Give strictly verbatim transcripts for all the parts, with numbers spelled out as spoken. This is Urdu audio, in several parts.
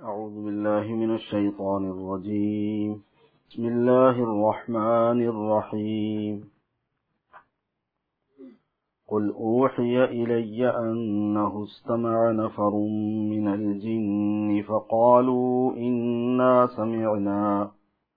أعوذ بالله من الشيطان الرجيم. بسم الله الرحمن الرحيم. قل أوحي إلي أنه استمع نفر من الجن فقالوا إنا سمعنا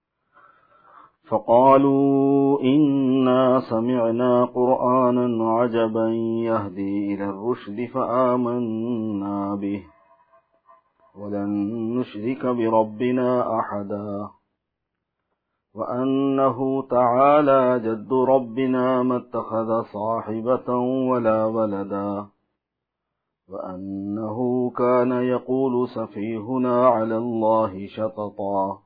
فقالوا إنا سمعنا قرآنا عجبا يهدي إلى الرشد فآمنا به ولن نشرك بربنا أحدا وأنه تعالى جد ربنا ما اتخذ صاحبة ولا ولدا وأنه كان يقول سفيهنا على الله شططا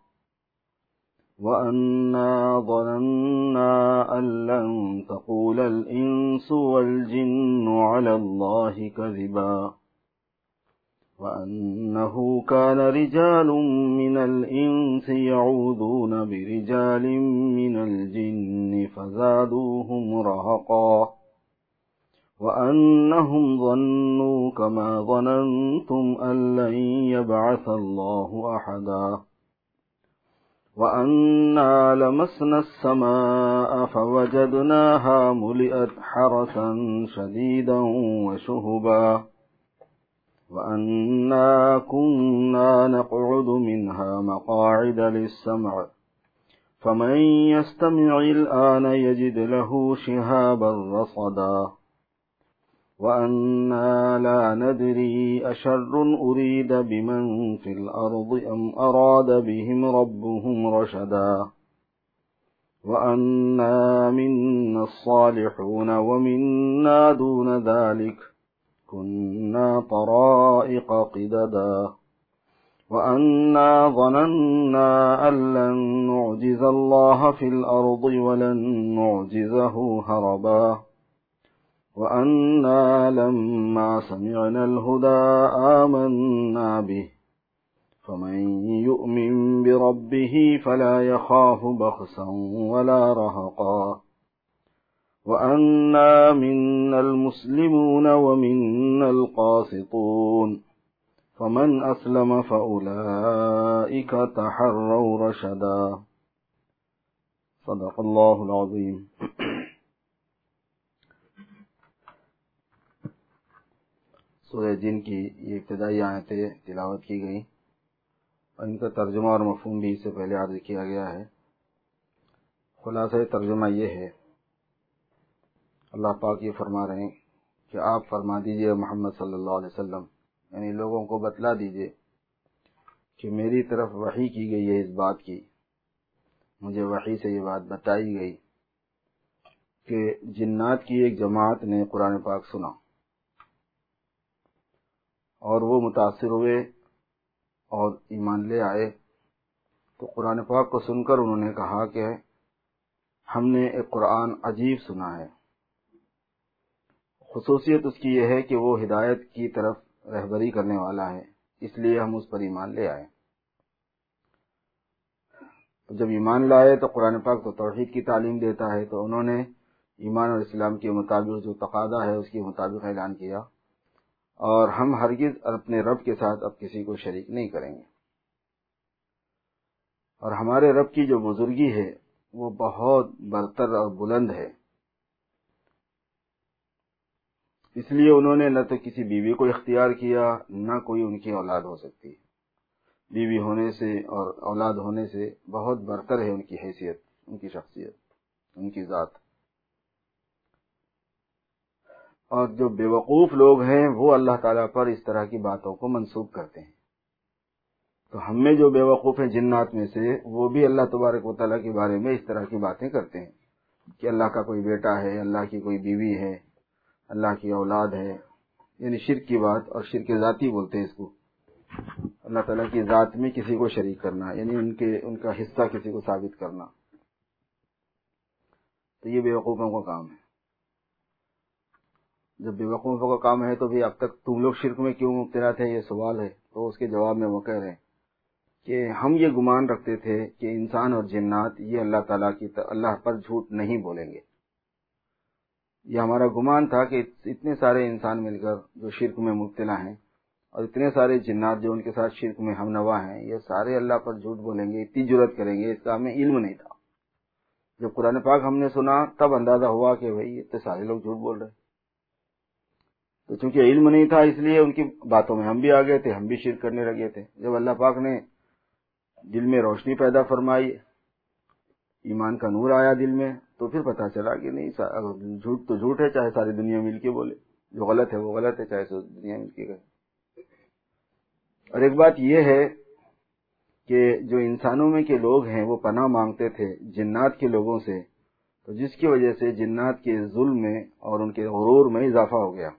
وأنا ظننا أن لن تقول الإنس والجن على الله كذبا وأنه كان رجال من الإنس يعوذون برجال من الجن فزادوهم رهقا وأنهم ظنوا كما ظننتم أن لن يبعث الله أحدا وأنا لمسنا السماء فوجدناها ملئت حرسا شديدا وشهبا وأنا كنا نقعد منها مقاعد للسمع فمن يستمع الآن يجد له شهابا رصدا وأنا لا ندري أشر أريد بمن في الأرض أم أراد بهم ربهم رشدا وأنا منا الصالحون ومنا دون ذلك كنا طرائق قددا وأنا ظننا أن لن نعجز الله في الأرض ولن نعجزه هربا وأنا لما سمعنا الهدى آمنا به فمن يؤمن بربه فلا يخاف بخسا ولا رهقا وأنا منا المسلمون ومنا القاسطون فمن أسلم فأولئك تحروا رشدا صدق الله العظيم. سورہ جن کی یہ ابتدائی آیتیں تلاوت کی گئی اور ان کا ترجمہ اور مفہوم بھی اس سے پہلے عرض کیا گیا ہے. خلاصہ ترجمہ یہ ہے، اللہ پاک یہ فرما رہے ہیں کہ آپ فرما دیجئے محمد صلی اللہ علیہ وسلم، یعنی لوگوں کو بتلا دیجئے کہ میری طرف وحی کی گئی ہے اس بات کی، مجھے وحی سے یہ بات بتائی گئی کہ جنات کی ایک جماعت نے قرآن پاک سنا اور وہ متاثر ہوئے اور ایمان لے آئے. تو قرآن پاک کو سن کر انہوں نے کہا کہ ہم نے ایک قرآن عجیب سنا ہے. خصوصیت اس کی یہ ہے کہ وہ ہدایت کی طرف رہبری کرنے والا ہے، اس لیے ہم اس پر ایمان لے آئے. جب ایمان لائے تو قرآن پاک تو توحید کی تعلیم دیتا ہے، تو انہوں نے ایمان اور اسلام کے مطابق جو تقاضا ہے اس کے مطابق اعلان کیا، اور ہم ہرگز اپنے رب کے ساتھ اب کسی کو شریک نہیں کریں گے. اور ہمارے رب کی جو بزرگی ہے وہ بہت برتر اور بلند ہے، اس لیے انہوں نے نہ تو کسی بیوی کو اختیار کیا، نہ کوئی ان کی اولاد ہو سکتی. بیوی ہونے سے اور اولاد ہونے سے بہت برتر ہے ان کی حیثیت، ان کی شخصیت، ان کی ذات. اور جو بے وقوف لوگ ہیں وہ اللہ تعالیٰ پر اس طرح کی باتوں کو منسوب کرتے ہیں. تو ہم میں جو بے وقوف ہیں جنات میں سے، وہ بھی اللہ تبارک و تعالیٰ کے بارے میں اس طرح کی باتیں کرتے ہیں کہ اللہ کا کوئی بیٹا ہے، اللہ کی کوئی بیوی ہے، اللہ کی اولاد ہے، یعنی شرک کی بات. اور شرک ذاتی بولتے ہیں اس کو، اللہ تعالیٰ کی ذات میں کسی کو شریک کرنا، یعنی ان کے ان کا حصہ کسی کو ثابت کرنا. تو یہ بے وقوفوں کا کام ہے. جب بے وقوفوں کا کام ہے تو بھی اب تک تم لوگ شرک میں کیوں مبتلا تھے، یہ سوال ہے. تو اس کے جواب میں وہ کہہ رہے ہیں کہ ہم یہ گمان رکھتے تھے کہ انسان اور جنات یہ اللہ تعالیٰ کی اللہ پر جھوٹ نہیں بولیں گے. یہ ہمارا گمان تھا کہ اتنے سارے انسان مل کر جو شرک میں مبتلا ہیں اور اتنے سارے جنات جو ان کے ساتھ شرک میں ہم نوا ہیں، یہ سارے اللہ پر جھوٹ بولیں گے، اتنی جرات کریں گے، اس کا ہمیں علم نہیں تھا۔ جب قرآن پاک ہم نے سنا تب اندازہ ہوا کہ بھئی اتنے سارے لوگ جھوٹ بول رہے، تو چونکہ علم نہیں تھا اس لیے ان کی باتوں میں ہم بھی آ گئے تھے، ہم بھی شرک کرنے لگے تھے۔ جب اللہ پاک نے دل میں روشنی پیدا فرمائی، ایمان کا نور آیا دل میں، تو پھر پتا چلا کہ نہیں، جھوٹ تو جھوٹ ہے، چاہے ساری دنیا مل کے بولے، جو غلط ہے وہ غلط ہے، چاہے ساری دنیا مل کے کہے۔ اور ایک بات یہ ہے کہ جو انسانوں میں کے لوگ ہیں وہ پناہ مانگتے تھے جنات کے لوگوں سے، تو جس کی وجہ سے جنات کے ظلم میں اور ان کے غرور میں اضافہ ہو گیا۔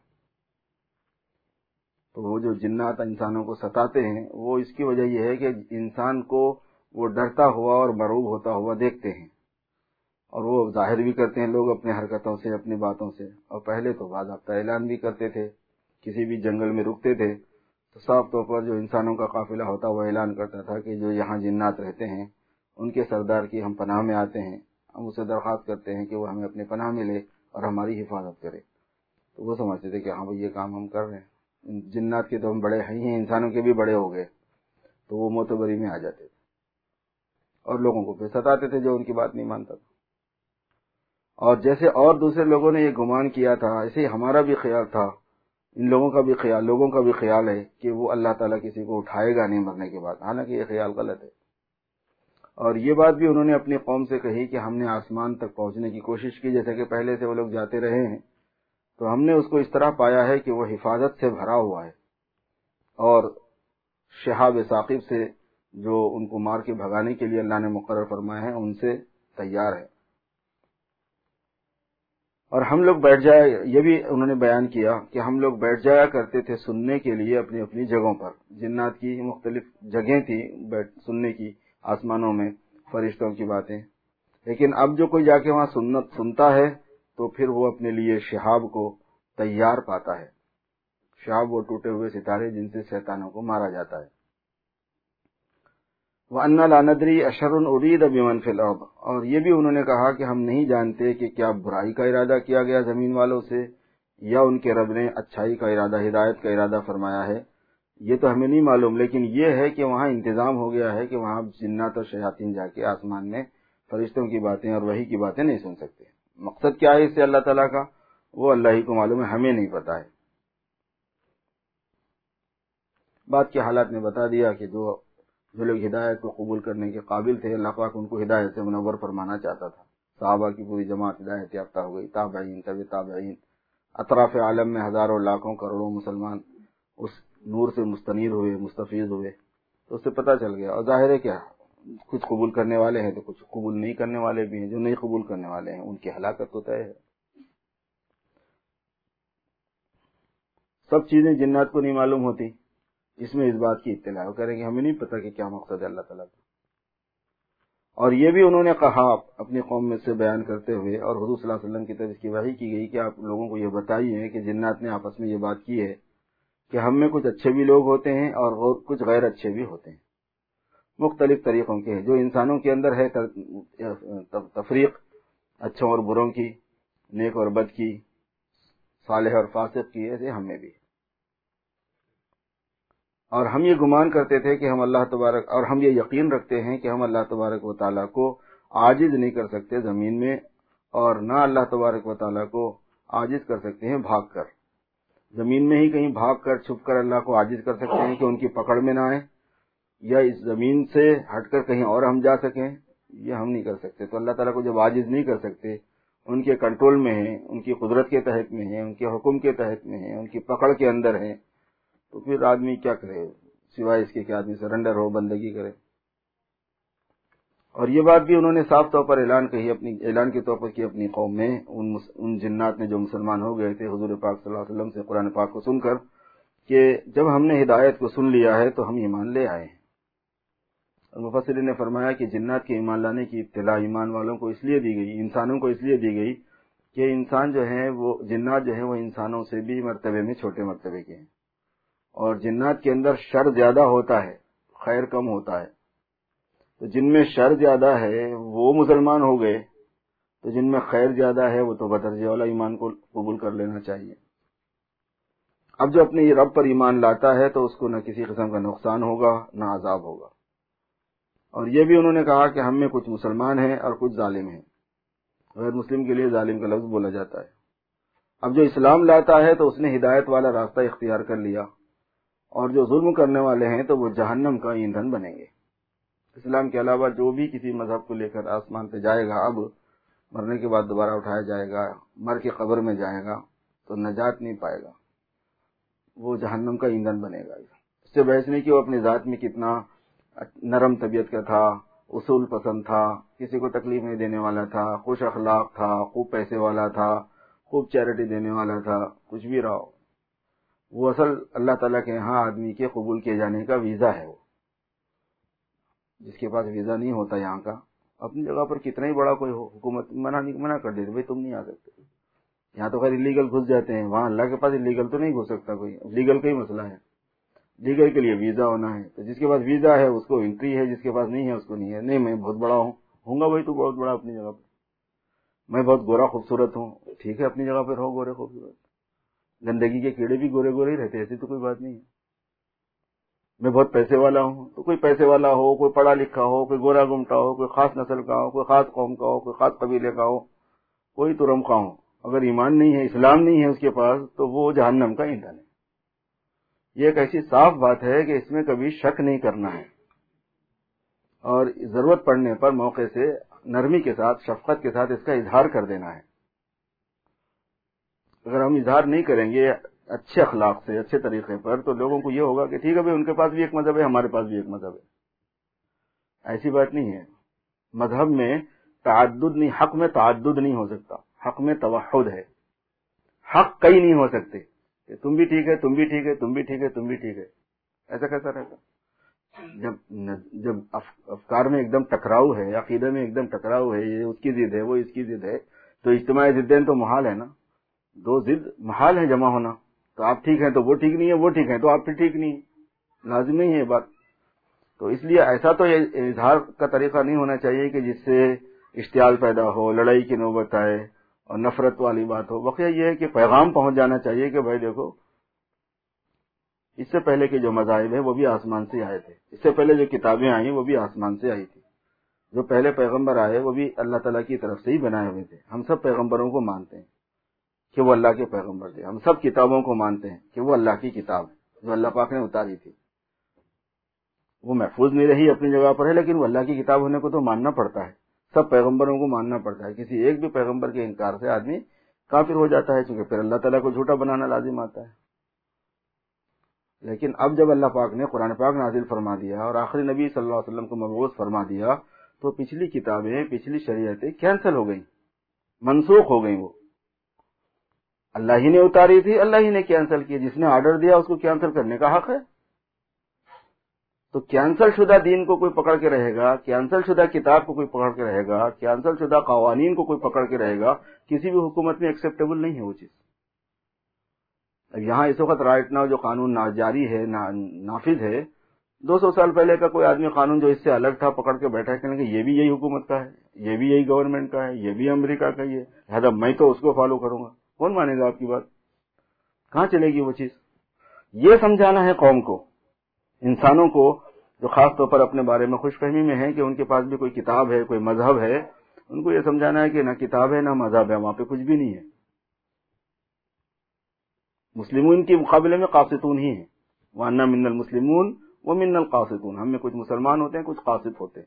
تو وہ جو جنات انسانوں کو ستاتے ہیں، وہ اس کی وجہ یہ ہے کہ انسان کو وہ ڈرتا ہوا اور مرعوب ہوتا ہوا دیکھتے ہیں، اور وہ ظاہر بھی کرتے ہیں لوگ اپنے حرکتوں سے، اپنی باتوں سے۔ اور پہلے تو باضابطہ اعلان بھی کرتے تھے، کسی بھی جنگل میں رکتے تھے تو صاف طور پر جو انسانوں کا قافلہ ہوتا وہ اعلان کرتا تھا کہ جو یہاں جنات رہتے ہیں ان کے سردار کی ہم پناہ میں آتے ہیں، ہم اسے درخواست کرتے ہیں کہ وہ ہمیں اپنے پناہ میں لے اور ہماری حفاظت کرے۔ تو وہ سمجھتے تھے کہ ہاں بھئی یہ کام ہم کر رہے ہیں، جنات کے تو ہم بڑے ہی ہیں، انسانوں کے بھی بڑے ہو گئے، تو وہ معتبری میں آ جاتے تھے اور لوگوں کو پھر ستاتے تھے جو ان کی بات نہیں مانتا تھا۔ اور جیسے اور دوسرے لوگوں نے یہ گمان کیا تھا، ایسے ہی ہمارا بھی خیال تھا، ان لوگوں کا بھی خیال لوگوں کا بھی خیال ہے کہ وہ اللہ تعالیٰ کسی کو اٹھائے گا نہیں مرنے کے بعد، حالانکہ یہ خیال غلط ہے۔ اور یہ بات بھی انہوں نے اپنی قوم سے کہی کہ ہم نے آسمان تک پہنچنے کی کوشش کی، جیسے کہ پہلے سے وہ لوگ جاتے رہے ہیں، تو ہم نے اس کو اس طرح پایا ہے کہ وہ حفاظت سے بھرا ہوا ہے، اور شہاب ثاقب سے جو ان کو مار کے بھگانے کے لیے اللہ نے مقرر فرمایا ہے ان سے تیار ہے۔ اور ہم لوگ بیٹھ جائے، یہ بھی انہوں نے بیان کیا کہ ہم لوگ بیٹھ جایا کرتے تھے سننے کے لیے اپنی اپنی جگہوں پر۔ جنات کی مختلف جگہیں تھی بیٹھ سننے کی، آسمانوں میں فرشتوں کی باتیں، لیکن اب جو کوئی جا کے وہاں سنت سنتا ہے تو پھر وہ اپنے لیے شہاب کو تیار پاتا ہے۔ شہاب وہ ٹوٹے ہوئے ستارے جن سے شیطانوں کو مارا جاتا ہے۔ وَأَنَّا لَا نَدْرِي أَشَرٌ أُرِيدَ بِمَنْ فِي الْأَرْضِ، اور یہ بھی انہوں نے کہا کہ ہم نہیں جانتے کہ کیا برائی کا ارادہ کیا گیا زمین والوں سے یا ان کے رب نے اچھائی کا ارادہ، ہدایت کا ارادہ فرمایا ہے، یہ تو ہمیں نہیں معلوم، لیکن یہ ہے کہ وہاں انتظام ہو گیا ہے کہ وہاں جنات اور شیاطین جا کے آسمان میں فرشتوں کی باتیں اور وحی کی باتیں نہیں سن سکتے۔ مقصد کیا ہے اس سے اللہ تعالیٰ کا، وہ اللہ ہی کو معلوم ہے، ہمیں نہیں پتا ہے۔ بات کے حالات میں بتا دیا کہ جو جو لوگ ہدایت کو قبول کرنے کے قابل تھے، اللہ پاک ان کو ہدایت سے منور فرمانا چاہتا تھا۔ صحابہ کی پوری جماعت ہدایت یافتہ ہو گئی، تابعین، تبع تابعین، اطراف عالم میں ہزاروں لاکھوں کروڑوں مسلمان اس نور سے مستنیر ہوئے، مستفیض ہوئے، تو اس سے پتہ چل گیا۔ اور ظاہر ہے کیا، کچھ قبول کرنے والے ہیں تو کچھ قبول نہیں کرنے والے بھی ہیں، جو نہیں قبول کرنے والے ہیں ان کی ہلاکت تو طے ہے۔ سب چیزیں جنات کو نہیں معلوم ہوتی، اس میں اس بات کی اطلاع وہ کریں گے ہمیں نہیں پتا کہ کیا مقصد ہے اللہ تعالیٰ کا۔ اور یہ بھی انہوں نے کہا اپنی قوم میں سے بیان کرتے ہوئے، اور حضور صلی اللہ علیہ وسلم کی طرف اس کی وحی کی گئی کہ آپ لوگوں کو یہ بتائیے کہ جنات نے آپس میں یہ بات کی ہے کہ ہم میں کچھ اچھے بھی لوگ ہوتے ہیں اور کچھ غیر اچھے بھی ہوتے ہیں، مختلف طریقوں کے ہیں۔ جو انسانوں کے اندر ہے تفریق اچھوں اور بروں کی، نیک اور بد کی، صالح اور فاسق کی، ایسے ہم میں بھی۔ اور ہم یہ گمان کرتے تھے کہ ہم اللہ تبارک اور ہم یہ یقین رکھتے ہیں کہ ہم اللہ تبارک و تعالیٰ کو عاجز نہیں کر سکتے زمین میں، اور نہ اللہ تبارک و تعالیٰ کو عاجز کر سکتے ہیں بھاگ کر۔ زمین میں ہی کہیں بھاگ کر چھپ کر اللہ کو عاجز کر سکتے ہیں کہ ان کی پکڑ میں نہ آئے، یا اس زمین سے ہٹ کر کہیں اور ہم جا سکیں، یہ ہم نہیں کر سکتے۔ تو اللہ تعالیٰ کو جب عاجز نہیں کر سکتے، ان کے کنٹرول میں ہیں، ان کی قدرت کے تحت میں ہیں، ان کے حکم کے تحت میں ہیں، ان کی پکڑ کے اندر ہیں، تو پھر آدمی کیا کرے سوائے اس کے کہ آدمی سرنڈر ہو، بندگی کرے۔ اور یہ بات بھی انہوں نے صاف طور پر اعلان کہی، اپنی اعلان کے طور پر کی اپنی قوم میں، ان ان جنات نے جو مسلمان ہو گئے تھے حضور پاک صلی اللہ علیہ وسلم سے قرآن پاک کو سن کر، کہ جب ہم نے ہدایت کو سن لیا ہے تو ہم ایمان لے آئے ہیں۔ اور مفسرین نے فرمایا کہ جنات کے ایمان لانے کی اطلاع ایمان والوں کو اس لیے دی گئی، انسانوں کو اس لیے دی گئی کہ انسان جو ہیں وہ جنات جو ہیں وہ انسانوں سے بھی مرتبے میں چھوٹے مرتبے کے ہیں، اور جنات کے اندر شر زیادہ ہوتا ہے، خیر کم ہوتا ہے۔ تو جن میں شر زیادہ ہے وہ مسلمان ہو گئے، تو جن میں خیر زیادہ ہے وہ تو بدرجہ والا ایمان کو قبول کر لینا چاہیے۔ اب جو اپنے رب پر ایمان لاتا ہے تو اس کو نہ کسی قسم کا نقصان ہوگا نہ عذاب ہوگا. اور یہ بھی انہوں نے کہا کہ ہم میں کچھ مسلمان ہیں اور کچھ ظالم ہیں. غیر مسلم کے لیے ظالم کا لفظ بولا جاتا ہے. اب جو اسلام لاتا ہے تو اس نے ہدایت والا راستہ اختیار کر لیا، اور جو ظلم کرنے والے ہیں تو وہ جہنم کا ایندھن بنیں گے. اسلام کے علاوہ جو بھی کسی مذہب کو لے کر آسمان پہ جائے گا، اب مرنے کے بعد دوبارہ اٹھایا جائے گا، مر کے قبر میں جائے گا تو نجات نہیں پائے گا، وہ جہنم کا ایندھن بنے گا. اس سے بحث نہیں کہ وہ اپنی ذات میں کتنا نرم طبیعت کا تھا، اصول پسند تھا، کسی کو تکلیف نہیں دینے والا تھا، خوش اخلاق تھا، خوب پیسے والا تھا، خوب چیریٹی دینے والا تھا، کچھ بھی رہا ہو، وہ اصل اللہ تعالیٰ کے ہاں آدمی کے قبول کیے جانے کا ویزا ہے. وہ جس کے پاس ویزا نہیں ہوتا یہاں کا، اپنی جگہ پر کتنا ہی بڑا کوئی ہو، حکومت منع نہیں منع کر دیتے بھائی تم نہیں آ سکتے. یہاں تو خیر اللیگل گھس جاتے ہیں، وہاں اللہ کے پاس اللیگل تو نہیں گھس سکتا کوئی، لیگل کا ہی مسئلہ ہے. لیگل کے لیے ویزا ہونا ہے، تو جس کے پاس ویزا ہے اس کو انٹری ہے، جس کے پاس نہیں ہے اس کو نہیں ہے. نہیں میں بہت بڑا ہوں ہوں گا بھائی، تو بہت بڑا اپنی جگہ پر. میں بہت گورا خوبصورت ہوں، ٹھیک ہے اپنی جگہ پر ہو گورے خوبصورت. گندگی کے کیڑے بھی گورے گورے ہی رہتے، ایسی تو کوئی بات نہیں ہے. میں بہت پیسے والا ہوں تو کوئی پیسے والا ہو، کوئی پڑھا لکھا ہو، کوئی گورا گمٹا ہو، کوئی خاص نسل کا ہو، کوئی خاص قوم کا ہو، کوئی خاص قبیلے کا ہو، کوئی ترم کا ہو، اگر ایمان نہیں ہے، اسلام نہیں ہے اس کے پاس، تو وہ جہنم کا ایندھن ہے. یہ ایک ایسی صاف بات ہے کہ اس میں کبھی شک نہیں کرنا ہے، اور ضرورت پڑنے پر موقع سے نرمی کے ساتھ، شفقت کے ساتھ اس کا اظہار کر دینا ہے. اگر ہم اظہار نہیں کریں گے اچھے اخلاق سے، اچھے طریقے پر، تو لوگوں کو یہ ہوگا کہ ٹھیک ہے بھائی ان کے پاس بھی ایک مذہب ہے، ہمارے پاس بھی ایک مذہب ہے. ایسی بات نہیں ہے. مذہب میں تعدد نہیں، حق میں تعدد نہیں ہو سکتا، حق میں توحد ہے. حق کئی نہیں ہو سکتے کہ تم بھی ٹھیک ہے، تم بھی ٹھیک ہے، تم بھی ٹھیک ہے، تم بھی ٹھیک ہے. ایسا کیسا رہتا؟ جب جب افکار میں ایک دم ٹکراؤ ہے، عقیدے میں ایک دم ٹکراؤ ہے، یہ اس کی ضد ہے، وہ اس کی ضد ہے، تو اجتماعی ضدیں تو محال ہے نا. دو ضد محال ہے جمع ہونا. تو آپ ٹھیک ہیں تو وہ ٹھیک نہیں ہے، وہ ٹھیک ہے تو آپ پھر ٹھیک نہیں ہے، لازم نہیں ہے یہ بات. تو اس لیے ایسا تو یہ اظہار کا طریقہ نہیں ہونا چاہیے کہ جس سے اشتعال پیدا ہو، لڑائی کی نوبت آئے اور نفرت والی بات ہو. واقعہ یہ ہے کہ پیغام پہنچ جانا چاہیے کہ بھائی دیکھو، اس سے پہلے کے جو مذاہب ہیں وہ بھی آسمان سے آئے تھے، اس سے پہلے جو کتابیں آئیں وہ بھی آسمان سے آئی تھی، جو پہلے پیغمبر آئے وہ بھی اللہ تعالیٰ کی طرف سے ہی بنائے ہوئے تھے. ہم سب پیغمبروں کو مانتے ہیں کہ وہ اللہ کے پیغمبر تھے، ہم سب کتابوں کو مانتے ہیں کہ وہ اللہ کی کتاب ہے جو اللہ پاک نے اتاری تھی. وہ محفوظ نہیں رہی، اپنی جگہ پر ہے، لیکن وہ اللہ کی کتاب ہونے کو تو ماننا پڑتا ہے. سب پیغمبروں کو ماننا پڑتا ہے. کسی ایک بھی پیغمبر کے انکار سے آدمی کافر ہو جاتا ہے، چونکہ پھر اللہ تعالیٰ کو جھوٹا بنانا لازم آتا ہے. لیکن اب جب اللہ پاک نے قرآن پاک نازل فرما دیا اور آخری نبی صلی اللہ علیہ وسلم کو مبعوث فرما دیا، تو پچھلی کتابیں، پچھلی شریعتیں کینسل ہو گئیں، منسوخ ہو گئیں. وہ اللہ ہی نے اتاری تھی، اللہ ہی نے کینسل کی. جس نے آرڈر دیا اس کو کینسل کرنے کا حق ہے. تو کینسل شدہ دین کو کوئی پکڑ کے رہے گا، کینسل شدہ کتاب کو کوئی پکڑ کے رہے گا، کینسل شدہ قوانین کو کوئی پکڑ کے رہے گا، کسی بھی حکومت میں ایکسیپٹیبل نہیں ہے وہ چیز. اب یہاں اس وقت رائٹ ناؤ جو قانون جاری ہے، نافذ ہے، دو سو سال پہلے کا کوئی آدمی قانون جو اس سے الگ تھا پکڑ کے بیٹھا ہے، کہنے کہ یہ بھی یہی حکومت کا ہے، یہ بھی یہی گورنمنٹ کا ہے، یہ بھی امریکہ کا ہی ہے، لہٰذا میں تو اس کو فالو کروں گا. کون مانے گا آپ کی بات؟ کہاں چلے گی وہ چیز؟ یہ سمجھانا ہے قوم کو، انسانوں کو جو خاص طور پر اپنے بارے میں خوش فہمی میں ہے کہ ان کے پاس بھی کوئی کتاب ہے، کوئی مذہب ہے، ان کو یہ سمجھانا ہے کہ نہ کتاب ہے نہ مذہب ہے، وہاں پہ کچھ بھی نہیں ہے. مسلمون کے مقابلے میں قاسطون ہی ہیں. وَأَنَّا مِنَّ الْمُسْلِمُونَ وَمِنَّ الْقَاسِطُونَ، ہم میں کچھ مسلمان ہوتے ہیں، کچھ قاسط ہوتے ہیں.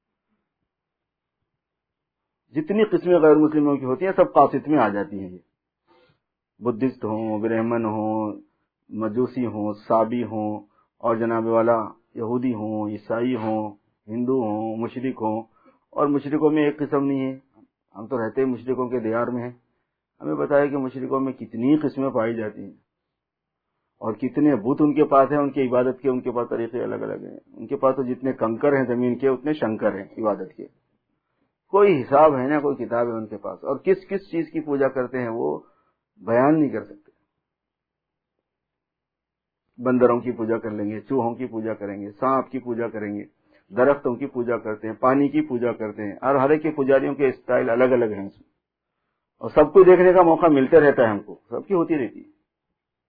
جتنی قسمیں غیر مسلموں کی ہوتی ہیں سب قاسط میں آ جاتی ہیں. یہ بدھسٹ ہوں، برہمن ہوں، مجوسی ہوں، سابی ہوں، اور جناب والا یہودی ہوں، عیسائی ہوں، ہندو ہوں، مشرک ہوں. اور مشرکوں میں ایک قسم نہیں ہے، ہم تو رہتے ہیں مشرکوں کے دیار میں ہیں. ہمیں بتایا کہ مشرکوں میں کتنی قسمیں پائی جاتی ہیں اور کتنے بت ان کے پاس ہیں، ان کی عبادت کے ان کے پاس طریقے الگ الگ ہیں. ان کے پاس تو جتنے کنکر ہیں زمین کے اتنے شنکر ہیں عبادت کے. کوئی حساب ہے نا، کوئی کتاب ہے ان کے پاس. اور کس کس چیز کی پوجا کرتے ہیں وہ بیان نہیں کر سکتے. بندروں کی پوجا کر لیں گے، چوہوں کی پوجا کریں گے، سانپ کی پوجا کریں گے، درختوں کی پوجا کرتے ہیں، پانی کی پوجا کرتے ہیں. اور ہر ایک کے پجاریوں کے اسٹائل الگ الگ ہیں، اور سب کو دیکھنے کا موقع ملتے رہتا ہے، ہم کو سب کی ہوتی رہتی ہے.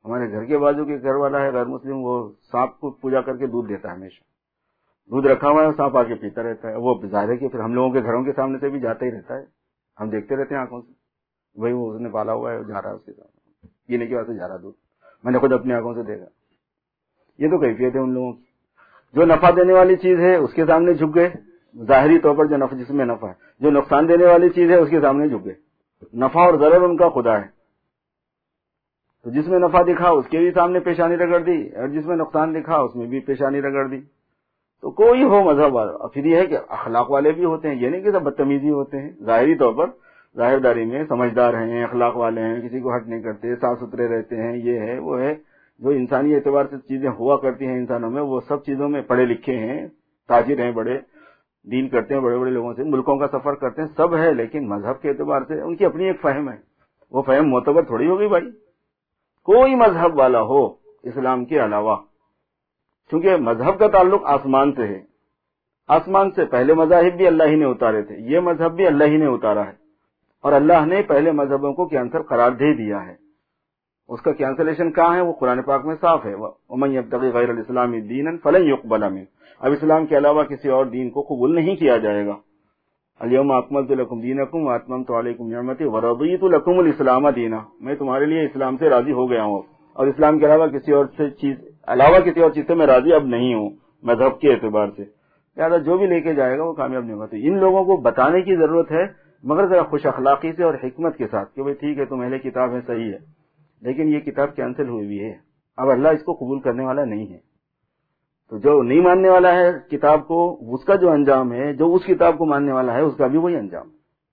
ہمارے گھر کے بازو کے گھر والا ہے غیر مسلم، وہ سانپ کو پوجا کر کے دودھ دیتا ہے، ہمیشہ دودھ رکھا ہوا ہے، سانپ آ کے پیتا رہتا ہے. وہ ظاہر ہے کہ پھر ہم لوگوں کے گھروں کے سامنے سے بھی جاتا ہی رہتا ہے، ہم دیکھتے رہتے ہیں آنکھوں سے، وہی وہ اس نے پالا ہوا ہے، جا رہا ہے اس کے سامنے پینے کی واسطے جا رہا دودھ. میں نے خود اپنی آنکھوں سے دیکھا. یہ تو کیفیت ہے ان لوگوں کی. جو نفع دینے والی چیز ہے اس کے سامنے جھک گئے، ظاہری طور پر جو نفع جس میں نفع ہے. جو نقصان دینے والی چیز ہے اس کے سامنے جھک گئے. نفع اور ضرر ان کا خدا ہے، تو جس میں نفع دکھا اس کے بھی سامنے پیشانی رگڑ دی، اور جس میں نقصان دکھا اس میں بھی پیشانی رگڑ دی. تو کوئی ہو مذہب والا. پھر یہ ہے کہ اخلاق والے بھی ہوتے ہیں، یہ نہیں کہ سب بدتمیزی ہوتے ہیں. ظاہری طور پر ظاہر داری میں سمجھدار ہیں، اخلاق والے ہیں، کسی کو ہٹ نہیں کرتے، صاف ستھرے رہتے ہیں، یہ ہے وہ ہے. جو انسانی اعتبار سے چیزیں ہوا کرتی ہیں انسانوں میں، وہ سب چیزوں میں پڑھے لکھے ہیں، تاجر ہیں، بڑے ڈیل کرتے ہیں بڑے بڑے لوگوں سے، ملکوں کا سفر کرتے ہیں، سب ہے. لیکن مذہب کے اعتبار سے ان کی اپنی ایک فہم ہے، وہ فہم معتبر تھوڑی ہوگی بھائی. کوئی مذہب والا ہو اسلام کے علاوہ، کیونکہ مذہب کا تعلق آسمان سے ہے. آسمان سے پہلے مذاہب بھی اللہ ہی نے اتارے تھے، یہ مذہب بھی اللہ ہی نے اتارا ہے، اور اللہ نے پہلے مذہبوں کو کینسل قرار دے دیا ہے. اس کا کینسلیشن کہاں ہے؟ وہ قرآن پاک میں صاف ہے، وَمَن يَبْتَغِ غَيْرَ الْإِسْلَامِ دِينًا فَلَن يُقْبَلَ مِنْهُ. اب اسلام کے علاوہ کسی اور دین کو قبول نہیں کیا جائے گا. الْيَوْمَ أَكْمَلْتُ لَكُمْ دِينَكُمْ وَأَتْمَمْتُ عَلَيْكُمْ نِعْمَتِي وَرَضِيتُ لَكُمُ الْإِسْلَامَ دِينًا. میں تمہارے لیے اسلام سے راضی ہو گیا ہوں، اور اسلام کے علاوہ کسی اور سے چیز علاوہ کسی اور چیز سے میں راضی اب نہیں ہوں مذہب کے اعتبار سے. لہٰذا جو بھی لے کے جائے گا وہ کامیاب نہیں ہوگا. تو ان لوگوں کو بتانے کی ضرورت ہے، مگر ذرا خوش اخلاقی سے اور حکمت کے ساتھ کہ بھئی ٹھیک ہے تم اہل کتاب ہے، صحیح ہے، لیکن یہ کتاب کینسل ہوئی بھی ہے، اب اللہ اس کو قبول کرنے والا نہیں ہے. تو جو نہیں ماننے والا ہے کتاب کو، اس کا جو انجام ہے، جو اس کتاب کو ماننے والا ہے اس کا بھی وہی انجام.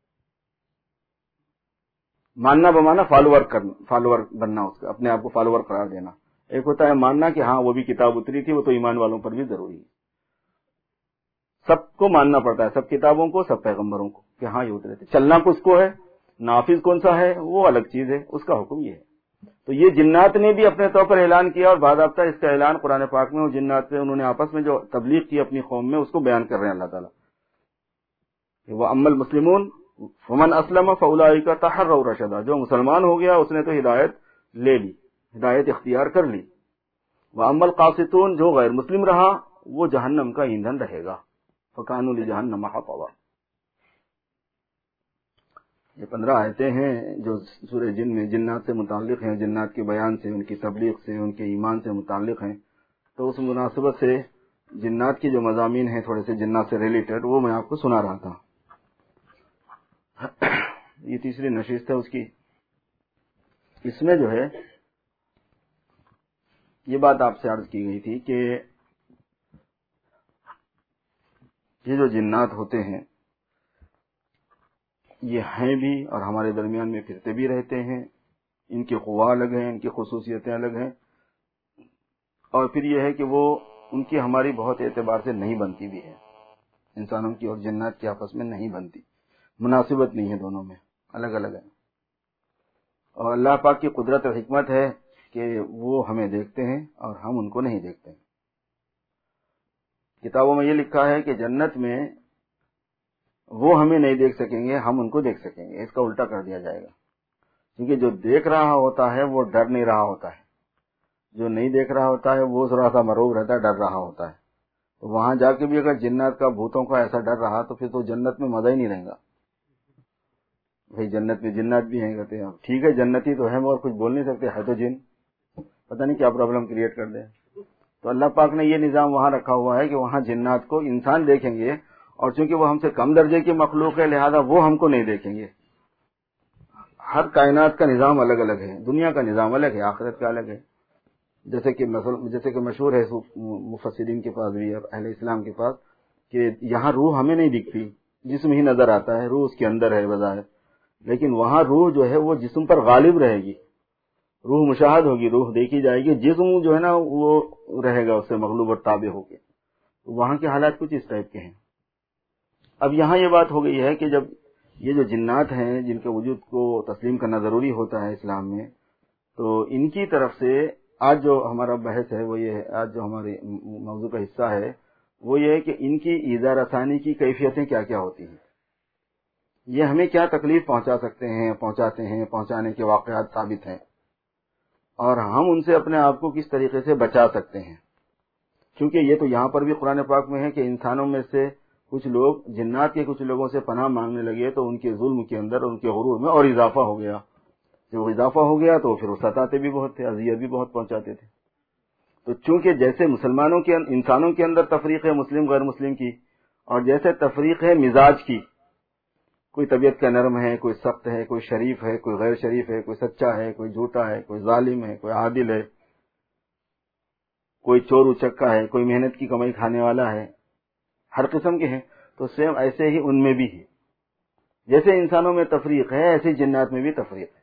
ماننا بمانا فالوور کرنا، فالوور بننا، اس کا اپنے آپ کو فالوور قرار دینا. ایک ہوتا ہے ماننا کہ ہاں وہ بھی کتاب اتری تھی، وہ تو ایمان والوں پر بھی ضروری ہے. سب کو ماننا پڑتا ہے، سب کتابوں کو، سب پیغمبروں کو، کہ ہاں یہ اترے تھے. چلنا کس کو ہے، نافذ کون سا ہے، وہ الگ چیز ہے، اس کا حکم یہ ہے. تو یہ جنات نے بھی اپنے طور پر اعلان کیا، اور باضابطہ اس کا اعلان قرآن پاک میں وہ جنات سے انہوں نے آپس میں جو تبلیغ کی اپنی قوم میں، اس کو بیان کر رہے ہیں اللہ تعالیٰ. وہ اما المسلمون فمن اسلم فاولئک تحروا رشدا. جو مسلمان ہو گیا اس نے تو ہدایت لے لی، ہدایت اختیار کر لی. واما القاسطون، جو غیر مسلم رہا وہ جہنم کا ایندھن رہے گا. فکانوا لجہنم حطبا. یہ پندرہ آیتیں ہیں جو سورہ جن میں جنات سے متعلق ہیں، جنات کے بیان سے، ان کی تبلیغ سے، ان کے ایمان سے متعلق ہیں. تو اس مناسبت سے جنات کے جو مضامین ہیں تھوڑے سے جنات سے ریلیٹڈ، وہ میں آپ کو سنا رہا تھا. یہ تیسری نشست ہے اس کی. اس میں جو ہے یہ بات آپ سے عرض کی گئی تھی کہ یہ جو جنات ہوتے ہیں یہ ہیں بھی اور ہمارے درمیان میں پھرتے بھی رہتے ہیں. ان کی قوا الگ ہیں، ان کی خصوصیتیں الگ ہیں، اور پھر یہ ہے کہ وہ ان کی ہماری بہت اعتبار سے نہیں بنتی بھی ہے. انسانوں کی اور جنات کی آپس میں نہیں بنتی، مناسبت نہیں ہے، دونوں میں الگ الگ ہے. اور اللہ پاک کی قدرت اور حکمت ہے کہ وہ ہمیں دیکھتے ہیں اور ہم ان کو نہیں دیکھتے. کتابوں میں یہ لکھا ہے کہ جنت میں وہ ہمیں نہیں دیکھ سکیں گے، ہم ان کو دیکھ سکیں گے. اس کا الٹا کر دیا جائے گا، کیونکہ جو دیکھ رہا ہوتا ہے وہ ڈر نہیں رہا ہوتا ہے، جو نہیں دیکھ رہا ہوتا ہے وہ تھوڑا سا مرعوب رہتا ہے، ڈر رہا ہوتا ہے. تو وہاں جا کے بھی اگر جنات کا، بھوتوں کا ایسا ڈر رہا تو پھر تو جنت میں مزہ ہی نہیں رہے گا. بھائی جنت میں جنات بھی ہیں، کہتے ہیں ٹھیک ہے جنتی تو ہے اور کچھ بول نہیں سکتے، ہے تو جن، پتہ نہیں کیا پرابلم کریٹ کر دیں. تو اللہ پاک نے یہ نظام وہاں رکھا ہوا ہے کہ وہاں جنات کو انسان دیکھیں گے، اور چونکہ وہ ہم سے کم درجے کی مخلوق ہے لہذا وہ ہم کو نہیں دیکھیں گے. ہر کائنات کا نظام الگ الگ ہے، دنیا کا نظام الگ ہے، آخرت کا الگ ہے. جیسے کہ جیسے کہ مشہور ہے مفسرین کے پاس بھی، اہل اسلام کے پاس، کہ یہاں روح ہمیں نہیں دکھتی، جسم ہی نظر آتا ہے، روح اس کے اندر ہے بظاہر، لیکن وہاں روح جو ہے وہ جسم پر غالب رہے گی، روح مشاہد ہوگی، روح دیکھی جائے گی، جسم جو ہے نا وہ رہے گا اس سے مغلوب اور تابع ہو کے. وہاں کے حالات کچھ اس ٹائپ کے ہیں. اب یہاں یہ بات ہو گئی ہے کہ جب یہ جو جنات ہیں جن کے وجود کو تسلیم کرنا ضروری ہوتا ہے اسلام میں، تو ان کی طرف سے آج جو ہمارا بحث ہے وہ یہ ہے، آج جو ہمارے موضوع کا حصہ ہے وہ یہ ہے کہ ان کی ایذا رسانی کی کیفیتیں کیا کیا ہوتی ہیں، یہ ہمیں کیا تکلیف پہنچا سکتے ہیں، پہنچاتے ہیں، پہنچانے کے واقعات ثابت ہیں. اور ہم ان سے اپنے آپ کو کس طریقے سے بچا سکتے ہیں، کیونکہ یہ تو یہاں پر بھی قرآن پاک میں ہے کہ انسانوں میں سے کچھ لوگ جنات کے کچھ لوگوں سے پناہ مانگنے لگے تو ان کے ظلم کے اندر ان کے غرور میں اور اضافہ ہو گیا. جب اضافہ ہو گیا تو پھر وہ ستاتے بھی بہت تھے، اذیت بھی بہت پہنچاتے تھے. تو چونکہ جیسے مسلمانوں کے انسانوں کے اندر تفریق ہے مسلم غیر مسلم کی، اور جیسے تفریق ہے مزاج کی، کوئی طبیعت کا نرم ہے، کوئی سخت ہے، کوئی شریف ہے، کوئی غیر شریف ہے، کوئی سچا ہے، کوئی جھوٹا ہے، کوئی ظالم ہے، کوئی عادل ہے، کوئی چور اچکا ہے، کوئی محنت کی کمائی کھانے والا ہے، ہر قسم کے ہیں. تو سیم ایسے ہی ان میں بھی ہے. جیسے انسانوں میں تفریق ہے ایسے جنات میں بھی تفریق ہے.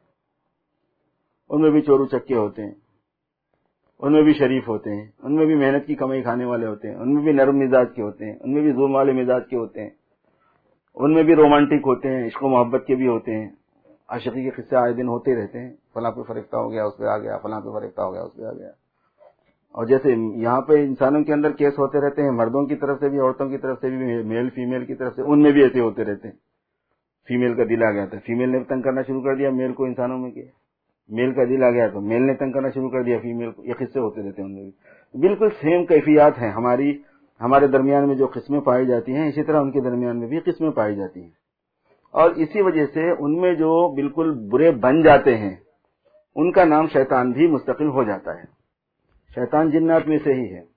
ان میں بھی چور اچکے ہوتے ہیں، ان میں بھی شریف ہوتے ہیں، ان میں بھی محنت کی کمائی کھانے والے ہوتے ہیں، ان میں بھی نرم مزاج کے ہوتے ہیں، ان میں بھی ظلم والے مزاج کے ہوتے ہیں، ان میں بھی رومانٹک ہوتے ہیں، عشق و محبت کے بھی ہوتے ہیں. عاشقی کے قصے آئے دن ہوتے رہتے ہیں، فلاں پہ فرشتہ ہو گیا اس پہ آ گیا، فلاں پہ فرشتہ ہو گیا اس پہ آ گیا. اور جیسے یہاں پہ انسانوں کے اندر کیس ہوتے رہتے ہیں، مردوں کی طرف سے بھی عورتوں کی طرف سے بھی، میل فیمیل کی طرف سے، ان میں بھی ایسے ہوتے رہتے ہیں. فیمیل کا دل آ گیا تھا فیمیل نے تنگ کرنا شروع کر دیا میل کو انسانوں میں کیا، میل کا دل آ گیا تو میل نے تنگ کرنا شروع کر دیا فیمیل کو. یہ قصے ہوتے رہتے ہیں ان میں بھی. بالکل سیم کیفیات ہیں ہماری، ہمارے درمیان میں جو قسمیں پائی جاتی ہیں اسی طرح ان کے درمیان میں بھی قسمیں پائی جاتی ہیں. اور اسی وجہ سے ان میں جو بالکل برے بن جاتے ہیں ان کا نام شیطان بھی مستقل ہو جاتا ہے. شیطان جنات میں سے ہی ہے.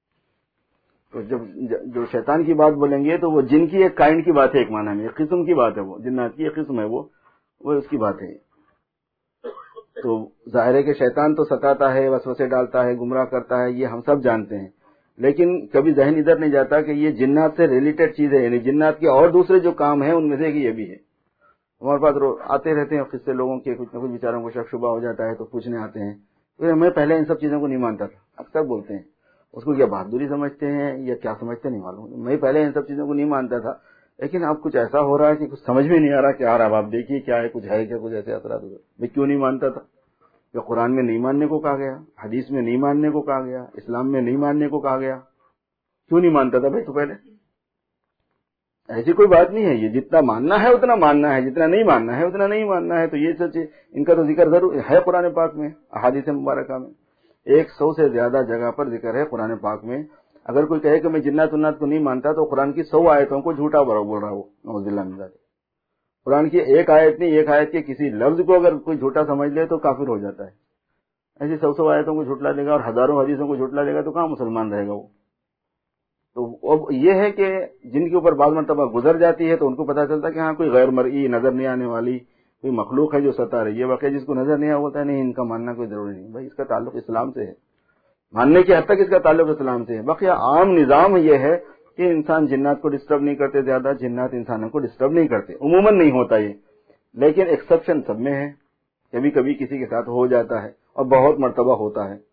تو جب جو شیطان کی بات بولیں گے تو وہ جن کی ایک کائنڈ کی بات ہے، ایک معنی میں ایک قسم کی بات ہے، وہ جنات کی ایک قسم ہے، وہ وہ اس کی بات ہے. تو ظاہر ہے کہ شیطان تو ستاتا ہے، وسوسے ڈالتا ہے، گمراہ کرتا ہے، یہ ہم سب جانتے ہیں. لیکن کبھی ذہن ادھر نہیں جاتا کہ یہ جنات سے ریلیٹڈ چیز ہے، یعنی جنات کے اور دوسرے جو کام ہیں ان میں سے یہ بھی ہے. ہمارے پاس آتے رہتے ہیں قصے لوگوں کے، کچھ نہ کچھ بیچاروں کو شک شبہ ہو جاتا ہے تو پوچھنے آتے ہیں. میں پہلے ان سب چیزوں کو نہیں مانتا تھا، اکثر بولتے ہیں. اس کو کیا بہادری سمجھتے ہیں یا کیا سمجھتے نہیں معلوم. میں پہلے ان سب چیزوں کو نہیں مانتا تھا، لیکن اب کچھ ایسا ہو رہا ہے کہ کچھ سمجھ میں نہیں آ رہا کیا آ رہا ہے. آپ دیکھیے کیا ہے، کچھ ہے کیا، کچھ ایسے اثرات. میں کیوں نہیں مانتا تھا؟ کہ قرآن میں نہیں ماننے کو کہا گیا، حدیث میں نہیں ماننے کو کہا گیا، اسلام میں نہیں ماننے کو کہا گیا. کیوں نہیں مانتا تھا بھائی تو پہلے؟ ایسی کوئی بات نہیں ہے. یہ جتنا ماننا ہے اتنا ماننا ہے، جتنا نہیں ماننا ہے اتنا نہیں ماننا ہے. تو یہ سچ ان کا تو ذکر ضرور ہے قرآن پاک میں، احادیث مبارکہ میں ایک سو سے زیادہ جگہ پر ذکر ہے قرآن پاک میں. اگر کوئی کہے کہ میں جنات ونات کو نہیں مانتا تو قرآن کی سو آیتوں کو جھوٹا بول رہا ہو، نعوذ باللہ من ذالک. قرآن کی ایک آیت نہیں، ایک آیت کے کسی لفظ کو اگر کوئی جھوٹا سمجھ لے تو کافر ہو جاتا ہے. ایسی سو سو آیتوں کو جھوٹلا دے گا اور ہزاروں حدیثوں کو جھوٹلا دے گا تو کہاں مسلمان رہے گا وہ. تو اب یہ ہے کہ جن کے اوپر بعض مرتبہ گزر جاتی ہے تو ان کو پتہ چلتا ہے کہ ہاں کوئی غیر مرئی، نظر نہیں آنے والی کوئی مخلوق ہے جو ستا رہی ہے. واقعی جس کو نظر نہیں آ ہوتا ہے نہیں، ان کا ماننا کوئی ضروری نہیں. بھائی اس کا تعلق اسلام سے ہے، ماننے کی حد تک اس کا تعلق اسلام سے ہے. باقی عام نظام یہ ہے کہ انسان جنات کو ڈسٹرب نہیں کرتے، زیادہ جنات انسانوں کو ڈسٹرب نہیں کرتے. عموماً نہیں ہوتا یہ، لیکن ایکسپشن سب میں ہے. کبھی کبھی کسی کے ساتھ ہو جاتا ہے اور بہت مرتبہ ہوتا ہے.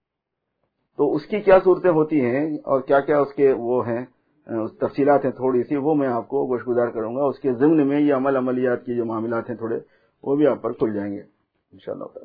تو اس کی کیا صورتیں ہوتی ہیں اور کیا کیا اس کے وہ ہیں تفصیلات ہیں تھوڑی سی، وہ میں آپ کو گوشگزار کروں گا. اس کے ضمن میں یہ عمل عملیات کی جو معاملات ہیں تھوڑے وہ بھی آپ پر کھل جائیں گے انشاءاللہ تعالی.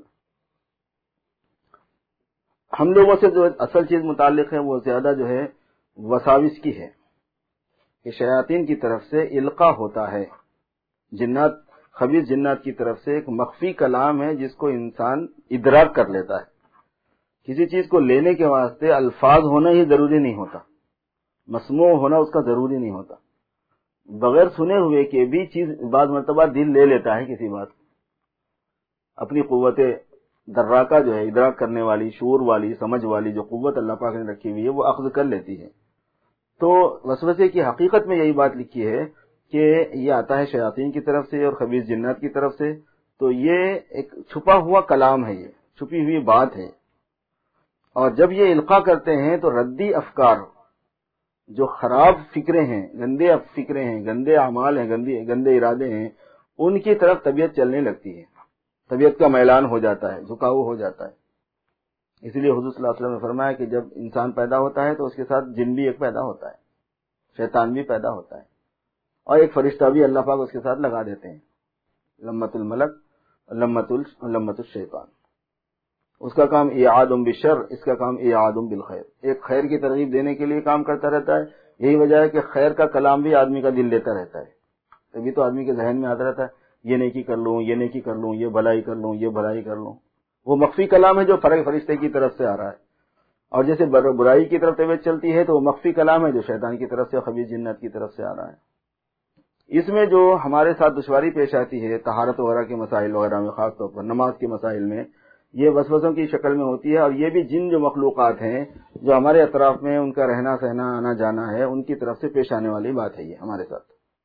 ہم لوگوں سے جو اصل چیز متعلق ہے وہ زیادہ جو ہے وساوس کی ہے کہ شیاطین کی طرف سے القاء ہوتا ہے. جنات، خبیث جنات کی طرف سے ایک مخفی کلام ہے جس کو انسان ادراک کر لیتا ہے. کسی چیز کو لینے کے واسطے الفاظ ہونا ہی ضروری نہیں ہوتا، مسموع ہونا اس کا ضروری نہیں ہوتا. بغیر سنے ہوئے کے بھی چیز بعض مرتبہ دل لے لیتا ہے کسی بات. اپنی قوت دراکہ جو ہے، ادراک کرنے والی، شعور والی، سمجھ والی جو قوت اللہ پاک نے رکھی ہوئی ہے وہ اخذ کر لیتی ہے. تو وسوسے کی حقیقت میں یہی بات لکھی ہے کہ یہ آتا ہے شیاطین کی طرف سے اور خبیث جنات کی طرف سے. تو یہ ایک چھپا ہوا کلام ہے، یہ چھپی ہوئی بات ہے. اور جب یہ القاء کرتے ہیں تو ردی افکار، جو خراب فکریں ہیں، گندے فکریں ہیں، گندے اعمال ہیں، گندے گندے ارادے ہیں، ان کی طرف طبیعت چلنے لگتی ہے. طبیعت کا میلان ہو جاتا ہے، جھکاؤ ہو جاتا ہے. اس لیے حضور صلی اللہ علیہ وسلم نے فرمایا کہ جب انسان پیدا ہوتا ہے تو اس کے ساتھ جن بھی ایک پیدا ہوتا ہے، شیطان بھی پیدا ہوتا ہے، اور ایک فرشتہ بھی اللہ پاک اس کے ساتھ لگا دیتے ہیں. لمت الملک، لمت لمت الشیطان. اس کا کام اعاد بالشر، اس کا کام اعاد بالخیر. ایک خیر کی ترغیب دینے کے لیے کام کرتا رہتا ہے. یہی وجہ ہے کہ خیر کا کلام بھی آدمی کا دل لیتا رہتا ہے. تبھی تو آدمی کے ذہن میں آتا رہتا ہے یہ نیکی کر لوں، یہ نیکی کر لوں، یہ بھلائی کر لوں، یہ بھلائی کر لوں. وہ مخفی کلام ہے جو فرشتے کی طرف سے آ رہا ہے، اور جیسے برائی کی طرف طبیعت چلتی ہے تو وہ مخفی کلام ہے جو شیطان کی طرف سے، خبیث جنات کی طرف سے آ رہا ہے۔ اس میں جو ہمارے ساتھ دشواری پیش آتی ہے طہارت وغیرہ کے مسائل وغیرہ میں، خاص طور پر نماز کے مسائل میں، یہ وسوسوں کی شکل میں ہوتی ہے، اور یہ بھی جن جو مخلوقات ہیں جو ہمارے اطراف میں ان کا رہنا سہنا آنا جانا ہے، ان کی طرف سے پیش آنے والی بات ہے یہ ہمارے ساتھ۔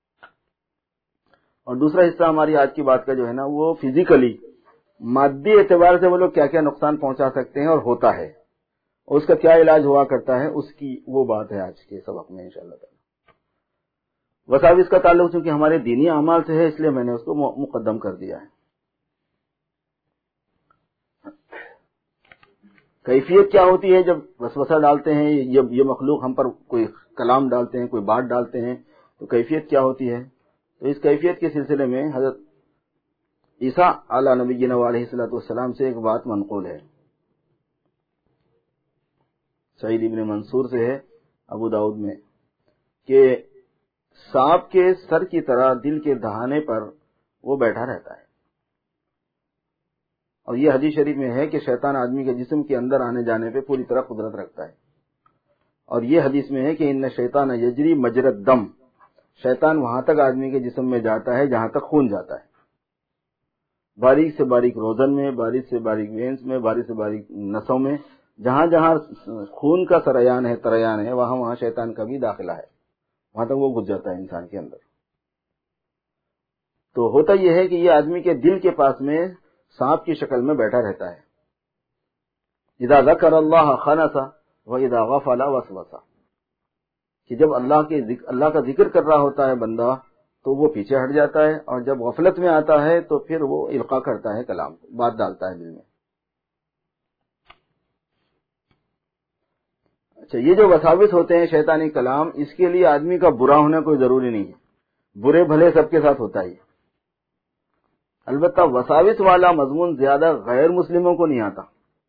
اور دوسرا حصہ ہماری آج کی بات کا جو ہے نا، وہ فزیکلی مادی اعتبار سے وہ لوگ کیا کیا نقصان پہنچا سکتے ہیں اور ہوتا ہے، اور اس کا کیا علاج ہوا کرتا ہے، اس کی وہ بات ہے آج کے سبق میں انشاءاللہ تعالی۔ وساوس کا تعلق چونکہ ہمارے دینی اعمال سے ہے، اس لیے میں نے اس کو مقدم کر دیا ہے۔ کیفیت کیا ہوتی ہے جب وسوسہ ڈالتے ہیں، جب یہ مخلوق ہم پر کوئی کلام ڈالتے ہیں، کوئی بات ڈالتے ہیں، تو کیفیت کیا ہوتی ہے؟ تو اس کیفیت کے سلسلے میں حضرت عیسیٰ علیہ نبینا علیہ الصلوۃ والسلام سے ایک بات منقول ہے، سعید ابن منصور سے ہے ابو داؤد میں، کہ سانپ کے سر کی طرح دل کے دہانے پر وہ بیٹھا رہتا ہے، اور یہ حدیث شریف میں ہے کہ شیطان آدمی کے جسم کے اندر آنے جانے پہ پوری طرح قدرت رکھتا ہے، اور یہ حدیث میں ہے کہ ان شیطان یجری مجرد دم، شیطان وہاں تک آدمی کے جسم میں جاتا ہے جہاں تک خون جاتا ہے، باریک سے باریک روزن میں، باریک سے باریک وینس میں، باریک سے باریک نسوں میں، جہاں جہاں خون کا سریان ہے تریان ہے، وہاں وہاں شیطان کا بھی داخلہ ہے، وہاں تک وہ گھس جاتا ہے انسان کے اندر۔ تو ہوتا یہ ہے کہ یہ آدمی کے دل کے پاس میں سانپ کی شکل میں بیٹھا رہتا ہے، اذا ذکر اللہ خنس واذا غفل وسوس، کہ جب اللہ کے ذکر اللہ کا ذکر کر رہا ہوتا ہے بندہ تو وہ پیچھے ہٹ جاتا ہے، اور جب غفلت میں آتا ہے تو پھر وہ القاء کرتا ہے کلام، بات ڈالتا ہے دل میں۔ اچھا، یہ جو وساوس ہوتے ہیں شیطانی کلام، اس کے لیے آدمی کا برا ہونا کوئی ضروری نہیں ہے، برے بھلے سب کے ساتھ ہوتا ہے، البتہ وساوس والا مضمون زیادہ غیر مسلموں کو نہیں آتا،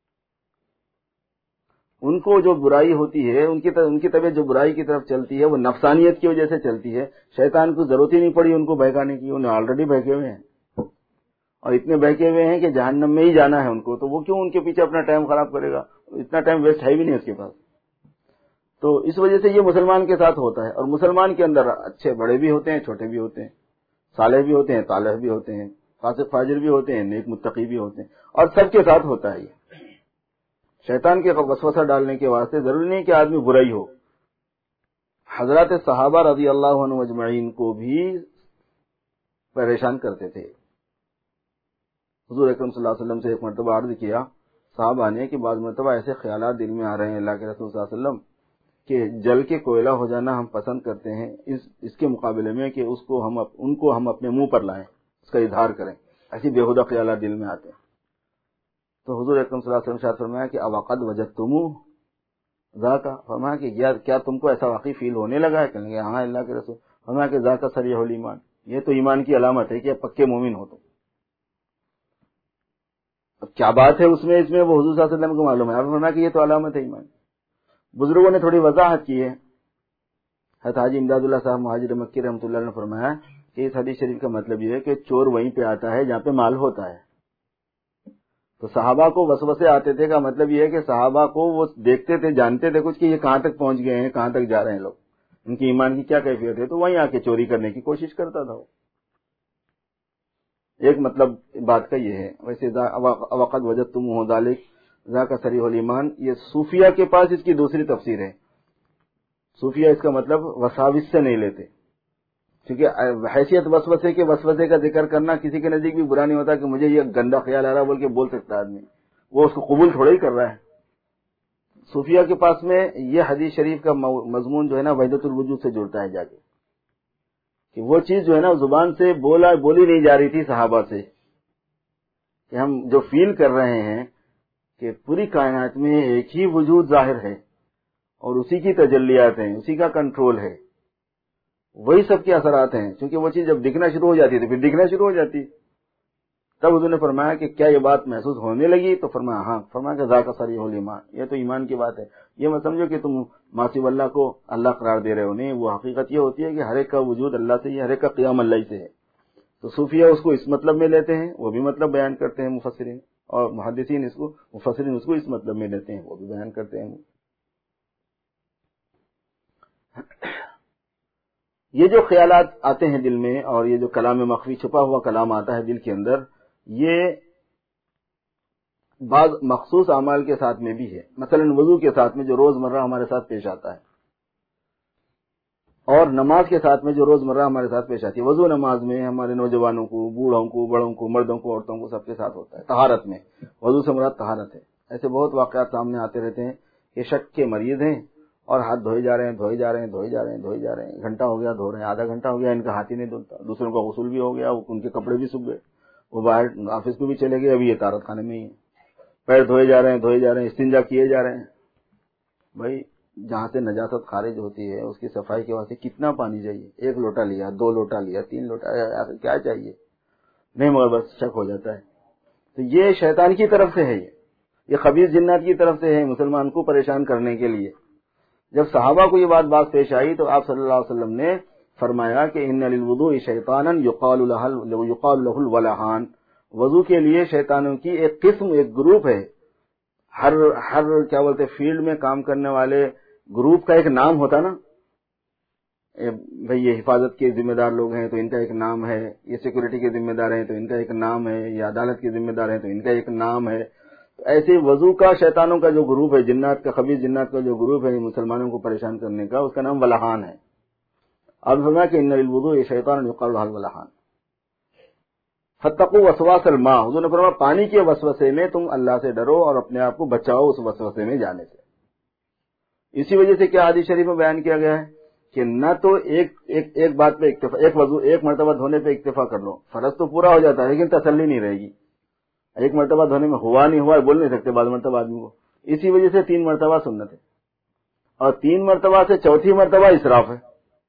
ان کو جو برائی ہوتی ہے، ان کی ان کی طبیعت جو برائی کی طرف چلتی ہے وہ نفسانیت کی وجہ سے چلتی ہے، شیطان کو ضرورت ہی نہیں پڑی ان کو بہکانے کی، انہیں آلریڈی بہکے ہوئے ہیں، اور اتنے بہکے ہوئے ہیں کہ جہنم میں ہی جانا ہے ان کو، تو وہ کیوں ان کے پیچھے اپنا ٹائم خراب کرے گا، اتنا ٹائم ویسٹ ہے بھی نہیں اس کے پاس۔ تو اس وجہ سے یہ مسلمان کے ساتھ ہوتا ہے، اور مسلمان کے اندر اچھے بڑے بھی ہوتے ہیں، چھوٹے بھی ہوتے ہیں، صالح بھی ہوتے ہیں، طالح بھی ہوتے ہیں، فاسق فاجر بھی ہوتے ہیں، نیک متقی بھی ہوتے ہیں، اور سب کے ساتھ ہوتا ہے یہ۔ شیطان کے وسوسہ ڈالنے کے واسطے ضروری نہیں کہ آدمی برائی ہو، حضرات صحابہ رضی اللہ عنہ اجمعین کو بھی پریشان کرتے تھے۔ حضور اکرم صلی اللہ علیہ وسلم سے ایک مرتبہ عرض کیا صحابہ نے کہ بعض مرتبہ ایسے خیالات دل میں آ رہے ہیں اللہ کے رسول صلی اللہ علیہ وسلم کہ جل کے کوئلہ ہو جانا ہم پسند کرتے ہیں، اس اس کے مقابلے میں کہ اس کو ہم ان کو ہم اپنے منہ پر لائیں، اس کا اظہار کریں، ایسی بےہودہ خیالات دل میں آتے ہیں۔ تو حضور اکرم صلی اللہ علیہ وسلم شاید فرمایا کہ اوقد وجدتموہ ذاکا، فرمایا کہ کیا تم کو ایسا واقعی فیل ہونے لگا ہے؟ کہیں گے ہاں اللہ کے رسول، فرمایا کہ ذاکا صریح الایمان، یہ تو ایمان کی علامت ہے کہ پکے مومن ہو تم۔ اب کیا بات ہے اس میں اس میں وہ حضور صلی اللہ علیہ وسلم کو معلوم ہے، آپ فرمایا کہ یہ تو علامت ہے ایمان۔ بزرگوں نے تھوڑی وضاحت کی ہے، حضرت حاجی امداد اللہ صاحب مہاجر مکی رحمۃ اللہ نے فرمایا کہ اس حدیث شریف کا مطلب یہ ہے کہ چور وہیں پہ آتا ہے جہاں پہ مال ہوتا ہے۔ تو صحابہ کو وسوسے آتے تھے کا مطلب یہ ہے کہ صحابہ کو وہ دیکھتے تھے، جانتے تھے کچھ کہ یہ کہاں تک پہنچ گئے ہیں، کہاں تک جا رہے ہیں لوگ، ان کی ایمان کی کیا کیفیت ہے، تو وہیں آ کے چوری کرنے کی کوشش کرتا تھا وہ۔ ایک مطلب بات کا یہ ہے۔ ویسے وقد وجدتموہ ذالک ذاک صریح الایمان، یہ صوفیہ کے پاس اس کی دوسری تفسیر ہے۔ صوفیہ اس کا مطلب وساوس سے نہیں لیتے، کیونکہ حیثیت وسوسے کے وسوسے کا ذکر کرنا کسی کے نزدیک بھی برا نہیں ہوتا کہ مجھے یہ گندا خیال آ رہا بول کے بول سکتا ہے آدمی، وہ اس کو قبول تھوڑا ہی کر رہا ہے۔ صوفیہ کے پاس میں یہ حدیث شریف کا مضمون جو ہے نا وحدت الوجود سے جڑتا ہے جا کے، کہ وہ چیز جو ہے نا زبان سے بولا بولی نہیں جا رہی تھی صحابہ سے، کہ ہم جو فیل کر رہے ہیں کہ پوری کائنات میں ایک ہی وجود ظاہر ہے اور اسی کی تجلیات ہیں، اسی کا کنٹرول ہے، وہی سب کے اثرات ہیں، کیونکہ وہ چیز جب دکھنا شروع ہو جاتی ہے تو پھر دکھنا شروع ہو جاتی ہے۔ تب حضور نے فرمایا کہ کیا یہ بات محسوس ہونے لگی؟ تو فرمایا ہاں، فرمایا کہ ذاک صریح الایمان، یہ تو ایمان کی بات ہے، یہ مت سمجھو کہ تم ماسو اللہ کو اللہ قرار دے رہے ہو، نہیں، وہ حقیقت یہ ہوتی ہے کہ ہر ایک کا وجود اللہ سے ہی، ہر ایک کا قیام اللہ ہی سے ہے۔ تو صوفیہ اس کو اس مطلب میں لیتے ہیں، وہ بھی مطلب بیان کرتے ہیں مفسرین۔ اور محدثین اس کو مفسرین اس کو اس مطلب میں لیتے ہیں، وہ بھی بیان کرتے ہیں۔ یہ جو خیالات آتے ہیں دل میں، اور یہ جو کلام مخفی چھپا ہوا کلام آتا ہے دل کے اندر، یہ بعض مخصوص اعمال کے ساتھ میں بھی ہے، مثلا وضو کے ساتھ میں جو روز مرہ ہمارے ساتھ پیش آتا ہے، اور نماز کے ساتھ میں جو روز مرہ ہمارے ساتھ پیش آتی ہے۔ وضو نماز میں ہمارے نوجوانوں کو، بوڑھوں کو، بڑوں کو، مردوں کو، عورتوں کو، سب کے ساتھ ہوتا ہے۔ طہارت میں وضو سے مراد طہارت ہے۔ ایسے بہت واقعات سامنے آتے رہتے ہیں کہ شک کے مریض ہیں اور ہاتھ دھوئے جا رہے ہیں دھوئے جا رہے ہیں دھوئے جا رہے ہیں دھوئے جا رہے ہیں گھنٹہ ہو گیا دھو رہے ہیں، آدھا گھنٹہ ہو گیا، ان کا ہاتھ ہی نہیں دھلتا، دوسروں کا غسل بھی ہو گیا، ان کے کپڑے بھی سوکھ گئے، وہ باہر آفس کو بھی چلے گئے، ابھی یہ طہارت خانے میں ہی ہے، پیر دھوئے جا رہے ہیں دھوئے جا رہے ہیں، استنجا کیے جا رہے ہیں۔ بھائی جہاں سے نجاست خارج ہوتی ہے اس کی صفائی کے واسطے کتنا پانی چاہیے؟ ایک لوٹا لیا، دو لوٹا لیا، تین لوٹا، کیا چاہیے؟ نہیں، مگر بس شک ہو جاتا ہے۔ تو یہ شیطان کی طرف سے ہے، یہ یہ خبیث جنات کی طرف سے ہے مسلمان کو پریشان کرنے کے لیے۔ جب صحابہ کو یہ بات بات پیش آئی تو آپ صلی اللہ علیہ وسلم نے فرمایا کہ ان للوضوء شیطانا یقال له یقال له الولہان، وضو کے لیے شیطانوں کی ایک قسم، ایک گروپ ہے۔ ہر ہر کیا بولتے فیلڈ میں کام کرنے والے گروپ کا ایک نام ہوتا نا، بھئی یہ حفاظت کے ذمہ دار لوگ ہیں تو ان کا ایک نام ہے، یہ سیکورٹی کے ذمہ دار ہیں تو ان کا ایک نام ہے، یہ عدالت کے ذمہ دار ہیں تو ان کا ایک نام ہے۔ تو ایسے وضو کا شیطانوں کا جو گروپ ہے، جنات کا، خبیث جنات کا جو گروپ ہے مسلمانوں کو پریشان کرنے کا، اس کا نام ولہان ہے۔ اب فرمایا کہ ان للوضوء شیطانا یقال له الولہان فاتقوا وسواس الماء، حضور نے فرمایا پانی کے وسوسے میں تم اللہ سے ڈرو اور اپنے آپ کو بچاؤ اس وسوسے میں جانے سے۔ اسی وجہ سے کیا حدیث شریف میں بیان کیا گیا ہے کہ نہ تو ایک ایک ایک بات پہ اکتفا، ایک وضو ایک مرتبہ دھونے پہ اکتفا کر لو، فرض تو پورا ہو جاتا ہے لیکن تسلی نہیں رہے گی۔ ایک مرتبہ دھونے میں ہوا نہیں ہوا بول نہیں سکتے بعض مرتبہ آدمی کو، اسی وجہ سے تین مرتبہ سنت ہے، اور تین مرتبہ سے چوتھی مرتبہ اسراف ہے،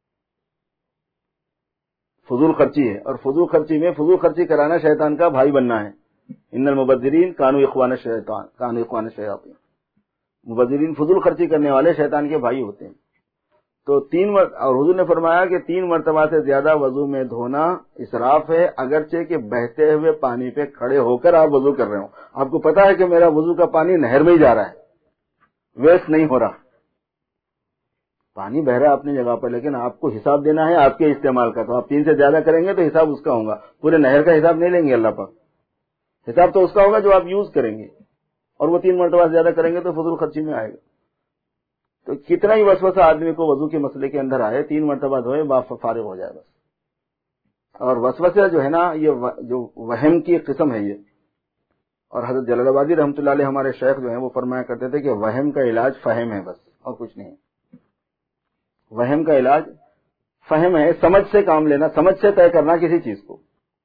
فضول خرچی ہے، اور فضول خرچی میں فضول خرچی کرانا شیطان کا بھائی بننا ہے۔ ان المبذرین کانوا اخوان الشیطان کانوا اخوان الشیاطین، مبذرین فضول خرچی کرنے والے شیطان کے بھائی ہوتے ہیں۔ تو تین مر... اور حضور نے فرمایا کہ تین مرتبہ سے زیادہ وضو میں دھونا اسراف ہے، اگرچہ کہ بہتے ہوئے پانی پہ کھڑے ہو کر آپ وضو کر رہے ہوں، آپ کو پتا ہے کہ میرا وضو کا پانی نہر میں ہی جا رہا ہے، ویسٹ نہیں ہو رہا، پانی بہ رہا ہے اپنی جگہ پر، لیکن آپ کو حساب دینا ہے آپ کے استعمال کا، تو آپ تین سے زیادہ کریں گے تو حساب اس کا ہوگا، پورے نہر کا حساب نہیں لیں گے اللہ پاک، حساب تو اس کا ہوگا جو آپ یوز کریں گے، اور وہ تین مرتبہ زیادہ کریں گے تو فضول خرچی میں آئے گا۔ تو کتنا ہی وسوسہ آدمی کو وضو کے مسئلے کے اندر آئے، تین مرتبہ دھوئے باپ فارغ ہو جائے بس۔ اور وسوسہ جو ہے نا، یہ جو وہم کی قسم ہے یہ، اور حضرت جلال آبادی رحمۃ اللہ علیہ ہمارے شیخ جو ہیں وہ فرمایا کرتے تھے کہ وہم کا علاج فہم ہے بس، اور کچھ نہیں ہے۔ وہم کا علاج فہم ہے، سمجھ سے کام لینا، سمجھ سے طے کرنا کسی چیز کو۔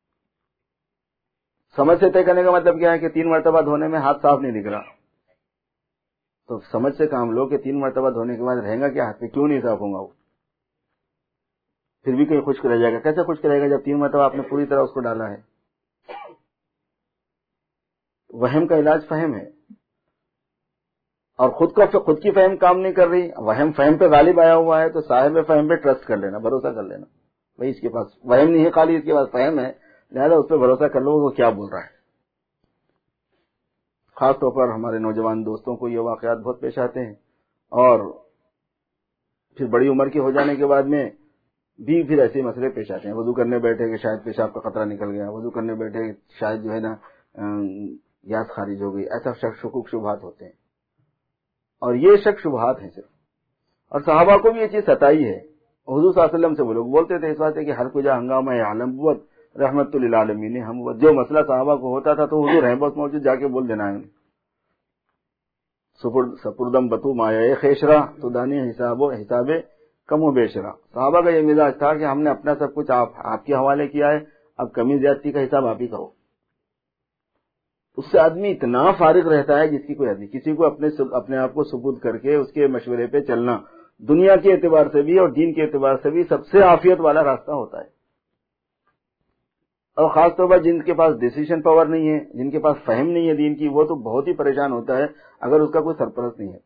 سمجھ سے طے کرنے کا مطلب کیا ہے کہ تین مرتبہ دھونے میں ہاتھ صاف نہیں دکھ رہا، تو سمجھ سے کام لو کہ تین مرتبہ دھونے کے بعد رہے گا کیا ہاتھ پہ، کیوں نہیں صاف ہوں گا وہ، پھر بھی کہیں خشک رہ جائے گا، کیسے خشک رہے گا جب تین مرتبہ آپ نے پوری طرح اس کو ڈالا ہے۔ وہم کا علاج فہم ہے، اور خود کا خود کی فہم کام نہیں کر رہی، وہم فہم پہ غالب آیا ہوا ہے، تو صاحب فہم پہ ٹرسٹ کر لینا، بھروسہ کر لینا، بھائی اس کے پاس وہم نہیں ہے خالی، اس کے پاس فہم ہے، لہٰذا اس پہ بھروسہ کر لو وہ کیا بول رہا ہے۔ خاص طور پر ہمارے نوجوان دوستوں کو یہ واقعات بہت پیش آتے ہیں، اور پھر بڑی عمر کے ہو جانے کے بعد میں بھی پھر ایسے مسئلے پیش آتے ہیں، وضو کرنے بیٹھے کہ شاید پیشاب کا خطرہ نکل گیا، وضو کرنے بیٹھے شاید جو ہے نا گیس خارج ہو گئی، ایسا شک شکوک شبہات ہوتے ہیں، اور یہ شک شبہات ہیں صرف، اور صحابہ کو بھی یہ چیز ستائی ہے۔ حضور صلی اللہ علیہ وسلم سے وہ لوگ بولتے تھے اس بات ہے کہ ہر کجا ہنگامہ عالم بود رحمت للعالمین، ہم جو مسئلہ صحابہ کو ہوتا تھا تو حضور ہیں بس موجود، جا کے بول دینا ہے انہیں، سپردم بتو مایا خیشرا تو دانی حساب و حساب کم و بیشرا۔ صحابہ کا یہ مزاج تھا کہ ہم نے اپنا سب کچھ آپ آپ کے حوالے کیا ہے، اب کمی زیادتی کا حساب آپ ہی کرو۔ اس سے آدمی اتنا فارغ رہتا ہے جس کی کوئی حد نہیں، کسی کو اپنے اپنے آپ کو سپرد کر کے اس کے مشورے پہ چلنا دنیا کے اعتبار سے بھی اور دین کے اعتبار سے بھی سب سے عافیت والا راستہ ہوتا ہے۔ اور خاص طور پر جن کے پاس ڈیسیشن پاور نہیں ہے، جن کے پاس فہم نہیں ہے دین کی، وہ تو بہت ہی پریشان ہوتا ہے اگر اس کا کوئی سرپرست نہیں ہے۔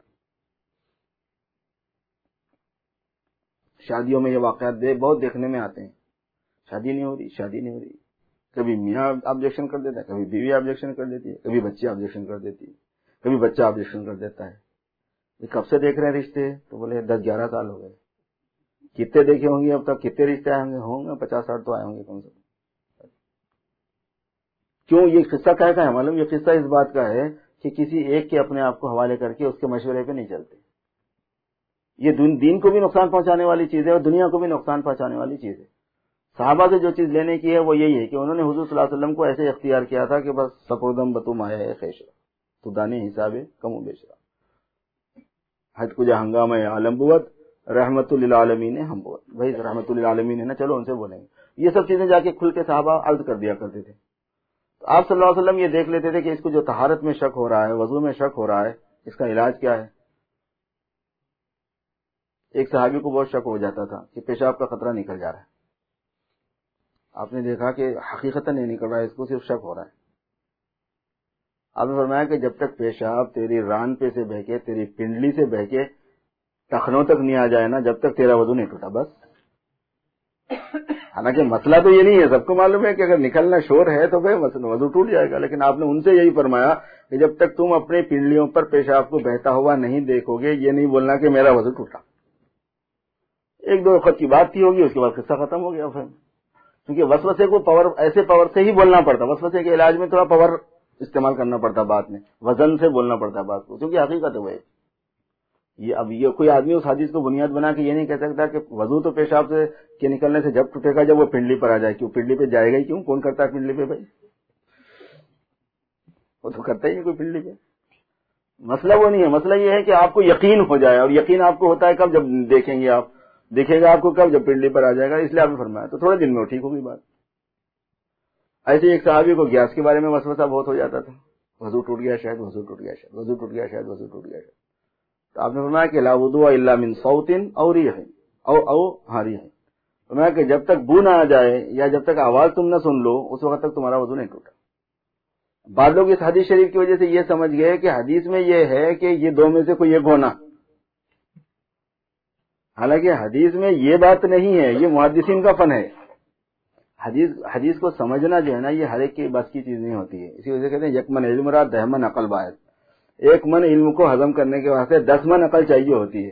شادیوں میں یہ واقعات بہت دیکھنے میں آتے ہیں، شادی نہیں ہو رہی شادی نہیں ہو رہی کبھی میاں آبجیکشن کر دیتا ہے، کبھی بیوی آبجیکشن کر دیتی ہے، کبھی بچی آبجیکشن کر دیتی ہے، کبھی بچہ آبجیکشن کر دیتا ہے. یہ کب سے دیکھ رہے ہیں رشتے؟ تو بولے دس گیارہ سال ہو گئے. کتنے دیکھے ہوں گے اب تک؟ کتنے رشتے آئے ہوں گے؟ ہوں گے پچاس ساٹھ تو آئے ہوں گے کم سے کم. کیوں یہ قصہ کہہ کا ہے معلوم؟ یہ قصہ اس بات کا ہے کہ کسی ایک کے اپنے آپ کو حوالے کر کے اس کے مشورے پہ نہیں چلتے. یہ دین کو بھی نقصان پہنچانے والی چیز ہے اور دنیا کو بھی نقصان پہنچانے والی چیز ہے. صحابہ سے جو چیز لینے کی ہے وہ یہی ہے کہ انہوں نے حضور صلی اللہ علیہ وسلم کو ایسے اختیار کیا تھا کہ بس سپردم بتو مایا ہے خیشہ تو دانی حساب کم و بیشرا حد کجا ہنگامہ عالم بوت رحمت للعالمین ہم بوت. بھائی رحمت للعالمین ہے نا، چلو ان سے بولیں گے. یہ سب چیزیں جا کے کھل کے صحابہ عرض کر دیا کرتے تھے. تو آپ صلی اللہ علیہ وسلم یہ دیکھ لیتے تھے کہ اس کو جو طہارت میں شک ہو رہا ہے، وضو میں شک ہو رہا ہے، اس کا علاج کیا ہے. ایک صحابی کو بہت شک ہو جاتا تھا کہ پیشاب کا خطرہ نکل جا رہا ہے. آپ نے دیکھا کہ حقیقتاً نہیں نکل رہا ہے، اس کو صرف شک ہو رہا ہے. آپ نے فرمایا کہ جب تک پیشاب تیری ران پہ سے بہ کے، تیری پنڈلی سے بہ کے ٹخنوں تک نہیں آ جائے نا، جب تک تیرا وضو نہیں ٹوٹا. بس حالانکہ مسئلہ تو یہ نہیں ہے، سب کو معلوم ہے کہ اگر نکلنا شور ہے تو پھر وضو ٹوٹ جائے گا. لیکن آپ نے ان سے یہی فرمایا کہ جب تک تم اپنی پنڈلیوں پر پیشاب کو بہتا ہوا نہیں دیکھو گے، یہ نہیں بولنا کہ میرا وضو ٹوٹا. ایک دو وقت کی بات تھی ہوگی، اس کے بعد قصہ ختم ہو گیا. پھر کیونکہ وسوسے کو پاور ایسے پاور سے ہی بولنا پڑتا، وسوسے کے علاج میں تھوڑا پاور استعمال کرنا پڑتا، بات میں وزن سے بولنا پڑتا بات کو، کیونکہ حقیقت ہے وہ. یہ اب یہ کوئی آدمی اس حدیث کو بنیاد بنا کے یہ نہیں کہہ سکتا کہ وضو تو پیشاب سے کے نکلنے سے جب ٹوٹے گا جب وہ پنڈلی پر آ جائے. کیوں پنڈلی پہ جائے گا ہی کیوں؟ کون کرتا ہے پنڈلی پہ؟ بھائی وہ تو کرتا ہی نہیں کوئی پنڈلی پہ. مسئلہ وہ نہیں ہے، مسئلہ یہ ہے کہ آپ کو یقین ہو جائے. اور یقین آپ کو ہوتا ہے کب؟ جب دیکھیں گے آپ، دیکھے گا آپ کو کب؟ جب پنڈلی پر آ جائے گا. اس لیے آپ نے فرمایا تو تھوڑے دن میں وہ ٹھیک ہوگی بات. ایسے ایک صحابی کو گیس کے بارے میں وسوسہ بہت ہو جاتا تھا. وضو ٹوٹ گیا شاید، وضو ٹوٹ گیا شاید، وضو ٹوٹ گیا شاید، وضو ٹوٹ گیا شاید. تو آپ نے فرمایا کہ لا وضوء الا من صوت او ریح او او ہاری ہے. فرمایا کہ جب تک بو نہ آ جائے یا جب تک آواز تم نہ سن لو اس وقت تک تمہارا وضو نہیں ٹوٹا. بعض لوگ اس حدیث شریف کی وجہ سے یہ سمجھ گئے کہ حدیث میں یہ ہے کہ یہ دو میں سے کوئی ایک ہونا. حالانکہ حدیث میں یہ بات نہیں ہے، یہ محدثین کا فن ہے. حدیث حدیث کو سمجھنا جو ہے نا، یہ ہر ایک کے بس کی چیز نہیں ہوتی ہے. اسی وجہ سے کہتے ہیں یک من علم را دہ من عقل باعث. ایک من علم کو ہضم کرنے کے واسطے دس من عقل چاہیے ہوتی ہے.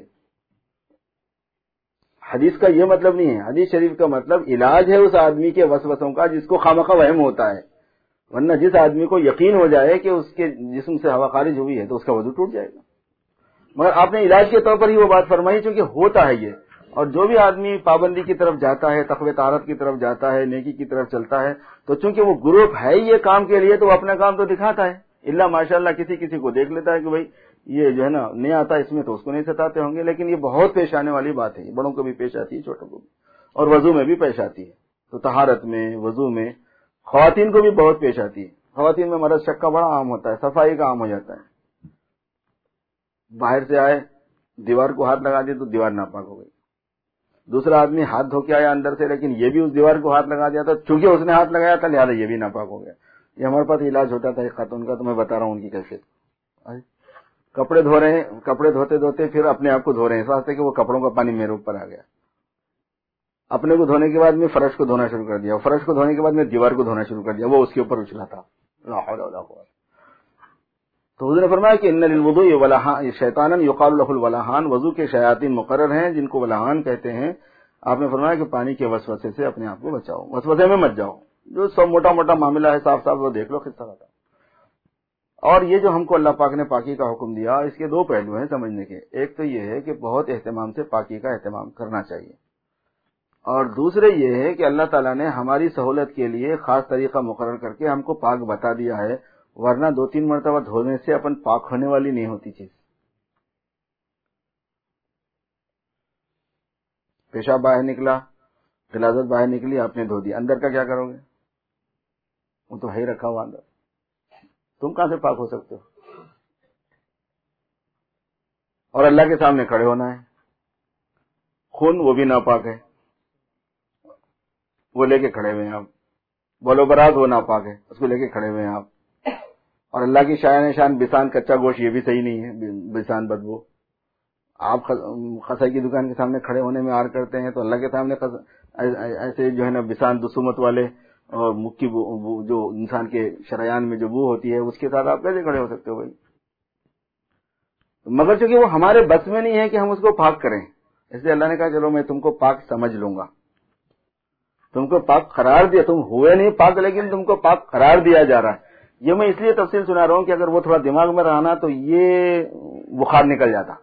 حدیث کا یہ مطلب نہیں ہے. حدیث شریف کا مطلب علاج ہے اس آدمی کے وسوسوں کا جس کو خامخواہ وہم ہوتا ہے. ورنہ جس آدمی کو یقین ہو جائے کہ اس کے جسم سے ہوا خارج ہوئی ہے تو اس کا وضو ٹوٹ جائے گا. مگر آپ نے علاج کے طور پر ہی وہ بات فرمائی چونکہ ہوتا ہے یہ. اور جو بھی آدمی پابندی کی طرف جاتا ہے، تقوی طہارت کی طرف جاتا ہے، نیکی کی طرف چلتا ہے، تو چونکہ وہ گروپ ہے یہ کام کے لیے تو وہ اپنا کام تو دکھاتا ہے. اللہ ماشاء اللہ کسی کسی کو دیکھ لیتا ہے کہ بھائی یہ جو ہے نا نہیں آتا اس میں تو اس کو نہیں ستاتے ہوں گے. لیکن یہ بہت پیش آنے والی بات ہے. بڑوں کو بھی پیش آتی ہے، چھوٹوں کو بھی، اور وضو میں بھی پیش آتی ہے. تو طہارت میں، وضو میں خواتین کو بھی بہت پیش آتی ہے. خواتین میں مرض شک کا بڑا عام ہوتا ہے، صفائی کا عام ہو جاتا ہے. باہر سے آئے دیوار کو ہاتھ لگا دیا تو دیوار ناپاک ہو گئی. دوسرا آدمی ہاتھ دھو کے آیا اندر سے لیکن یہ بھی اس دیوار کو ہاتھ لگا دیا تھا، چونکہ اس نے ہاتھ لگایا تھا لہٰذا یہ بھی ناپاک ہو گیا. یہ ہمارے پاس علاج ہوتا تھا ایک خاتون کا، تو میں بتا رہا ہوں ان کی کیفیت. کپڑے دھو رہے ہیں، کپڑے دھوتے دھوتے پھر اپنے آپ کو دھو رہے ہیں اس واسطے کہ وہ کپڑوں کا پانی میرے اوپر آ گیا. اپنے کو دھونے کے بعد میں فرش کو دھونا شروع کر دیا، فرش کو دھونے کے بعد میں دیوار کو دھونا شروع کر دیا، وہ اس کے اوپر اچھلا تھا. لا حول ولا قوت. تو حضور نے فرمایا کہ ان للوضوء ولہان شیطانا یقال له الولہان، وضو کے شیاطین مقرر ہیں جن کو ولہان کہتے ہیں. آپ نے فرمایا کہ پانی کے وسوسے سے اپنے آپ کو بچاؤ، وسوسے میں مت جاؤ. جو سب موٹا موٹا معاملہ ہے صاف صاف وہ دیکھ لو قصہ ختم. اور یہ جو ہم کو اللہ پاک نے پاکی کا حکم دیا اس کے دو پہلو ہیں سمجھنے کے. ایک تو یہ ہے کہ بہت اہتمام سے پاکی کا اہتمام کرنا چاہیے، اور دوسرے یہ ہے کہ اللہ تعالیٰ نے ہماری سہولت کے لیے خاص طریقہ مقرر کر کے ہم کو پاک بتا دیا ہے. ورنہ دو تین مرتبہ دھونے سے اپن پاک ہونے والی نہیں ہوتی چیز. پیشاب باہر نکلا، غلاظت باہر نکلی، آپ نے دھو دیا، اندر کا کیا کرو گے؟ وہ تو ہے ہی رکھا ہوا اندر، تم کہاں سے پاک ہو سکتے ہو؟ اور اللہ کے سامنے کھڑے ہونا ہے. خون وہ بھی ناپاک ہے، وہ لے کے کھڑے ہوئے ہیں آپ. بولو برات وہ ناپاک ہے، اس کو لے کے کھڑے ہوئے ہیں آپ. اور اللہ کی شاعن شان بسان کچا گوشت یہ بھی صحیح نہیں ہے، بسان بدبو. آپ خسائی کی دکان کے سامنے کھڑے ہونے میں آر کرتے ہیں تو اللہ کے سامنے ایسے جو ہے نا بسان دسومت والے اور منہ کی جو انسان کے شریان میں جو بو ہوتی ہے اس کے ساتھ آپ کیسے کھڑے ہو سکتے ہو بھائی؟ مگر چونکہ وہ ہمارے بس میں نہیں ہے کہ ہم اس کو پاک کریں، اس لیے اللہ نے کہا چلو میں تم کو پاک سمجھ لوں گا، تم کو پاک قرار دیا، تم ہوئے نہیں پاک لیکن تم کو پاک قرار دیا جا رہا ہے۔ یہ میں اس لیے تفصیل سنا رہا ہوں کہ اگر وہ تھوڑا دماغ میں رہنا تو یہ بخار نکل جاتا۔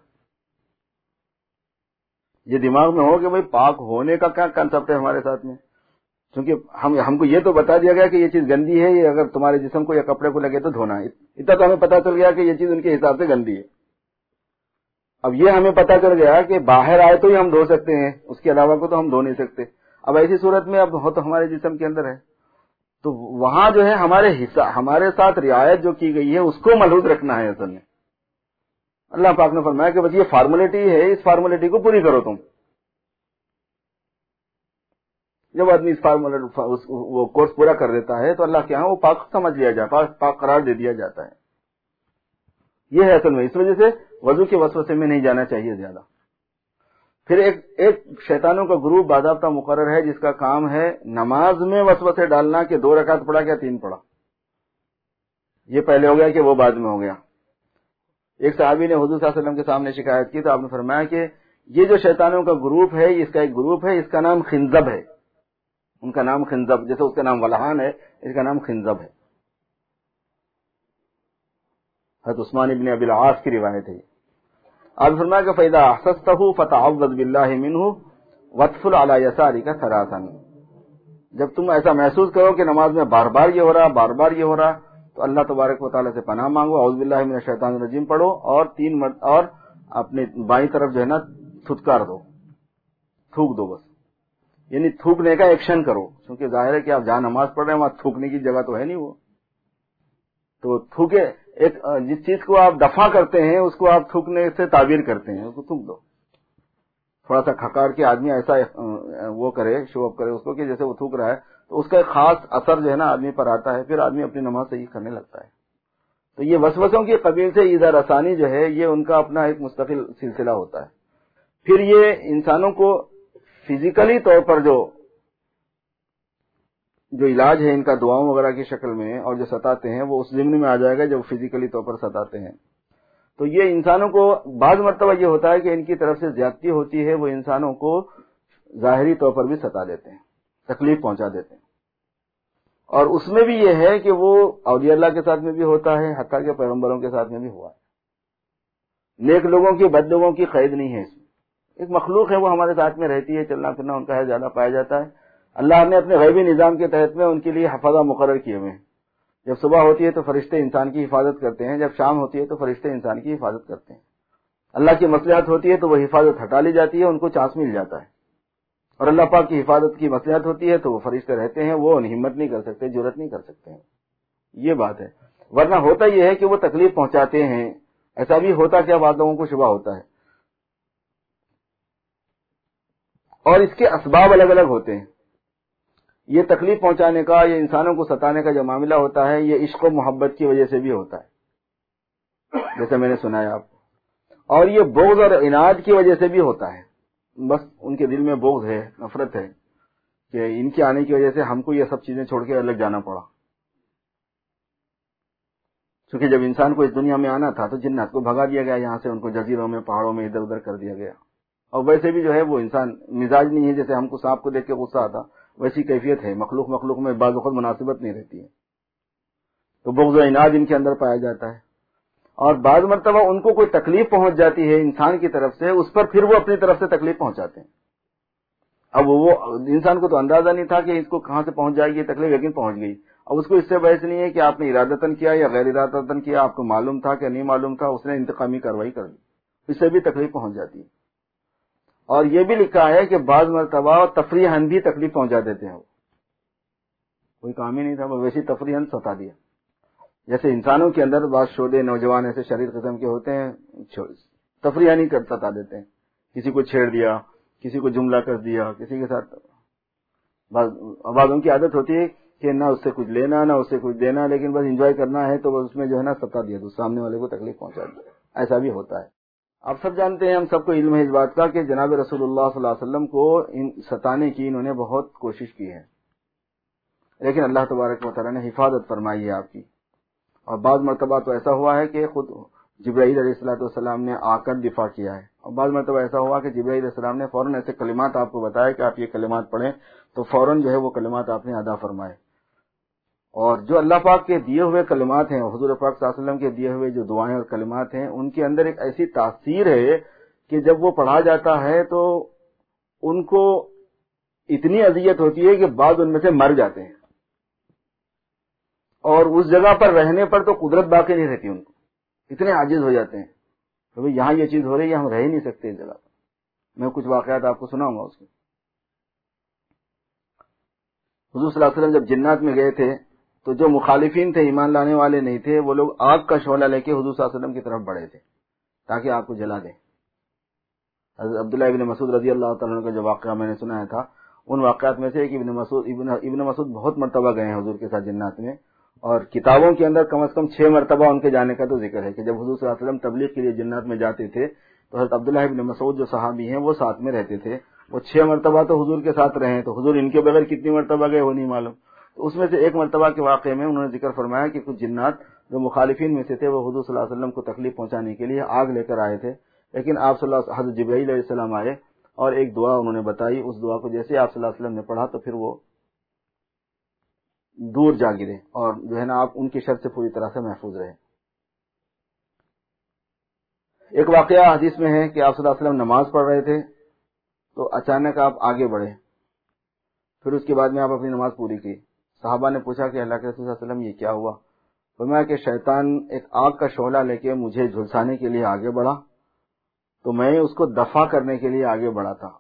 یہ دماغ میں ہو کہ بھئی پاک ہونے کا کیا کنسپٹ ہے ہمارے ساتھ میں، کیونکہ ہم ہم کو یہ تو بتا دیا گیا کہ یہ چیز گندی ہے، یہ اگر تمہارے جسم کو یا کپڑے کو لگے تو دھونا ہے، اتنا تو ہمیں پتا چل گیا کہ یہ چیز ان کے حساب سے گندی ہے۔ اب یہ ہمیں پتا چل گیا کہ باہر آئے تو ہی ہم دھو سکتے ہیں، اس کے علاوہ کو تو ہم دھو نہیں سکتے۔ اب ایسی صورت میں اب ہو تو ہمارے جسم کے اندر ہے، تو وہاں جو ہے ہمارے حصہ ہمارے ساتھ رعایت جو کی گئی ہے اس کو ملحوظ رکھنا ہے۔ اصل میں اللہ پاک نے فرمایا کہ بس یہ فارمیلٹی ہے، اس فارمیلٹی کو پوری کرو تم۔ جب آدمی اس فارمیلٹی وہ کورس پورا کر دیتا ہے تو اللہ کے ہاں وہ پاک سمجھ لیا جاتا ہے، پاک قرار دے دیا جاتا ہے۔ یہ ہے اصل میں، اس وجہ سے وضو کے وسوسے میں نہیں جانا چاہیے زیادہ۔ پھر ایک ایک شیطانوں کا گروپ باضابطہ مقرر ہے جس کا کام ہے نماز میں وسوسے ڈالنا کہ دو رکعت پڑھا کیا تین پڑھا، یہ پہلے ہو گیا کہ وہ بعد میں ہو گیا۔ ایک صحابی نے حضور صلی اللہ علیہ وسلم کے سامنے شکایت کی تو آپ نے فرمایا کہ یہ جو شیطانوں کا گروپ ہے اس کا ایک گروپ ہے، اس کا نام خنزب ہے، ان کا نام خنزب، جیسے اس کا نام ولہان ہے اس کا نام خنزب ہے۔ حضرت عثمان ابن ابی العاص کی روایت ہے۔ آپ نے فرمایا کہ فَإِذَا أَحْسَسْتَهُ فَتَعَوَّذْ بِاللَّهِ مِنْهُ وَادْخُلْ عَلَى يَسَارِكَ ثَلَاثًا، جب تم ایسا محسوس کرو کہ نماز میں بار بار یہ ہو رہا بار بار یہ ہو رہا تو اللہ تبارک و تعالیٰ سے پناہ مانگو، اعوذ باللہ من الشیطان الرجیم پڑھو، اور تین مرد اور اپنے بائیں طرف جو ہے نا تھتکار دو، تھوک دو، بس یعنی تھوکنے کا ایکشن کرو، کیونکہ ظاہر ہے کہ آپ جہاں نماز پڑھ رہے ہیں وہاں تھوکنے کی جگہ تو ہے نہیں، وہ تو تھوکے ایک جس چیز کو آپ دفع کرتے ہیں اس کو آپ تھوکنے سے تعبیر کرتے ہیں، اس کو تھوک دو، تھوڑا سا کھکار کے آدمی ایسا وہ کرے شو اپ کرے اس کو کہ جیسے وہ تھوک رہا ہے تو اس کا ایک خاص اثر جو ہے نا آدمی پر آتا ہے، پھر آدمی اپنی نماز صحیح کرنے لگتا ہے۔ تو یہ وسوسوں کی قبیل سے ایذا رسانی جو ہے یہ ان کا اپنا ایک مستقل سلسلہ ہوتا ہے۔ پھر یہ انسانوں کو فزیکلی طور پر جو جو علاج ہے ان کا دعاؤں وغیرہ کی شکل میں اور جو ستاتے ہیں وہ اس ضمن میں آ جائے گا جب فزیکلی طور پر ستاتے ہیں۔ تو یہ انسانوں کو بعض مرتبہ یہ ہوتا ہے کہ ان کی طرف سے زیادتی ہوتی ہے، وہ انسانوں کو ظاہری طور پر بھی ستا دیتے ہیں، تکلیف پہنچا دیتے ہیں، اور اس میں بھی یہ ہے کہ وہ اولیاء اللہ کے ساتھ میں بھی ہوتا ہے، حتیٰ کہ پیغمبروں کے ساتھ میں بھی ہوا ہے۔ نیک لوگوں کی بد لوگوں کی قید نہیں ہے، اس میں ایک مخلوق ہے وہ ہمارے ساتھ میں رہتی ہے، چلنا پھرنا ان کا ہے، زیادہ پایا جاتا ہے۔ اللہ نے اپنے غیبی نظام کے تحت میں ان کے لیے حفاظہ مقرر کیے ہوئے ہیں۔ جب صبح ہوتی ہے تو فرشتے انسان کی حفاظت کرتے ہیں، جب شام ہوتی ہے تو فرشتے انسان کی حفاظت کرتے ہیں۔ اللہ کی مصلحت ہوتی ہے تو وہ حفاظت ہٹا لی جاتی ہے، ان کو چانس مل جاتا ہے، اور اللہ پاک کی حفاظت کی مصلحت ہوتی ہے تو وہ فرشتے رہتے ہیں، وہ ہمت نہیں کر سکتے، جرأت نہیں کر سکتے ہیں۔ یہ بات ہے، ورنہ ہوتا یہ ہے کہ وہ تکلیف پہنچاتے ہیں۔ ایسا بھی ہوتا کیا بعض لوگوں کو شبہ ہوتا ہے، اور اس کے اسباب الگ الگ ہوتے ہیں۔ یہ تکلیف پہنچانے کا، یہ انسانوں کو ستانے کا جو معاملہ ہوتا ہے یہ عشق و محبت کی وجہ سے بھی ہوتا ہے، جیسے میں نے سنایا آپ کو، اور یہ بغض اور عناد کی وجہ سے بھی ہوتا ہے۔ بس ان کے دل میں بغض ہے، نفرت ہے کہ ان کے آنے کی وجہ سے ہم کو یہ سب چیزیں چھوڑ کے الگ جانا پڑا۔ کیونکہ جب انسان کو اس دنیا میں آنا تھا تو جنات کو بھگا دیا گیا یہاں سے، ان کو جزیروں میں پہاڑوں میں ادھر ادھر کر دیا گیا، اور ویسے بھی جو ہے وہ انسان مزاج نہیں ہے، جیسے ہم کو سانپ کو دیکھ کے غصہ آتا ویسی کیفیت ہے، مخلوق مخلوق میں بعض وقت مناسبت نہیں رہتی ہے، تو بغض و عناد ان کے اندر پایا جاتا ہے۔ اور بعض مرتبہ ان کو کوئی تکلیف پہنچ جاتی ہے انسان کی طرف سے، اس پر پھر وہ اپنی طرف سے تکلیف پہنچاتے ہیں۔ اب وہ انسان کو تو اندازہ نہیں تھا کہ اس کو کہاں سے پہنچ جائے گی تکلیف، لیکن پہنچ گئی۔ اب اس کو اس سے بحث نہیں ہے کہ آپ نے ارادتاً کیا یا غیر ارادتاً کیا، آپ کو معلوم تھا کہ نہیں معلوم تھا، اس نے انتقامی کارروائی کر دی، اس سے بھی تکلیف پہنچ جاتی ہے۔ اور یہ بھی لکھا ہے کہ بعض مرتبہ تفریحاً بھی تکلیف پہنچا دیتے ہیں، کوئی کام ہی نہیں تھا، وہ ویسی تفریحاً ستا دیا۔ جیسے انسانوں کے اندر بعض شودے نوجوان ایسے شریر قسم کے ہوتے ہیں، تفریحاً ہی ستا دیتے ہیں، کسی کو چھیڑ دیا، کسی کو جملہ کر دیا، کسی کے ساتھ بعض ان کی عادت ہوتی ہے کہ نہ اس سے کچھ لینا نہ اس سے کچھ دینا، لیکن بس انجوائے کرنا ہے تو بس اس میں جو ہے نا ستا دیا تو سامنے والے کو تکلیف پہنچا دیا، ایسا بھی ہوتا ہے۔ آپ سب جانتے ہیں، ہم سب کو علم ہے اس بات کا کہ جناب رسول اللہ صلی اللہ علیہ وسلم کو ان ستانے کی انہوں نے بہت کوشش کی ہے، لیکن اللہ تبارک و تعالیٰ نے حفاظت فرمائی ہے آپ کی. اور بعض مرتبہ تو ایسا ہوا ہے کہ خود جبرائیل علیہ الصلوۃ والسلام نے آ کر دفاع کیا ہے، اور بعض مرتبہ ایسا ہوا کہ جبرائیل علیہ السلام نے فوراً ایسے کلمات آپ کو بتایا کہ آپ یہ کلمات پڑھیں، تو فوراً جو ہے وہ کلمات آپ نے ادا فرمائے. اور جو اللہ پاک کے دیے ہوئے کلمات ہیں، حضور پاک صلی اللہ علیہ وسلم کے دیے ہوئے جو دعائیں اور کلمات ہیں، ان کے اندر ایک ایسی تاثیر ہے کہ جب وہ پڑھا جاتا ہے تو ان کو اتنی اذیت ہوتی ہے کہ بعض ان میں سے مر جاتے ہیں، اور اس جگہ پر رہنے پر تو قدرت باقی نہیں رہتی، ان کو اتنے عاجز ہو جاتے ہیں کہ بھئی یہاں یہ چیز ہو رہی ہے، ہم رہ ہی نہیں سکتے اس جگہ پر. میں کچھ واقعات آپ کو سناؤں گا اس کے. حضور صلی اللہ علیہ وسلم جب جنات میں گئے تھے تو جو مخالفین تھے، ایمان لانے والے نہیں تھے، وہ لوگ آگ کا شعلہ لے کے حضور صلی اللہ علیہ وسلم کی طرف بڑھے تھے تاکہ آپ کو جلا دیں. حضرت عبداللہ ابن مسعود رضی اللہ تعالیٰ عنہ کا جو واقعہ میں نے سنایا تھا، ان واقعات میں سے ایک ابن مسعود ابن, ابن مسعود بہت مرتبہ گئے ہیں حضور کے ساتھ جنات میں، اور کتابوں کے اندر کم از کم چھ مرتبہ ان کے جانے کا تو ذکر ہے کہ جب حضور صلی اللہ علیہ وسلم تبلیغ کے لیے جنات میں جاتے تھے تو حضرت عبداللہ ابن مسعود جو صحابی ہیں وہ ساتھ میں رہتے تھے. وہ چھ مرتبہ تو حضور کے ساتھ رہے ہیں، تو حضور ان کے بغیر کتنی مرتبہ گئے وہ نہیں معلوم. تو اس میں سے ایک مرتبہ کے واقعے میں انہوں نے ذکر فرمایا کہ کچھ جنات جو مخالفین میں سے تھے وہ حضور صلی اللہ علیہ وسلم کو تکلیف پہنچانے کے لیے آگ لے کر آئے تھے، لیکن آپ صلی اللہ حضرت جبرائیل علیہ السلام آئے اور ایک دعا انہوں نے بتائی. اس دعا کو جیسے آپ صلی اللہ علیہ وسلم نے پڑھا تو پھر وہ دور جا گرے اور جو ہے نا آپ ان کی شر سے پوری طرح سے محفوظ رہے. ایک واقعہ حدیث میں ہے کہ آپ صلی اللہ علیہ وسلم نماز پڑھ رہے تھے تو اچانک آپ آگے بڑھے، پھر اس کے بعد میں آپ اپنی نماز پوری کی. صحابہ نے پوچھا کہ اللہ کے رسول صلی اللہ علیہ وسلم یہ کیا ہوا؟ فرمایا کہ شیطان ایک آگ کا شعلہ لے کے مجھے جھلسانے کے لیے آگے بڑھا تو میں اس کو دفع کرنے کے لیے آگے بڑھا تھا،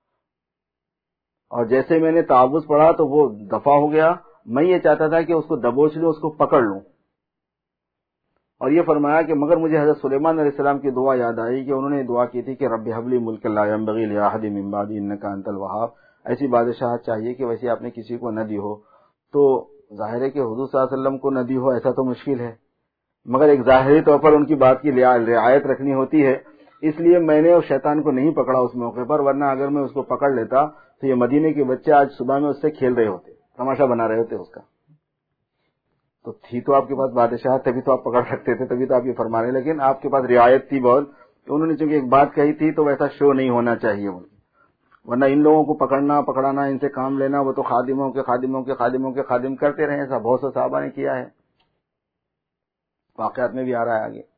اور جیسے میں نے تعوذ پڑھا تو وہ دفع ہو گیا. میں یہ چاہتا تھا کہ اس کو دبوچ لوں، اس کو پکڑ لوں. اور یہ فرمایا کہ مگر مجھے حضرت سلیمان علیہ السلام کی دعا یاد آئی کہ انہوں نے دعا کی تھی کہ رب هب لی ملکا لا ينبغی لأحد من بعدی انک انت الوہاب. ایسی بادشاہت چاہیے کہ ویسے آپ نے کسی کو نہ دی ہو. تو ظاہر ہے کہ حضور صلی اللہ علیہ وسلم کو نہ دی ہو ایسا تو مشکل ہے، مگر ایک ظاہری طور پر ان کی بات کی رعایت رکھنی ہوتی ہے. اس لیے میں نے اس شیطان کو نہیں پکڑا اس موقع پر، ورنہ اگر میں اس کو پکڑ لیتا تو یہ مدینے کے بچے آج صبح میں اس سے کھیل رہے ہوتے، تماشا بنا رہے ہوتے اس کا. تو تھی تو آپ کے پاس بادشاہ، تبھی تو آپ پکڑ سکتے تھے، تبھی تو آپ یہ فرما رہے، لیکن آپ کے پاس رعایت تھی بہت. انہوں نے چونکہ ایک بات کہی تھی تو ویسا شو نہیں ہونا چاہیے، ورنہ ان لوگوں کو پکڑنا پکڑانا، ان سے کام لینا، وہ تو خادموں کے خادموں کے خادموں کے خادم کرتے رہے. ایسا بہت سے صحابہ نے کیا ہے، واقعات میں بھی آ رہا ہے آگے.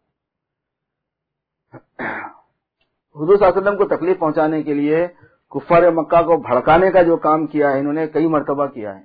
حضور صلی اللہ علیہ وسلم کو تکلیف پہنچانے کے لیے کفار مکہ کو بھڑکانے کا جو کام کیا ہے انہوں نے کئی مرتبہ کیا ہے.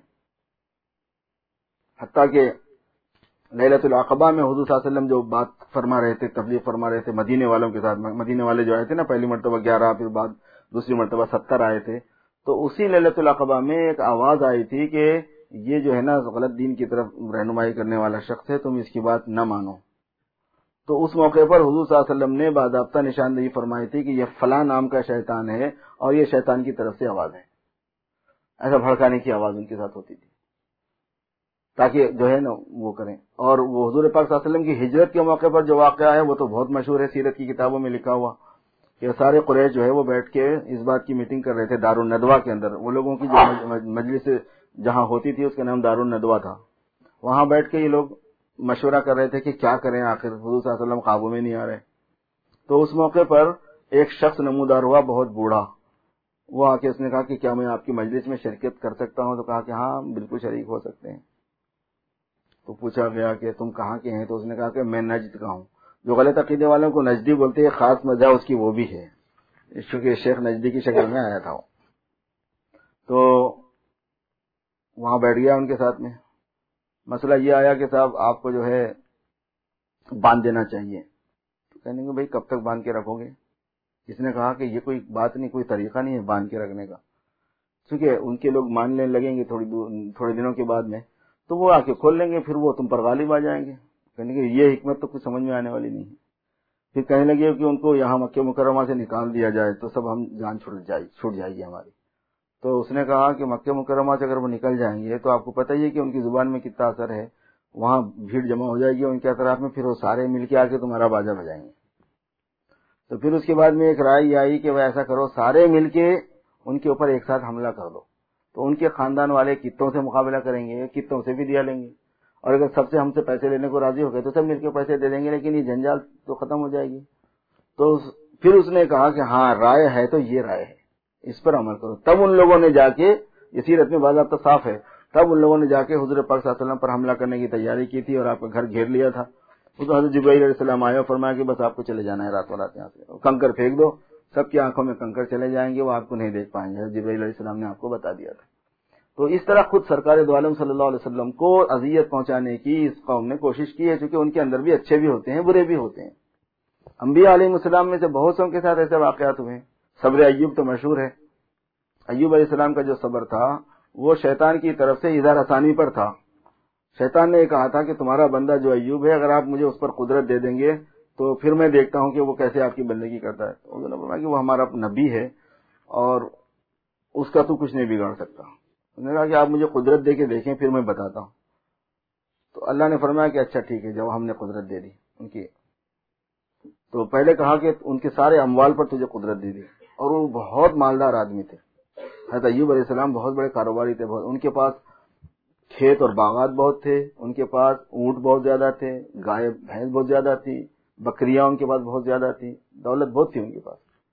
حتیٰ کہ لیلۃ العقبہ میں حضور صلی اللہ علیہ وسلم جو بات فرما رہے تھے، تبلیغ فرما رہے تھے مدینے والوں کے ساتھ، مدینے والے جو آئے تھے نا پہلی مرتبہ گیارہ، پھر بعد دوسری مرتبہ ستر آئے تھے، تو اسی لیلۃ العقبہ میں ایک آواز آئی تھی کہ یہ جو ہے نا غلط دین کی طرف رہنمائی کرنے والا شخص ہے، تم اس کی بات نہ مانو. تو اس موقع پر حضور صلی اللہ علیہ وسلم نے باضابطہ نشاندہی فرمائی تھی کہ یہ فلاں نام کا شیطان ہے اور یہ شیطان کی طرف سے آواز ہے. ایسا بھڑکانے کی آواز ان کے ساتھ ہوتی تھی تاکہ جو ہے نا وہ کریں. اور وہ حضور پاک صلی اللہ علیہ وسلم کی ہجرت کے موقع پر جو واقعہ ہے وہ تو بہت مشہور ہے، سیرت کی کتابوں میں لکھا ہوا کہ سارے قریش جو ہے وہ بیٹھ کے اس بات کی میٹنگ کر رہے تھے دار الندوہ کے اندر. وہ لوگوں کی جو مجلس جہاں ہوتی تھی اس کا نام دار الندوہ تھا. وہاں بیٹھ کے یہ لوگ مشورہ کر رہے تھے کہ کیا کریں، آخر حضور صلی اللہ علیہ وسلم قابو میں نہیں آ رہے. تو اس موقع پر ایک شخص نمودار ہوا، بہت بوڑھا. وہ آ کے اس نے کہا کہ کیا میں آپ کی مجلس میں شرکت کر سکتا ہوں؟ تو کہا کہ ہاں بالکل شریک ہو سکتے ہیں. تو پوچھا گیا کہ تم کہاں کے ہیں؟ تو اس نے کہا کہ میں نجد کا ہوں. جو غلط عقیدے والوں کو نجدی بولتے ہیں، خاص مزہ اس کی وہ بھی ہے، چونکہ شیخ نجدی کی شکل میں آیا تھا وہ. تو وہاں بیٹھ گیا ان کے ساتھ میں. مسئلہ یہ آیا کہ صاحب آپ کو جو ہے باندھ دینا چاہیے. تو کہنے کہ بھائی کب تک باندھ کے رکھو گے؟ اس نے کہا کہ یہ کوئی بات نہیں، کوئی طریقہ نہیں ہے باندھ کے رکھنے کا، چونکہ ان کے لوگ ماننے لگیں گے تھوڑی تھوڑے دنوں کے بعد میں تو وہ آ کے کھول لیں گے، پھر وہ تم پر غالب آ جائیں گے. کہنے کہ یہ حکمت تو کچھ سمجھ میں آنے والی نہیں ہے. پھر کہنے لگے کہ ان کو یہاں مکہ مکرمہ سے نکال دیا جائے تو سب ہم جان چھوٹ جائے چھوٹ جائے گی ہماری. تو اس نے کہا کہ مکہ مکرمہ سے اگر وہ نکل جائیں گے تو آپ کو پتہ ہی ہے کہ ان کی زبان میں کتنا اثر ہے، وہاں بھیڑ جمع ہو جائے گی ان کے اطراف میں، پھر وہ سارے مل کے آ کے تمہارا باجا بجائیں گے. تو پھر اس کے بعد میں ایک رائے یہ آئی کہ وہ ایسا کرو، سارے مل کے ان کے اوپر ایک ساتھ حملہ کر دو. تو ان کے خاندان والے کتوں سے مقابلہ کریں گے، کتوں سے بھی دیا لیں گے، اور اگر سب سے ہم سے پیسے لینے کو راضی ہو گئے تو سب مل کے پیسے دے دیں گے، لیکن یہ جنجال تو ختم ہو جائے گی۔ تو پھر اس نے کہا کہ ہاں رائے ہے تو یہ رائے ہے، اس پر عمل کرو۔ تب ان لوگوں نے جا کے، یہ سیرت میں باضابطہ صاف ہے، تب ان لوگوں نے جا کے حضور پاک صلی اللہ علیہ وسلم پر حملہ کرنے کی تیاری کی تھی اور آپ کا گھر گھیر لیا تھا۔ تو حضرت جبرائیل علیہ السلام آئے اور فرمایا کہ بس آپ کو چلے جانا ہے راتوں رات یہاں سے، کنکر پھینک دو، سب کی آنکھوں میں کنکر چلے جائیں گے، وہ آپ کو نہیں دیکھ پائیں گے۔ حضرت جبرائیل علیہ السلام نے آپ کو بتا دیا تھا۔ تو اس طرح خود سرکار دو عالم صلی اللہ علیہ وسلم کو اذیت پہنچانے کی اس قوم نے کوشش کی ہے، چونکہ ان کے اندر بھی اچھے بھی ہوتے ہیں، برے بھی ہوتے ہیں۔ انبیاء علیہ السلام میں سے بہت سو کے ساتھ ایسے واقعات ہوئے ہیں۔ صبر ایوب تو مشہور ہے۔ ایوب علیہ السلام کا جو صبر تھا وہ شیطان کی طرف سے اظہار آسانی پر تھا۔ شیطان نے یہ کہا تھا کہ تمہارا بندہ جو ایوب ہے، اگر آپ مجھے اس پر قدرت دے دیں گے تو پھر میں دیکھتا ہوں کہ وہ کیسے آپ کی بندگی کرتا ہے۔ انہوں نے فرمایا کہ وہ ہمارا نبی ہے اور اس کا تو کچھ نہیں بگاڑ سکتا۔ انہوں نے کہا کہ آپ مجھے قدرت دے کے دیکھیں پھر میں بتاتا ہوں۔ تو اللہ نے فرمایا کہ اچھا ٹھیک ہے، جب ہم نے قدرت دے دی ان کی، تو پہلے کہا کہ ان کے سارے اموال پر تجھے قدرت دے دی، اور وہ بہت مالدار آدمی تھے۔ حضرت ایوب علیہ السلام بہت بڑے کاروباری تھے، بہت ان کے پاس کھیت اور باغات بہت تھے، ان کے پاس اونٹ بہت زیادہ تھے، گائے بھینس بہت زیادہ تھی، بکریاں ان کے پاس بہت زیادہ تھی، دولت بہت تھی ان کے پاس۔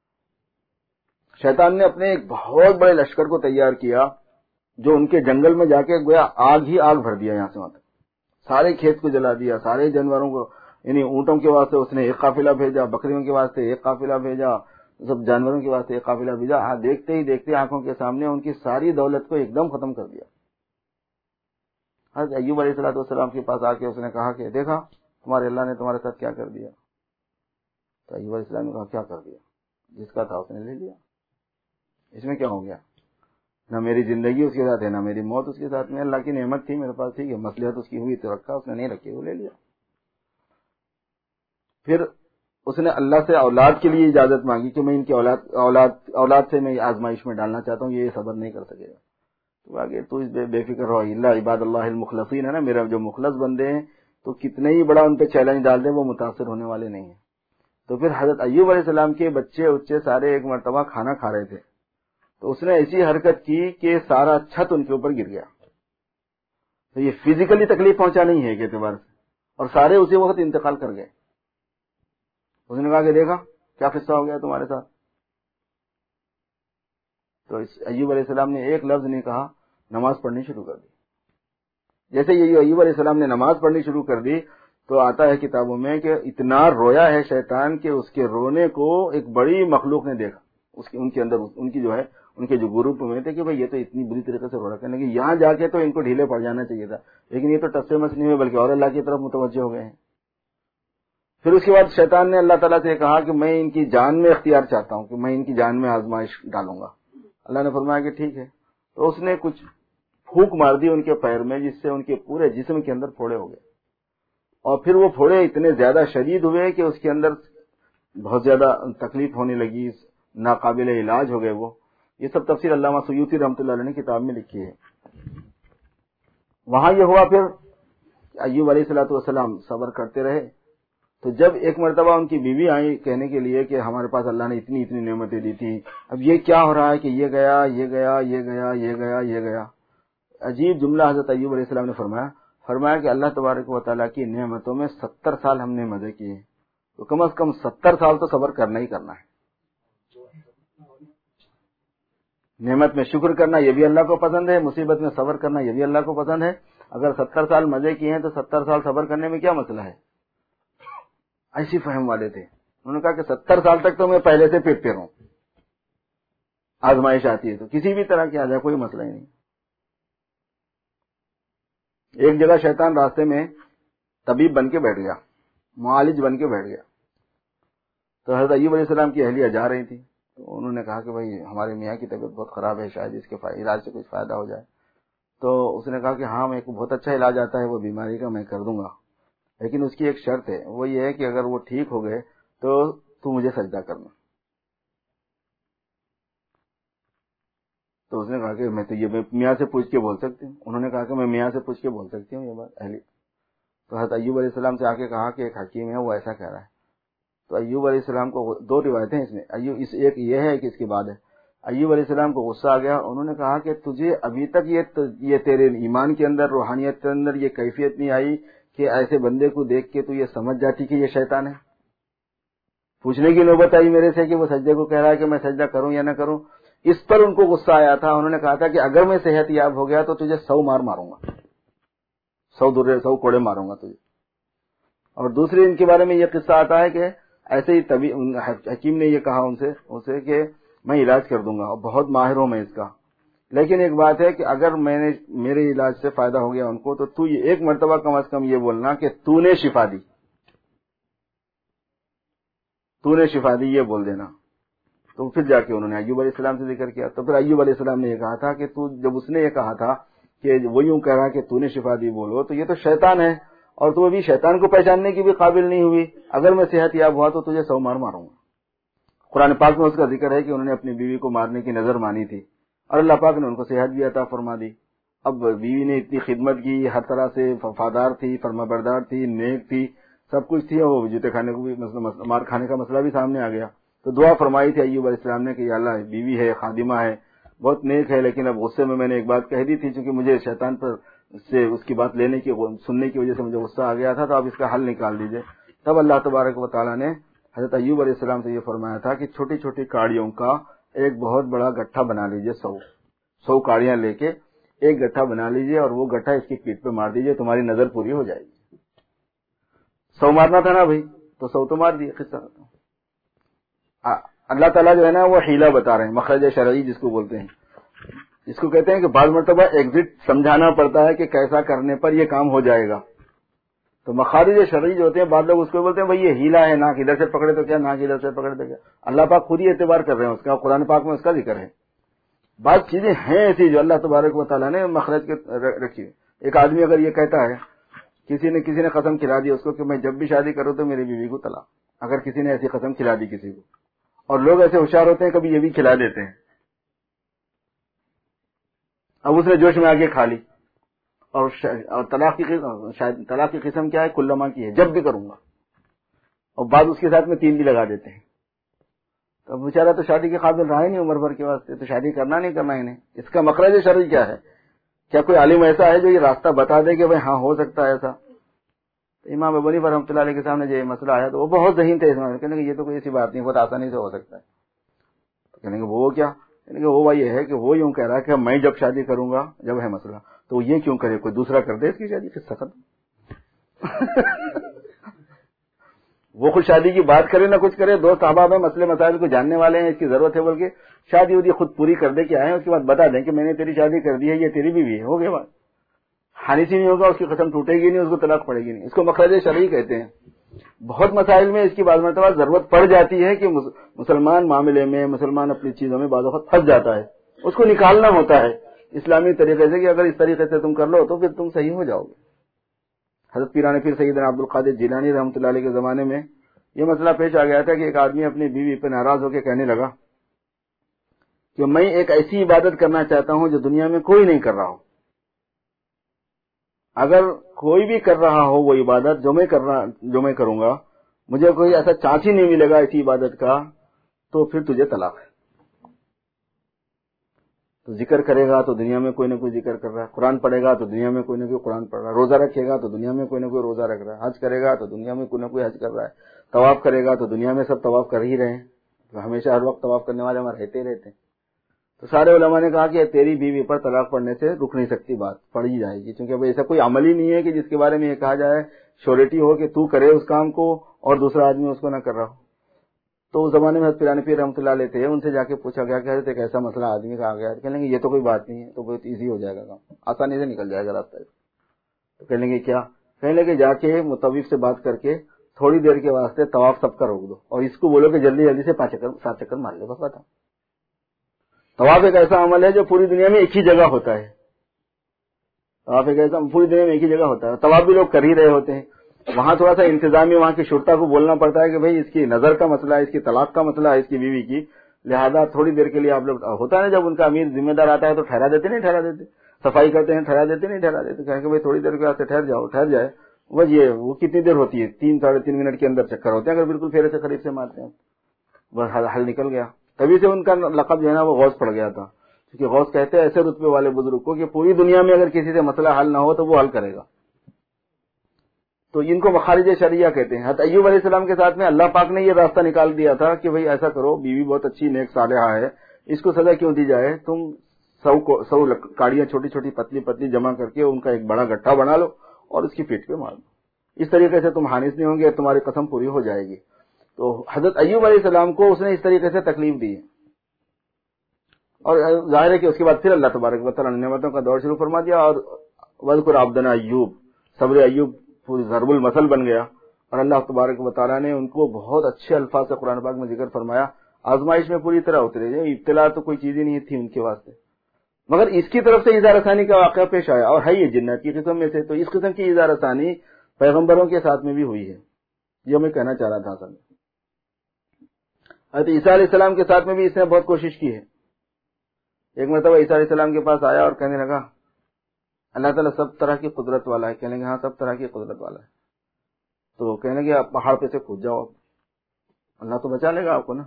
شیطان نے اپنے ایک بہت بڑے لشکر کو تیار کیا جو ان کے جنگل میں جا کے گویا آگ ہی آگ بھر دیا، یہاں سے وہاں تک سارے کھیت کو جلا دیا، سارے جانوروں کو، یعنی اونٹوں کے واسطے اس نے ایک قافلہ بھیجا، بکریوں کے واسطے ایک قافلہ بھیجا، سب جانوروں کے واسطے ایک قافلہ بھیجا۔ ہاں دیکھتے ہی دیکھتے آنکھوں کے سامنے ان کی ساری دولت کو ایک دم ختم کر دیا۔ حضرت ایوب علیہ الصلوۃ والسلام کے پاس آ کے اس نے کہا کہ دیکھا تمہارے اللہ نے تمہارے ساتھ کیا کر دیا۔ تو ایوب علیہ السلام نے کہا کیا کر دیا؟ جس کا تھا اس نے لے لیا، اس میں کیا ہو گیا؟ نہ میری زندگی اس کے ساتھ ہے، نہ میری موت اس کے ساتھ میں، اللہ کی نعمت تھی میرے پاس، ٹھیک ہے، مصلحت اس کی ہوئی تو رکھا، اس نے نہیں رکھی وہ لے لیا۔ پھر اس نے اللہ سے اولاد کے لیے اجازت مانگی کہ میں ان کی اولاد اولاد اولاد سے میں آزمائش میں ڈالنا چاہتا ہوں، یہ صبر نہیں کر سکے گا۔ تو آگے تو اس بے, بے فکر رہو، اللہ عباد اللہ المخلصین ہے نا، میرا جو مخلص بندے ہیں تو کتنے ہی بڑا ان پہ چیلنج ڈال دیں وہ متاثر ہونے والے نہیں ہیں۔ تو پھر حضرت ایوب علیہ السلام کے بچے اچے سارے ایک مرتبہ کھانا کھا رہے تھے، تو اس نے ایسی حرکت کی کہ سارا چھت ان کے اوپر گر گیا۔ تو یہ فزیکلی تکلیف پہنچا نہیں ہے ایک اعتبار سے، اور سارے اسی وقت انتقال کر گئے۔ اس نے کہا کہ دیکھا کیا قصہ ہو گیا تمہارے ساتھ۔ تو ایوب علیہ السلام نے ایک لفظ نہیں کہا، نماز پڑھنی شروع کر دی۔ جیسے یہ ایوب علیہ السلام نے نماز پڑھنی شروع کر دی تو آتا ہے کتابوں میں کہ اتنا رویا ہے شیطان کہ اس کے رونے کو ایک بڑی مخلوق نے دیکھا، اس کی ان کے اندر ان کی جو ہے ان کے جو گروپ میں تھے کہ بھئی یہ تو اتنی بری طریقے سے رو رہا ہے کہ یہاں جا کے تو ان کو ڈھیلے پڑ جانا چاہیے تھا، لیکن یہ تو ٹسے مس نہیں ہوئے بلکہ اور اللہ کی طرف متوجہ ہو گئے ہیں۔ پھر اس کے بعد شیطان نے اللہ تعالیٰ سے کہا کہ میں ان کی جان میں اختیار چاہتا ہوں، کہ میں ان کی جان میں آزمائش ڈالوں گا۔ اللہ نے فرمایا کہ ٹھیک ہے۔ تو اس نے کچھ پھونک مار دی ان کے پیر میں، جس سے ان کے پورے جسم کے اندر پھوڑے ہو گئے، اور پھر وہ پھوڑے اتنے زیادہ شدید ہوئے کہ اس کے اندر بہت زیادہ تکلیف ہونے لگی، ناقابل علاج ہو گئے وہ۔ یہ سب تفسیر علامہ سیوطی رحمۃ اللہ علیہ نے کتاب میں لکھی ہے۔ وہاں یہ ہوا پھر ایوب علیہ الصلوۃ والسلام صبر کرتے رہے، تو جب ایک مرتبہ ان کی بیوی آئی کہنے کے لیے کہ ہمارے پاس اللہ نے اتنی اتنی نعمتیں دی تھی، اب یہ کیا ہو رہا ہے کہ یہ گیا یہ گیا یہ گیا یہ گیا یہ گیا۔ عجیب جملہ حضرت ایوب علیہ السلام نے فرمایا فرمایا کہ اللہ تبارک و تعالیٰ کی نعمتوں میں ستر سال ہم نے مزے کیے، تو کم از کم ستر سال تو صبر کرنا ہی کرنا ہے۔ نعمت میں شکر کرنا یہ بھی اللہ کو پسند ہے، مصیبت میں صبر کرنا یہ بھی اللہ کو پسند ہے۔ اگر ستر سال مزے کیے ہیں تو ستر سال صبر کرنے میں کیا مسئلہ ہے؟ ایسی فہم والے تھے، انہوں نے کہا کہ ستر سال تک تو میں پہلے سے پیٹتے رہوں، آزمائش آتی ہے تو کسی بھی طرح کی آ جائے کوئی مسئلہ ہی نہیں۔ ایک جگہ شیطان راستے میں طبیب بن کے بیٹھ گیا، معالج بن کے بیٹھ گیا، تو حضرت ایوب علیہ السلام کی اہلیہ جا رہی تھی، تو انہوں نے کہا کہ بھائی ہمارے میاں کی طبیعت بہت خراب ہے، شاید اس کے علاج سے کچھ فائدہ ہو جائے۔ تو اس نے کہا کہ ہاں میرے کو بہت اچھا علاج آتا ہے وہ بیماری کا، میں کر دوں گا، لیکن اس کی ایک شرط ہے، وہ یہ ہے کہ اگر وہ ٹھیک ہو گئے تو تو مجھے سجدہ کرنا۔ تو اس نے کہا کہ میں تو یہ میاں سے پوچھ کے بول سکتی ہوں۔ انہوں نے کہا کہ میں میاں سے پوچھ کے بول سکتی ہوں یہ بات اہلی۔ تو حضرت ایوب علیہ السلام سے آ کے کہا کہ ایک حکیم ہے وہ ایسا کہہ رہا ہے۔ تو ایوب علیہ السلام کو دو روایتیں اس میں، ایوب اس ایک یہ ہے کہ اس کے بعد ہے، ایوب علیہ السلام کو غصہ آ گیا. انہوں نے کہا کہ تجھے ابھی تک یہ یہ تیرے ایمان کے اندر، روحانیت کے اندر یہ کیفیت نہیں آئی کہ ایسے بندے کو دیکھ کے تو یہ سمجھ جاتی کہ یہ شیطان ہے؟ پوچھنے کی نوبت آئی میرے سے کہ وہ سجدے کو کہہ رہا ہے کہ میں سجدہ کروں یا نہ کروں. اس پر ان کو غصہ آیا تھا. انہوں نے کہا تھا کہ اگر میں صحت یاب ہو گیا تو تجھے سو مار ماروں گا، سو درے سو کوڑے ماروں گا تجھے. اور دوسری ان کے بارے میں یہ قصہ آتا ہے کہ ایسے ہی طبی حکیم نے یہ کہا ان سے اسے کہ میں علاج کر دوں گا اور بہت ماہر ہوں میں اس کا، لیکن ایک بات ہے کہ اگر میں نے میرے علاج سے فائدہ ہو گیا ان کو تو تو یہ ایک مرتبہ کم از کم یہ بولنا کہ تو نے شفا دی، تو نے شفا دی، یہ بول دینا. تو پھر جا کے انہوں نے ایوب علیہ السلام سے ذکر کیا. تو پھر ایوب علیہ السلام نے یہ کہا تھا کہ تو جب اس نے یہ کہا تھا کہ وہ یوں کہہ رہا کہ تو نے شفا دی بولو، تو یہ تو شیطان ہے اور تو ابھی شیطان کو پہچاننے کی بھی قابل نہیں ہوئی. اگر میں صحت یاب ہوا تو تجھے سو مار ماروں گا. قرآن پاک میں اس کا ذکر ہے کہ انہوں نے اپنی بیوی کو مارنے کی نظر مانی تھی اور اللہ پاک نے ان کو صحت بھی عطا فرما دی. اب بیوی نے اتنی خدمت کی، ہر طرح سے وفادار تھی، فرما بردار تھی، نیک تھی، سب کچھ تھی، اور وہ جوتے کھانے کو بھی مار کھانے کا مسئلہ بھی سامنے آ گیا. تو دعا فرمائی تھی ایوب علیہ السلام نے کہ یا اللہ بیوی ہے، خادمہ ہے، بہت نیک ہے، لیکن اب غصے میں میں نے ایک بات کہہ دی تھی، چونکہ مجھے شیطان پر سے اس کی بات لینے کی سننے کی وجہ سے مجھے غصہ آ گیا تھا، تو آپ اس کا حل نکال دیجئے. تب اللہ تبارک و تعالیٰ نے حضرت ایوب علیہ السلام سے یہ فرمایا تھا کہ چھوٹی چھوٹی کاڑیوں کا ایک بہت بڑا گٹھا بنا لیجئے، سو سو کاڑیاں لے کے ایک گٹھا بنا لیجئے اور وہ گٹھا اس کی پیٹھ پہ مار دیجئے، تمہاری نظر پوری ہو جائے گی. سو مارنا تھا نا بھائی، تو سو تو مار دیے. قصہ اللہ تعالیٰ جو ہے نا وہ حیلہ بتا رہے ہیں، مخرج شرعی جس کو بولتے ہیں، جس کو کہتے ہیں کہ بعض مرتبہ ایگزٹ سمجھانا پڑتا ہے کہ کیسا کرنے پر یہ کام ہو جائے گا. تو مخارج شرعی جو ہوتے ہیں بعض لوگ اس کو بولتے ہیں بھائی یہ ہیلا ہے، ناک ادھر سے پکڑے تو کیا، ناک ادھر سے پکڑے تو کیا. اللہ پاک خود ہی اعتبار کر رہے ہیں اس کا، قرآن پاک میں اس کا ذکر ہے. بعض چیزیں ہیں ایسی جو اللہ تبارک و تعالیٰ نے مخرج کے رکھی ہے. ایک آدمی اگر یہ کہتا ہے، کسی نے کسی نے قسم کھلا دی اس کو کہ میں جب بھی شادی کروں تو میری بیوی کو طلاق، اگر کسی نے ایسی قسم کھلا دی کسی کو، اور لوگ ایسے ہوشیار ہوتے ہیں کبھی یہ بھی کھلا دیتے ہیں. اب اس نے جوش میں آگے کھا لی، اور طلاق کی طلاق کی قسم کیا ہے، کلما کی ہے، جب بھی کروں گا، اور بعد اس کے ساتھ میں تین بھی لگا دیتے ہیں. تو بیچارہ تو شادی کے قابل رہا ہی نہیں عمر بھر کے واسطے، تو شادی کرنا نہیں کرنا انہیں. اس کا مخرج شرعی کیا ہے؟ کیا کوئی عالم ایسا ہے جو یہ راستہ بتا دے کہ بھائی ہاں ہو سکتا ہے ایسا؟ امام ابو حنیفہ رحمۃ اللہ علیہ کے سامنے جو یہ مسئلہ آیا تو وہ بہت ذہین تھے اس میں، کہنے کہ یہ تو کوئی ایسی بات نہیں، بہت آسانی سے ہو سکتا ہے. تو کہنے کہ وہ کیا؟ کہنے کہ وہ یہ ہے کہ وہ یوں کہہ رہا ہے کہ میں جب شادی کروں گا، جب ہے مسئلہ تو یہ کیوں کرے، کوئی دوسرا کر دے اس کی شادی، پھر سخت وہ خود شادی کی بات کرے نہ کچھ کرے، دوست احباب ہیں، مسئلے مسائل کو جاننے والے ہیں، اس کی ضرورت ہے، بلکہ شادی ودی خود پوری کر دے کے آئے اس کے بعد بتا دیں کہ میں نے تیری شادی کر دی ہے، یہ تیری بیوی ہے، ہو گیا بات. حانیسی نہیں ہوگا، اس کی قسم ٹوٹے گی نہیں، اس کو طلاق پڑے گی نہیں. اس کو مخرج شرعی کہتے ہیں. بہت مسائل میں اس کی بعض مرتبہ ضرورت پڑ جاتی ہے کہ مسلمان معاملے میں، مسلمان اپنی چیزوں میں بعض وقت پھنس جاتا ہے، اس کو نکالنا ہوتا ہے اسلامی طریقے سے کہ اگر اس طریقے سے تم کر لو تو پھر تم صحیح ہو جاؤ گے. حضرت پیران پیر سیدنا عبد القادر جیلانی رحمۃ اللہ علیہ کے زمانے میں یہ مسئلہ پیش آ گیا تھا کہ ایک آدمی اپنی بیوی پہ ناراض ہو کے کہنے لگا کہ میں ایک ایسی عبادت کرنا چاہتا ہوں جو دنیا میں کوئی نہیں کر رہا ہو. اگر کوئی بھی کر رہا ہو وہ عبادت جو میں کر رہا جو میں کروں گا، مجھے کوئی ایسا چانس ہی نہیں ملے گا ایسی عبادت کا، تو پھر تجھے طلاق ہے. تو ذکر کرے گا تو دنیا میں کوئی نہ کوئی ذکر کر رہا ہے، قرآن پڑھے گا تو دنیا میں کوئی نہ کوئی قرآن پڑھ رہا ہے، روزہ رکھے گا تو دنیا میں کوئی نہ کوئی روزہ رکھ رہا ہے، حج کرے گا تو دنیا میں کوئی نہ کوئی حج کر رہا ہے، طواف کرے گا تو دنیا میں سب طواف کر ہی رہے ہیں، تو ہمیشہ ہر وقت طواف کرنے والے ہمارے رہتے رہتے ہیں. تو سارے علماء نے کہا کہ تیری بیوی پر طلاق پڑنے سے رک نہیں سکتی، بات پڑھی جائے گی، کیونکہ ایسا کوئی عمل ہی نہیں ہے کہ جس کے بارے میں یہ کہا جائے شیورٹی ہو کہ تو کرے اس کام کو اور دوسرا آدمی اس کو نہ کر رہا ہو. تو اس زمانے میں حضرت پیران پیر رحمۃ اللہ علیہ تھے، ان سے جا کے پوچھا گیا کہ حضرت ایک ایسا مسئلہ آدمی کا آ گیا، کہنے لگے یہ تو کوئی بات نہیں ہے، تو بہت ایزی ہو جائے گا کام، آسانی سے نکل جائے گا راستہ. تو کہنے لگے کیا؟ کہنے لگے جا کے مطوف سے بات کر کے تھوڑی دیر کے واسطے طواف سب کا روک دو اور اس کو بولو کہ جلدی جلدی سے پانچ چکر سات چکر مار لے، بس بتا. طواف ایک ایسا عمل ہے جو پوری دنیا میں ایک ہی جگہ ہوتا ہے. طواف ایک ایسا پوری دنیا میں ایک ہی جگہ ہوتا ہے، طواف بھی لوگ کر ہی رہے ہوتے ہیں. وہاں تھوڑا سا انتظامی وہاں کی شرطا کو بولنا پڑتا ہے کہ بھائی اس کی نظر کا مسئلہ ہے، اس کی طلاق کا مسئلہ ہے اس کی بیوی کی، لہذا تھوڑی دیر کے لیے آپ لوگ ہوتا ہے جب ان کا امیر ذمہ دار آتا ہے تو ٹھہرا دیتے نہیں ٹھہرا دیتے، صفائی کرتے ہیں ٹھہرا دیتے نہیں ٹھہرا دیتے، کہیں کہ بھائی تھوڑی دیر کے واسطے ٹھہر جاؤ، ٹھہر جائے. وہ یہ وہ کتنی دیر ہوتی ہے؟ تین ساڑھے تین منٹ کے اندر چکر ہوتے ہیں اگر بالکل پھیرے سے قریب سے مارتے ہیں، بس حل نکل گیا. تبھی سے ان کا لقب جو ہے نا وہ غوث پڑ گیا تھا، کیونکہ غوث کہتے ہیں ایسے رتبے والے بزرگ کو کہ پوری دنیا میں اگر کسی سے مسئلہ حل نہ ہو تو وہ حل کرے گا. تو ان کو مخارج شریعہ کہتے ہیں. حضرت ایوب علیہ السلام کے ساتھ میں اللہ پاک نے یہ راستہ نکال دیا تھا کہ بھئی ایسا کرو، بیوی بہت اچھی نیک صالحہ ہے، اس کو سزا کیوں دی جائے، تم سو کو سو کاڑیاں چھوٹی چھوٹی پتلی پتلی جمع کر کے ان کا ایک بڑا گٹھا بنا لو اور اس کی پیٹ پہ مار دو، اس طریقے سے تم حانث نہیں ہوں گے، تمہاری قسم پوری ہو جائے گی. تو حضرت ایوب علیہ السلام کو اس نے اس طریقے سے تکلیف دی ہے، اور ظاہر ہے کہ اس کے بعد پھر اللہ تبارک و تعالیٰ نے نعمتوں کا دور شروع فرما دیا. اور وذکر عبدنا ایوب، صبر ایوب پوری ضرب المثل بن گیا، اور اللہ تبارک و تعالیٰ نے ان کو بہت اچھے الفاظ سے قرآن پاک میں ذکر فرمایا. آزمائش میں پوری طرح اترے، ابتلا تو کوئی چیز ہی نہیں تھی ان کے واسطے، مگر اس کی طرف سے ایذا رسانی کا واقعہ پیش آیا، اور ہے یہ جنت کی قسم میں سے. تو اس قسم کی ایذا رسانی پیغمبروں کے ساتھ میں بھی ہوئی ہے، یہ میں کہنا چاہ رہا تھا. اصل میں حضرت عیسیٰ علیہ السلام کے ساتھ میں بھی اس نے بہت کوشش کی ہے. ایک مرتبہ عیسیٰ علیہ السلام کے پاس آیا اور کہنے لگا اللہ تعالیٰ سب طرح کی قدرت والا ہے. کہنے لگے ہاں سب طرح کی قدرت والا ہے. تو کہنے لگے آپ پہاڑ پہ سے کود جاؤ، اللہ تو بچا لے گا آپ کو نا،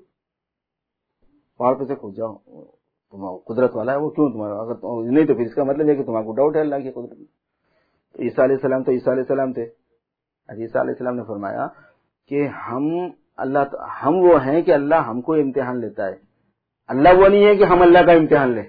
پہاڑ پہ سے کود جاؤ، قدرت والا ہے وہ، کیوں تمہارا، اگر نہیں تو پھر اس کا مطلب ہے کہ تمہارے کو ڈاؤٹ ہے اللہ کی قدرت میں. تو عیسیٰ علیہ السلام تو عیسیٰ علیہ السلام تھے. عیسیٰ علیہ السلام نے فرمایا کہ ہم اللہ ہم وہ ہیں کہ اللہ ہم کو امتحان لیتا ہے، اللہ وہ نہیں ہے کہ ہم اللہ کا امتحان لیں.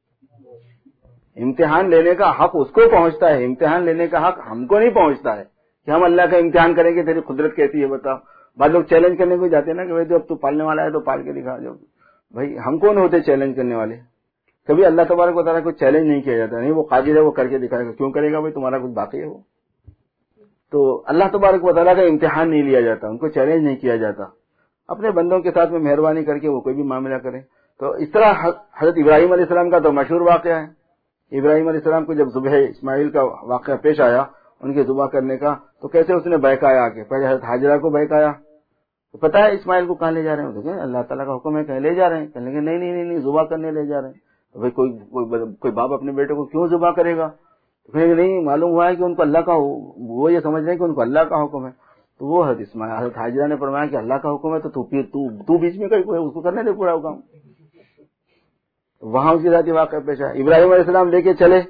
امتحان لینے کا حق اس کو پہنچتا ہے، امتحان لینے کا حق ہم کو نہیں پہنچتا ہے کہ ہم اللہ کا امتحان کریں کہ تیری قدرت کیسی ہے بتا. بعض لوگ چیلنج کرنے کو جاتے ہیں نا کہ بھائی تو اب تو پالنے والا ہے تو پال کے دکھا جو. بھائی ہم کون ہوتے چیلنج کرنے والے؟ کبھی اللہ تبارک و تعالیٰ کو چیلنج نہیں کیا جاتا، نہیں وہ قادر ہے وہ کر کے دکھائے گا. کیوں کرے گا بھائی، تمہارا کچھ باقی ہے وہ. تو اللہ تبارک و تعالیٰ کا امتحان نہیں لیا جاتا، ان کو چیلنج نہیں کیا جاتا. اپنے بندوں کے ساتھ میں مہربانی کر کے وہ کوئی بھی معاملہ کرے. تو اس طرح حضرت ابراہیم علیہ السلام کا تو مشہور واقعہ ہے. ابراہیم علیہ السلام کو جب ذبح اسماعیل کا واقعہ پیش آیا ان کے ذبح کرنے کا، تو کیسے اس نے بہکایا آ کے پہلے حضرت حاجرہ کو بہکایا. تو پتا ہے اسماعیل کو کہاں لے جا رہے ہیں؟ دیکھیں اللہ تعالیٰ کا حکم ہے کہیں لے جا رہے ہیں. کہنے لگے نہیں نہیں نہیں ذبح کرنے لے جا رہے ہیں. تو بھائی کوئی کوئی باپ اپنے بیٹے کو کیوں ذبح کرے گا؟ تو کہیں نہیں، معلوم ہوا ہے کہ ان کو اللہ کا، وہ یہ سمجھ رہے ہیں کہ ان کو اللہ کا حکم ہے. تو وہ حضرت اسماعیل حضرت حاجرہ نے فرمایا کہ اللہ کا حکم ہے تو تو بیچ میں کہیں اس کو کرنے دے پورا حکم. وہاں اس کے ساتھ یہ واقعہ پیش آیا. ابراہیم علیہ السلام لے کے چلے،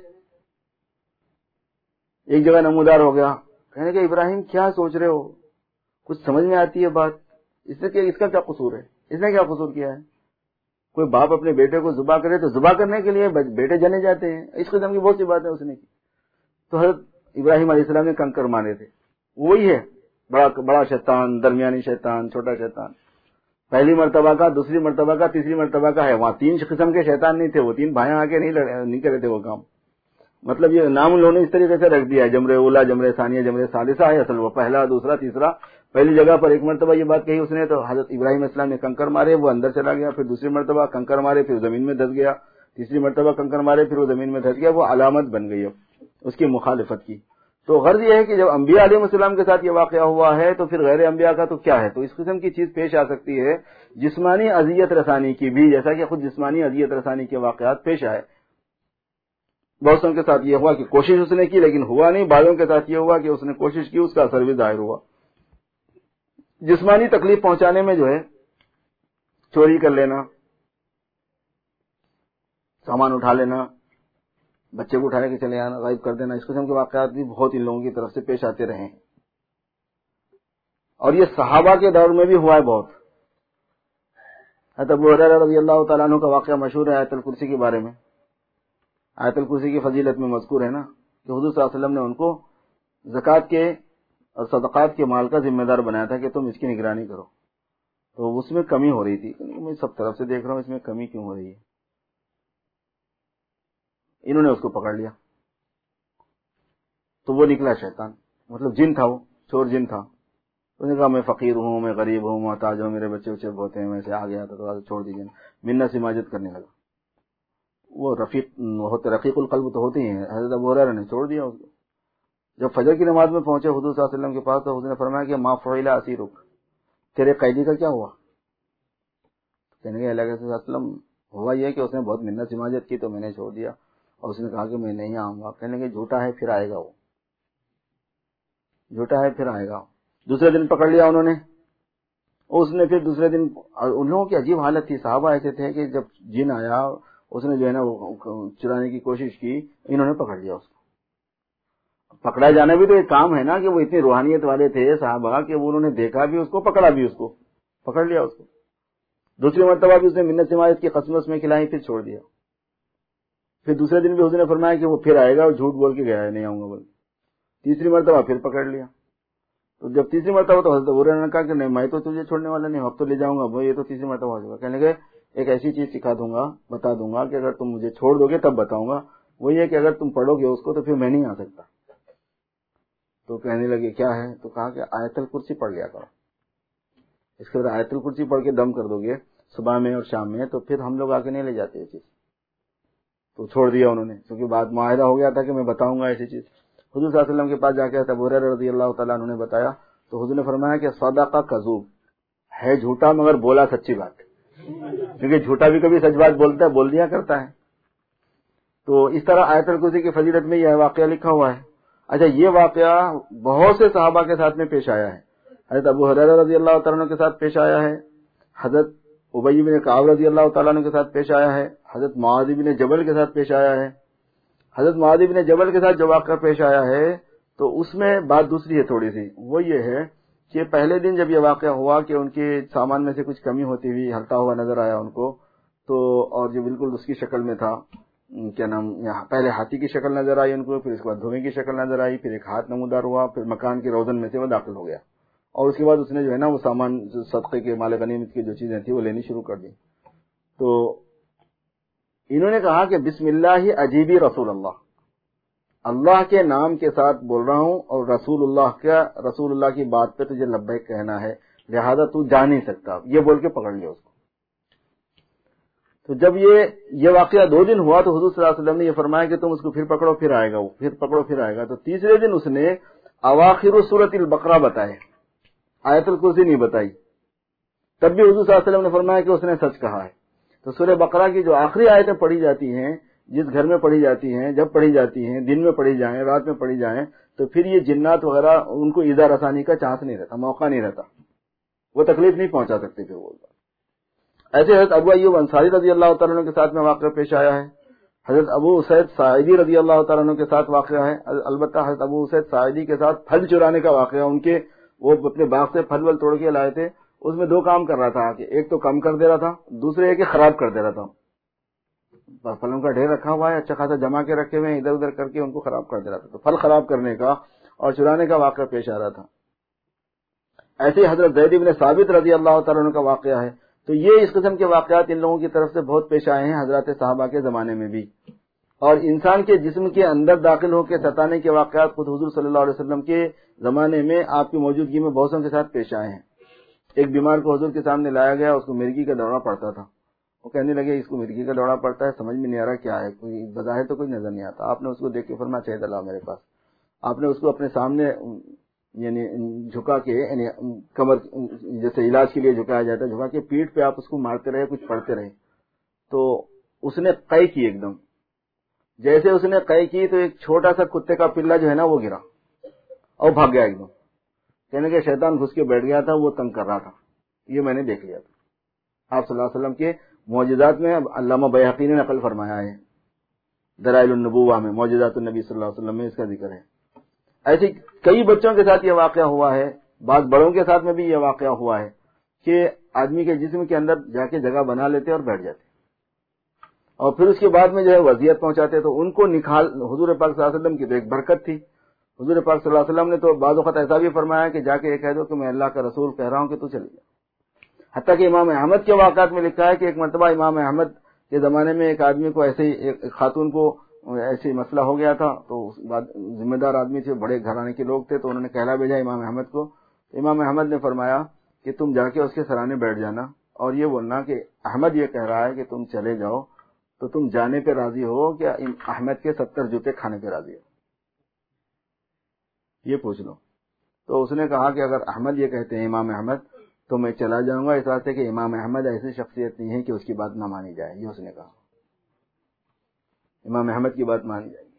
ایک جگہ نمودار ہو گیا. کہنے کہ ابراہیم کیا سوچ رہے ہو، کچھ سمجھ میں آتی ہے بات؟ اس نے اس کا کیا قصور ہے، اس نے کیا قصور کیا ہے؟ کوئی باپ اپنے بیٹے کو ذبح کرے تو ذبح کرنے کے لیے بیٹے جنے جاتے ہیں. اس قسم کی بہت سی باتیں اس نے کی. تو حضرت ابراہیم علیہ السلام نے کنکر مارے تھے. وہی ہے بڑا بڑا شیطان، درمیانی شیطان، چھوٹا شیطان، پہلی مرتبہ کا، دوسری مرتبہ کا، تیسری مرتبہ کا ہے. وہاں تین قسم کے شیطان نہیں تھے، وہ تین بھائیاں آ کے نہیں لڑے نہیں کرے تھے وہ کام. مطلب یہ نام انہوں نے اس طریقے سے رکھ دیا ہے، جمرے اولا، جمرے ثانیہ، جمرے ثالثہ ہے. اصل وہ پہلا، دوسرا، تیسرا. پہلی جگہ پر ایک مرتبہ یہ بات کہی اس نے تو حضرت ابراہیم السلام نے کنکر مارے، وہ اندر چلا گیا. پھر دوسری مرتبہ کنکر مارے، پھر زمین میں دھس گیا. تیسری مرتبہ کنکر مارے، پھر وہ زمین میں دھس گیا. وہ علامت بن گئی اس کی مخالفت کی. تو غرض یہ ہے کہ جب انبیاء علیہ السلام کے ساتھ یہ واقعہ ہوا ہے تو پھر غیر انبیاء کا تو کیا ہے. تو اس قسم کی چیز پیش آ سکتی ہے، جسمانی اذیت رسانی کی بھی، جیسا کہ خود جسمانی اذیت رسانی کے واقعات پیش آئے. بہت سو کے ساتھ یہ ہوا کہ کوشش اس نے کی لیکن ہوا نہیں. بعضوں کے ساتھ یہ ہوا کہ اس نے کوشش کی، اس کا اثر بھی ظاہر ہوا. جسمانی تکلیف پہنچانے میں جو ہے چوری کر لینا، سامان اٹھا لینا، بچے کو اٹھا کے چلے آنا، غائب کر دینا، اس قسم کے واقعات بھی بہت ان لوگوں کی طرف سے پیش آتے رہے ہیں. اور یہ صحابہ کے دور میں بھی ہوا ہے بہت. حضرت ابو ہریرہ رضی اللہ تعالیٰ عنہ کا واقعہ مشہور ہے آیت الکرسی کے بارے میں. آیت الکرسی کی فضیلت میں مذکور ہے نا کہ حضور صلی اللہ علیہ وسلم نے ان کو زکوٰۃ کے اور صدقات کے مال کا ذمہ دار بنایا تھا کہ تم اس کی نگرانی کرو. تو اس میں کمی ہو رہی تھی. میں سب طرف سے دیکھ رہا ہوں اس میں کمی کیوں ہو رہی ہے. انہوں نے اس کو پکڑ لیا تو وہ نکلا شیطان، مطلب جن تھا، وہ چور جن تھا. اس نے کہا میں فقیر ہوں، میں غریب ہوں، محتاج ہوں، میرے بچے بچے بہت ہیں، میں سے آ گیا تھا تو چھوڑ دیجیے. منت سماجت کرنے لگا. وہ رفیق ہوتے رقیق القلب تو ہوتے ہی ہیں. حضرت ابو ہریرہ نے چھوڑ دیا اس کو. جب فجر کی نماز میں پہنچے حضور صلی اللہ علیہ وسلم کے پاس تو حضور نے فرمایا کہ ما فعل اسیرک، تیرے قیدی کا کیا ہوا؟ کہنے کے اللہ کے وسلم ہوا یہ کہ اس نے بہت منت سماجت کی تو میں نے چھوڑ دیا، اور اس نے کہا کہ میں نہیں آؤں گا. کہنے کے جھوٹا ہے پھر آئے گا، وہ جھوٹا ہے پھر آئے گا. دوسرے دن پکڑ لیا انہوں نے. اس نے پھر دوسرے دن، ان لوگوں کی عجیب حالت تھی، صحابہ ایسے تھے کہ جب جن آیا اس نے جو ہے نا وہ چرانے کی کوشش کی، انہوں نے پکڑ لیا اس کو. پکڑا جانا بھی تو ایک کام ہے نا، کہ وہ اتنی روحانیت والے تھے صحابہ کہ انہوں نے دیکھا بھی اس کو، پکڑا بھی اس کو، پکڑ لیا اس کو. دوسری مرتبہ بھی اس نے منت سماعت کی قسم اس میں کھلائی، پھر چھوڑ دیا. پھر دوسرے دن بھی اس نے فرمایا کہ وہ پھر آئے گا، اور جھوٹ بول کے گیا ہے نہیں آؤں گا بول. تیسری مرتبہ پھر پکڑ لیا. تو جب تیسری مرتبہ تو حضرت ابو ہریرہ نے کہا کہ نہیں میں تو تجھے چھوڑنے والا نہیں ہوں، اب تو لے جاؤں گا. وہ یہ تو تیسری مرتبہ ہو چکا. کہنے لگے ایک ایسی چیز سکھا دوں گا، بتا دوں گا کہ اگر تم مجھے چھوڑ دو گے تب بتاؤں گا. وہ یہ کہ اگر تم پڑھو گے اس کو تو پھر میں نہیں آ سکتا. تو کہنے لگے کیا ہے؟ تو کہا کہ آیت الکرسی پڑھ لیا کرو. اس کے بعد آیت الکرسی پڑھ کے دم کر دو گے صبح میں اور شام میں، تو پھر ہم لوگ آ کے نہیں لے جاتے یہ چیز. تو چھوڑ دیا انہوں نے، کیونکہ بعد معاہدہ ہو گیا تھا کہ میں بتاؤں گا ایسی چیز. حضور صلی اللہ علیہ وسلم کے پاس جا کے ابو ہریرہ رضی اللہ تعالیٰ عنہ نے بتایا تو حضور نے فرمایا کہ صدق کذوب، ہے جھوٹا مگر بولا سچی بات، کیونکہ جھوٹا بھی کبھی سچ بات بولتا ہے، بول دیا کرتا ہے. تو اس طرح آیت الکرسی کی فضیلت میں یہ واقعہ لکھا ہوا ہے. اچھا، یہ واقعہ بہت سے صحابہ کے ساتھ میں پیش آیا ہے. حضرت ابو ہریرہ رضی اللہ تعالیٰ عنہ کے ساتھ پیش آیا ہے، حضرت ابی بن کعب رضی اللہ تعالیٰ عنہ کے ساتھ پیش آیا ہے، حضرت معاذ بن جبل کے ساتھ پیش آیا ہے. حضرت معاذ بن جبل کے ساتھ جو واقعہ پیش آیا ہے تو اس میں بات دوسری ہے تھوڑی سی. وہ یہ ہے کہ پہلے دن جب یہ واقعہ ہوا کہ ان کے سامان میں سے کچھ کمی ہوتی ہوئی ہلتا ہوا نظر آیا ان کو، تو اور جو بالکل اس کی شکل میں تھا، کیا نام، پہلے ہاتھی کی شکل نظر آئی ان کو، پھر اس کے بعد دھوبے کی شکل نظر آئی، پھر ایک ہاتھ نمودار ہوا، پھر مکان کے روزن میں سے وہ داخل ہو گیا، اور اس کے بعد اس نے جو ہے نا وہ سامان صدقے کے مال غنیمت کی جو چیزیں تھیں وہ لینی شروع کر دی. تو انہوں نے کہا کہ بسم اللہ اجیبی رسول اللہ، اللہ کے نام کے ساتھ بول رہا ہوں، اور رسول اللہ کا، رسول اللہ کی بات پہ تجھے لبیک کہنا ہے، لہذا تو جا نہیں سکتا، یہ بول کے پکڑ لیا اس کو. تو جب یہ یہ واقعہ دو دن ہوا تو حضور صلی اللہ علیہ وسلم نے یہ فرمایا کہ تم اس کو پھر پکڑو پھر آئے گا، وہ پھر پکڑو پھر آئے گا. تو تیسرے دن اس نے اواخر سورۃ البقرہ بتائے، آیت الکرسی نہیں بتائی. تب بھی حضور صلی اللہ علیہ وسلم نے فرمایا کہ اس نے سچ کہا ہے. تو سورہ بقرہ کی جو آخری آیتیں پڑھی جاتی ہیں، جس گھر میں پڑھی جاتی ہیں، جب پڑھی جاتی ہیں، دن میں پڑھی جائیں، رات میں پڑھی جائیں، تو پھر یہ جنات وغیرہ ان کو ایذا رسانی کا چانس نہیں رہتا، موقع نہیں رہتا، وہ تکلیف نہیں پہنچا سکتے پھر وہ. ایسے حضرت ابو ایوب انصاری رضی اللہ تعالیٰ عنہ کے ساتھ میں واقعہ پیش آیا ہے. حضرت ابو اسید ساعدی رضی اللہ تعالیٰ عنہ کے ساتھ واقعہ ہے. البتہ حضرت ابو اسید ساعدی کے ساتھ پھل چرانے کا واقعہ، ان کے وہ اپنے باغ سے پھل ول توڑ کے لائے تھے، اس میں دو کام کر رہا تھا کہ ایک تو کم کر دے رہا تھا، دوسرے ایک خراب کر دے رہا تھا. پھلوں کا ڈھیر رکھا ہوا ہے، اچھا خاصا جمع کے رکھے ہوئے ہیں، ادھر ادھر کر کے ان کو خراب کر دے رہا تھا. تو پھل خراب کرنے کا اور چرانے کا واقعہ پیش آ رہا تھا. ایسے ہی حضرت زید بن ثابت رضی اللہ تعالیٰ عنہ کا واقعہ ہے. تو یہ اس قسم کے واقعات ان لوگوں کی طرف سے بہت پیش آئے ہیں حضرات صحابہ کے زمانے میں بھی. اور انسان کے جسم کے اندر داخل ہو کے ستانے کے واقعات خود حضور صلی اللہ علیہ وسلم کے زمانے میں آپ کی موجودگی میں بہت کے ساتھ پیش آئے ہیں. ایک بیمار کو حضور کے سامنے لایا گیا، اس کو مرگی کا دورہ پڑتا تھا. وہ کہنے لگے اس کو مرگی کا دورہ پڑتا ہے، سمجھ میں نہیں آ رہا کیا ہے، کوئی بظاہر تو کوئی نظر نہیں آتا. آپ نے اس کو دیکھ کے فرمایا چاہیے اللہ میرے پاس. آپ نے اس کو اپنے سامنے یعنی جھکا کے، یعنی کمر جیسے علاج کے لیے جھکایا جاتا ہے، جھکا کے پیٹھ پہ آپ اس کو مارتے رہے، کچھ پڑھتے رہے. تو اس نے قے کی، ایک دم جیسے اس نے قے کی تو ایک چھوٹا سا کتے کا پلا جو ہے نا وہ گرا اور بھاگ گیا ایک دم. کہنے کہ شیطان گھس کے بیٹھ گیا تھا، وہ تنگ کر رہا تھا. یہ میں نے دیکھ لیا تھا. آپ صلی اللہ علیہ وسلم کے معجزات میں علامہ بیہقی نے نقل فرمایا ہے، دلائل النبوہ میں، معجزات النبی صلی اللہ علیہ وسلم میں اس کا ذکر ہے. ایسے کئی بچوں کے ساتھ یہ واقعہ ہوا ہے، بعض بڑوں کے ساتھ میں بھی یہ واقعہ ہوا ہے کہ آدمی کے جسم کے اندر جا کے جگہ بنا لیتے اور بیٹھ جاتے، اور پھر اس کے بعد میں جو ہے وضعیت پہنچاتے. تو ان کو نکال، حضور پاک صلی اللہ علیہ وسلم کی تو ایک برکت تھی. حضور پاک صلی اللہ علیہ وسلم نے تو بعض اوقات ایسا بھی فرمایا کہ جا کے یہ کہہ دو کہ میں اللہ کا رسول کہہ رہا ہوں کہ تو چلی جا. حتیٰ کہ امام احمد کے واقعات میں لکھا ہے کہ ایک مرتبہ امام احمد کے زمانے میں ایک آدمی کو ایسے ہی، ایک خاتون کو ایسے مسئلہ ہو گیا تھا. تو ذمہ دار آدمی تھے، بڑے گھرانے کے لوگ تھے، تو انہوں نے کہلا بھیجا امام احمد کو. امام احمد نے فرمایا کہ تم جا کے اس کے سرانے بیٹھ جانا اور یہ بولنا کہ احمد یہ کہہ رہا ہے کہ تم چلے جاؤ، تو تم جانے پہ راضی ہو کہ احمد کے ستر جوتے کھانے پہ راضی ہو، یہ پوچھ لو. تو اس نے کہا کہ اگر احمد یہ کہتے ہیں امام احمد تو میں چلا جاؤں گا، اس واسطے کہ امام احمد ایسی شخصیت نہیں ہے کہ اس کی بات نہ مانی جائے. یہ اس نے کہا، امام احمد کی بات مانی جائے گی.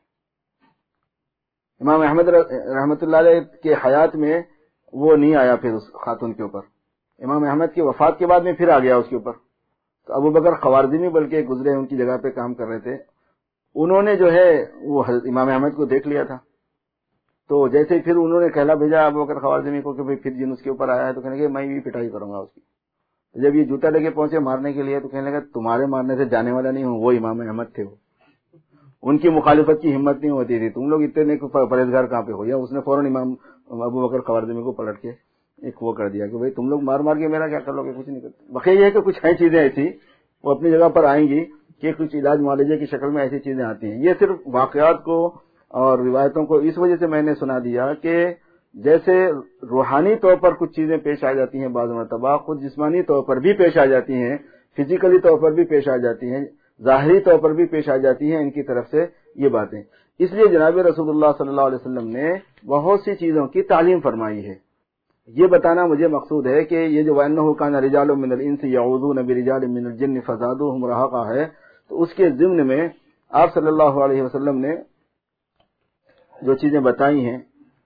امام احمد رحمۃ اللہ علیہ کے حیات میں وہ نہیں آیا پھر اس خاتون کے اوپر. امام احمد کی وفات کے بعد میں پھر آ گیا اس کے اوپر. تو ابو بکر خوارزمی بلکہ گزرے ان کی جگہ پہ کام کر رہے تھے, انہوں نے جو ہے وہ حضرت امام احمد کو دیکھ لیا تھا. تو جیسے ہی پھر انہوں نے کہلا بھیجا ابو بکر خوارزمی کو کہ بھائی پھر جن اس کے اوپر آیا ہے تو کہنے لگے میں بھی پٹائی کروں گا اس کی. جب یہ جوتا لے کے پہنچے مارنے کے لیے تو کہنے لگا تمہارے مارنے سے جانے والا نہیں ہوں, وہ امام احمد تھے, وہ ان کی مخالفت کی ہمت نہیں ہوتی تھی, تم لوگ اتنے پرہیزگار کہاں پہ ہو. یا اس نے فوراً امام ابو بکر خوارزمی کو پلٹ کے ایک وہ کر دیا کہ بھائی تم لوگ مار مار کے میرا کیا کر لو گے, کچھ نہیں کرتے. بقیہ یہ ہے کہ کچھ ہیں چیزیں ایسی وہ اپنی جگہ پر آئیں گی کہ کچھ علاج معالجے کی شکل میں ایسی چیزیں آتی ہیں. یہ صرف واقعات کو اور روایتوں کو اس وجہ سے میں نے سنا دیا کہ جیسے روحانی طور پر کچھ چیزیں پیش آ جاتی ہیں بعض مرتبہ, خود جسمانی طور پر بھی پیش آ جاتی ہیں, فزیکلی طور پر بھی پیش آ جاتی ہیں, ظاہری طور پر بھی پیش آ جاتی ہیں ان کی طرف سے یہ باتیں. اس لیے جناب رسول اللہ صلی اللہ علیہ وسلم نے بہت سی چیزوں کی تعلیم فرمائی ہے. یہ بتانا مجھے مقصود ہے کہ یہ جو وَأَنَّهُ كَانَ رِجَالٌ مِّنَ الْإِنسِ يَعُوذُونَ بِرِجَالٍ مِّنَ الْجِنِّ فَزَادُوهُمْ رَهَقًا ہے, تو اس کے ضمن میں آپ صلی اللہ علیہ وسلم نے جو چیزیں بتائی ہیں,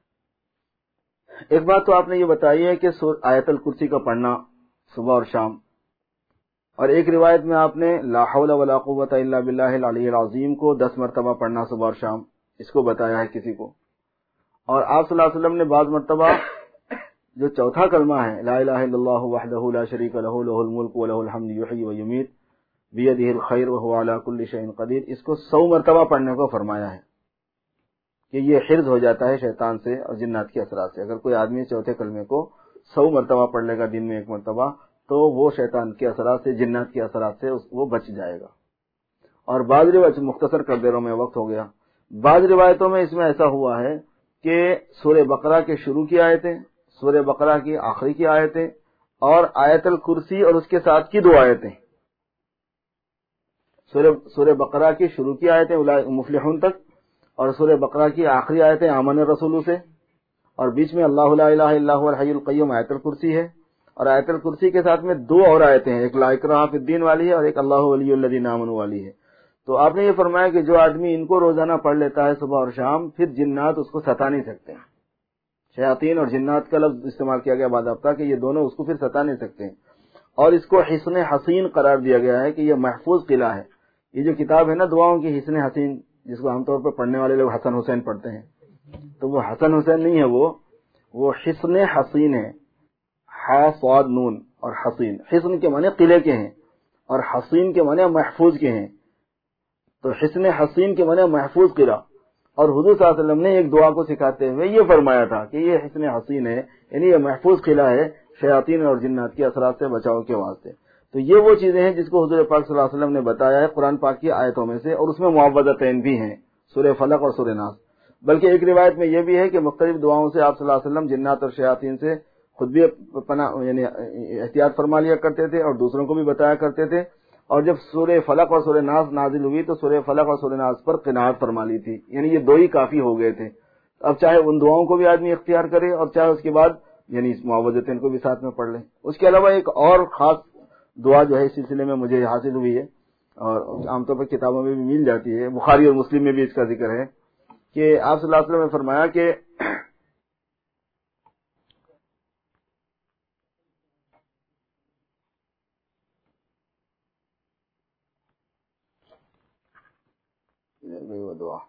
ایک بات تو آپ نے یہ بتائی ہے کہ آیت الکرسی کا پڑھنا صبح اور شام, اور ایک روایت میں آپ نے لا حول ولا قوت الا باللہ العلی العظیم کو دس مرتبہ پڑھنا صبح اور شام, اس کو بتایا ہے کسی کو. اور آپ صلی اللہ علیہ وسلم نے بعض مرتبہ جو چوتھا کلمہ ہے لا الہ الا اللہ وحدہ لا شریک لہ لہ الملک ولہ الحمد یحیی ویمیت بیدہ الخیر وہو علی کل شیء قدیر, اس کو سو مرتبہ پڑھنے کو فرمایا ہے کہ یہ حرز ہو جاتا ہے شیطان سے اور جنات کے اثرات سے. اگر کوئی آدمی چوتھے کلمے کو سو مرتبہ پڑھ لے گا دن میں ایک مرتبہ تو وہ شیطان کے اثرات سے, جنات کے اثرات سے وہ بچ جائے گا. اور بعض روایت مختصر کر دے رہا ہوں میں, وقت ہو گیا. بعض روایتوں میں اس میں ایسا ہوا ہے کہ سورہ بقرہ کے شروع کی آیتیں, سورہ بقرہ کی آخری کی آیتیں اور آیت الکرسی اور اس کے ساتھ کی دو آیتیں, سورہ سورہ بقرہ کی شروع کی آیتیں مفلحون تک اور سورہ بقرہ کی آخری آیتیں آمن الرسول سے, اور بیچ میں اللہ لا الہ الا هو الحی القیوم آیت الکرسی ہے, اور آیت الکرسی کے ساتھ میں دو اور آیتیں ہیں, ایک لا اکراہ فی الدین والی ہے اور ایک اللہ ولی الذین آمنوا والی ہے. تو آپ نے یہ فرمایا کہ جو آدمی ان کو روزانہ پڑھ لیتا ہے صبح اور شام, پھر جنات اس کو ستا نہیں سکتے ہیں. شیاطین اور جنات کا لفظ استعمال کیا گیا باضابطہ کہ یہ دونوں اس کو پھر ستا نہیں سکتے ہیں. اور اس کو حصن حسین قرار دیا گیا ہے کہ یہ محفوظ قلعہ ہے. یہ جو کتاب ہے نا دعاؤں کی حصن حسین, جس کو عام طور پر پڑھنے والے لوگ حسن حسین پڑھتے ہیں, تو وہ حسن حسین نہیں ہے, وہ وہ حصن حسین ہے. حا صاد نون اور حسین, حصن کے معنی قلعے کے ہیں اور حسین کے معنی محفوظ کے ہیں. تو حصن حسین کے معنی محفوظ قلعہ. اور حضور صلی اللہ علیہ وسلم نے ایک دعا کو سکھاتے ہوئے یہ فرمایا تھا کہ یہ حصن حسین ہے, یعنی یہ محفوظ قلعہ ہے شیاطین اور جنات کے اثرات سے بچاؤ کے واسطے. تو یہ وہ چیزیں ہیں جس کو حضور پاک صلی اللہ علیہ وسلم نے بتایا ہے قرآن پاک کی آیتوں میں سے, اور اس میں معوذتین بھی ہیں, سورہ فلق اور سورہ ناس. بلکہ ایک روایت میں یہ بھی ہے کہ مختلف دعاؤں سے آپ صلی اللہ علیہ وسلم جنات اور شیاطین سے خود بھی پناہ یعنی احتیاط فرما لیا کرتے تھے اور دوسروں کو بھی بتایا کرتے تھے. اور جب سورہ فلق اور سورہ ناس نازل ہوئی تو سورہ فلق اور سورہ ناس پر قناعت فرما لی تھی, یعنی یہ دو ہی کافی ہو گئے تھے. اب چاہے ان دعاؤں کو بھی آدمی اختیار کرے اور چاہے اس کے بعد یعنی اس معوذتین کو بھی ساتھ میں پڑھ لیں. اس کے علاوہ ایک اور خاص دعا جو ہے اس سلسلے میں مجھے حاصل ہوئی ہے اور عام طور پر کتابوں میں بھی مل جاتی ہے, بخاری اور مسلم میں بھی اس کا ذکر ہے کہ آپ صلی اللہ علیہ وسلم نے فرمایا کہ وہ دعا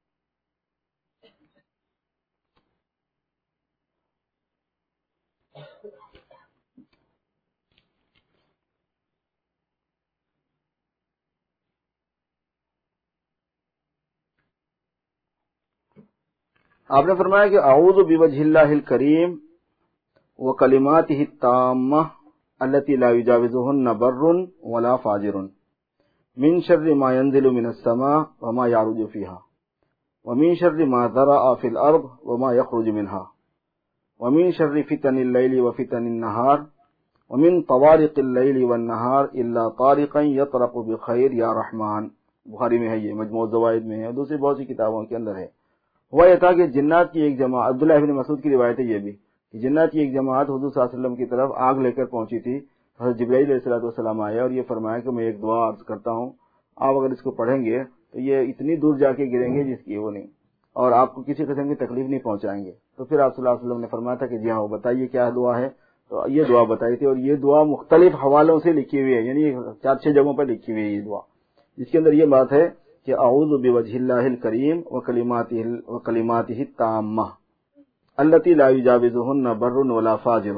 آپ نے فرمایا کہ اعوذ بوجہ اللہ الکریم وکلماتہ التامہ التی لا یجاوزہن بر ولا فاجر من شر ما ينزل من السماء وما يعرج فيها ومن شر ما ذرأ في الأرض وما يخرج منها ومن شر فتن الليل وفتن النهار ومن طوارق الليل والنهار إلا طارقا يطرق بخير يا رحمن. بخاری میں ہے, یہ مجموع الزوائد میں ہے اور دوسری بہت سی کتابوں کے اندر ہے. ہوا یہ تھا کہ جنات کی ایک جماعت, عبداللہ ابن مسعود کی روایت ہے یہ بھی, کہ جنات کی ایک جماعت حضور صلی اللہ علیہ وسلم کی طرف آگ لے کر پہنچی تھی. حضرت جبرائیل علیہ الصلوۃ والسلام آئے اور یہ فرمایا کہ میں ایک دعا عرض کرتا ہوں, آپ اگر اس کو پڑھیں گے تو یہ اتنی دور جا کے گریں گے جس کی وہ نہیں, اور آپ کو کسی قسم کی تکلیف نہیں پہنچائیں گے. تو پھر آپ صلی اللہ علیہ وسلم نے فرمایا تھا کہ جی ہاں بتائیے کیا دعا ہے. تو یہ دعا بتائی تھی، اور یہ دعا مختلف حوالوں سے لکھی ہوئی ہے، یعنی چار چھ جگہوں پر لکھی ہوئی ہے یہ دعا، جس کے اندر یہ بات ہے کہ اعوذ بوجہ اللہ الکریم وکلماتہ وکلماتہ التامہ التی لا یجاوزہن بر ولا فاجر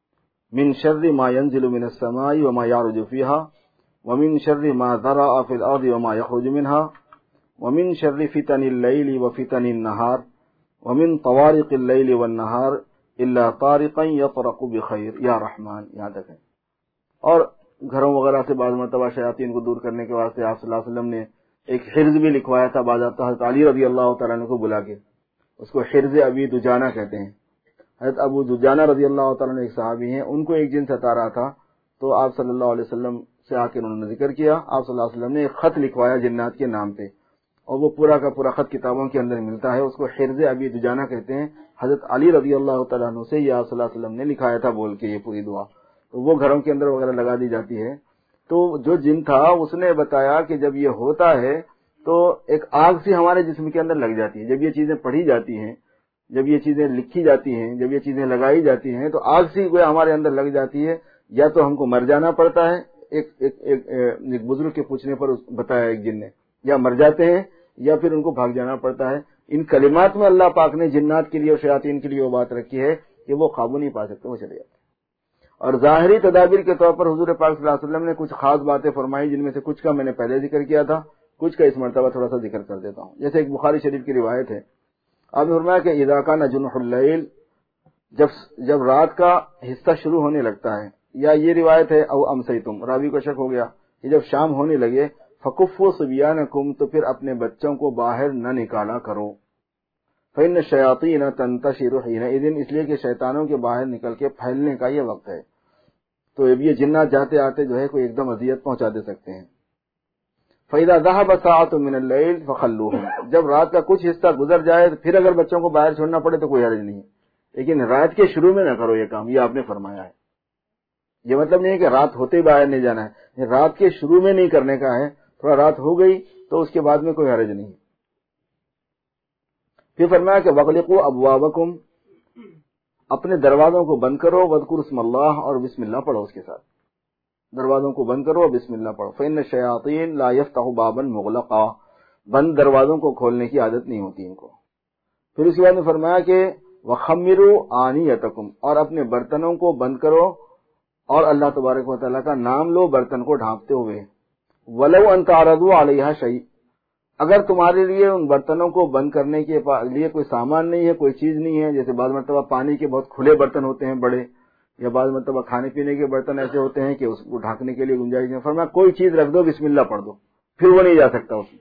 من شر ما ينزل من السماء وما يعرج فيها ومن شر ما ذرأ في الارض وما يخرج منها ومن شر فتن الليل وفتن النهار ومن طوارق الليل والنهار الا طارقا يطرق بخير یا رحمان. یہاں تک ہے. اور گھروں وغیرہ سے بعض مرتبہ شیاطین کو دور کرنے کے واسطے آپ صلی اللہ علیہ وسلم نے ایک حرز بھی لکھوایا تھا. بعض حضرت علی رضی اللہ تعالیٰ عنہ کو بلا کے، اس کو حرز ابی دجانہ کہتے ہیں. حضرت ابو دجانہ رضی اللہ تعالیٰ عنہ ایک صحابی ہیں، ان کو ایک جن ستا رہا تھا، تو آپ صلی اللہ علیہ وسلم سے آ کے انہوں نے ذکر کیا. آپ صلی اللہ علیہ وسلم نے ایک خط لکھوایا جنات کے نام پہ، اور وہ پورا کا پورا خط کتابوں کے اندر ملتا ہے، اس کو حرز ابی دجانہ کہتے ہیں. حضرت علی رضی اللہ تعالیٰ عنہ سے یہ آپ صلی اللہ علیہ وسلم نے لکھایا تھا بول کے یہ پوری دعا، تو وہ گھروں کے اندر وغیرہ لگا دی جاتی ہے. تو جو جن تھا اس نے بتایا کہ جب یہ ہوتا ہے تو ایک آگ سی ہمارے جسم کے اندر لگ جاتی ہے. جب یہ چیزیں پڑھی جاتی ہیں، جب یہ چیزیں لکھی جاتی ہیں، جب یہ چیزیں لگائی جاتی ہیں، تو آگ سی کوئی ہمارے اندر لگ جاتی ہے. یا تو ہم کو مر جانا پڑتا ہے، ایک ایک ایک, ایک بزرگ کے پوچھنے پر بتایا ایک جن نے، یا مر جاتے ہیں یا پھر ان کو بھاگ جانا پڑتا ہے. ان کلمات میں اللہ پاک نے جنات کے لیے اور شیاطین کے لیے وہ بات رکھی ہے کہ وہ قابو نہیں پا سکتے، وہ چلے جاتے ہیں. اور ظاہری تدابیر کے طور پر حضور پاک صلی اللہ علیہ وسلم نے کچھ خاص باتیں فرمائی، جن میں سے کچھ کا میں نے پہلے ذکر کیا تھا، کچھ کا اس مرتبہ تھوڑا سا ذکر کر دیتا ہوں. جیسے ایک بخاری شریف کی روایت ہے، آپ نے فرمایا کہ اذا کان جنح اللیل، جب جب رات کا حصہ شروع ہونے لگتا ہے، یا یہ روایت ہے او امسیتم، راوی کو شک ہو گیا کہ جب شام ہونے لگے، فکفوا صبیانکم، تو پھر اپنے بچوں کو باہر نہ نکالا کرو. فإن الشیاطین تنتشر حینئذ، اس لیے کہ شیطانوں کے باہر نکل کے پھیلنے کا یہ وقت ہے. تو اب یہ جنات جاتے آتے جو ہے کوئی ایک دم اذیت پہنچا دے سکتے ہیں. فإذا ذهب ساعة من الليل فخلوهم، جب رات کا کچھ حصہ گزر جائے تو پھر اگر بچوں کو باہر چھوڑنا پڑے تو کوئی حرج نہیں، لیکن رات کے شروع میں نہ کرو یہ کام. یہ آپ نے فرمایا ہے. یہ مطلب نہیں ہے کہ رات ہوتے ہی باہر نہیں جانا ہے، رات کے شروع میں نہیں کرنے کا ہے. تھوڑا رات ہو گئی تو اس کے بعد میں کوئی حرج نہیں. پھر فرمایا کہ وَغْلِقُوا أَبْوَابَكُمْ، اپنے دروازوں کو بند کرو، وَاذْكُرُوا اسْمَ اللَّهِ، اور بسم اللہ پڑھو اس کے ساتھ. دروازوں کو بند کرو اور بسم اللہ پڑھو. فإن الشیاطین لا یفتح بابا مغلقا، بند دروازوں کو کھولنے کی عادت نہیں ہوتی ان کو. پھر اس کے بعد میں فرمایا کہ وخمروا آنیتکم، اور اپنے برتنوں کو بند کرو اور اللہ تبارک و تعالیٰ کا نام لو برتن کو ڈھانپتے ہوئے. ولو ان تعرضوا علیہا شیء، اگر تمہارے لیے ان برتنوں کو بند کرنے کے لیے کوئی سامان نہیں ہے، کوئی چیز نہیں ہے، جیسے بعض مرتبہ پانی کے بہت کھلے برتن ہوتے ہیں بڑے، یا بعض مرتبہ کھانے پینے کے برتن ایسے ہوتے ہیں کہ اس کو ڈھانکنے کے لیے گنجائش نہیں. فرمایا کوئی چیز رکھ دو، بسم اللہ پڑھ دو، پھر وہ نہیں جا سکتا. اس میں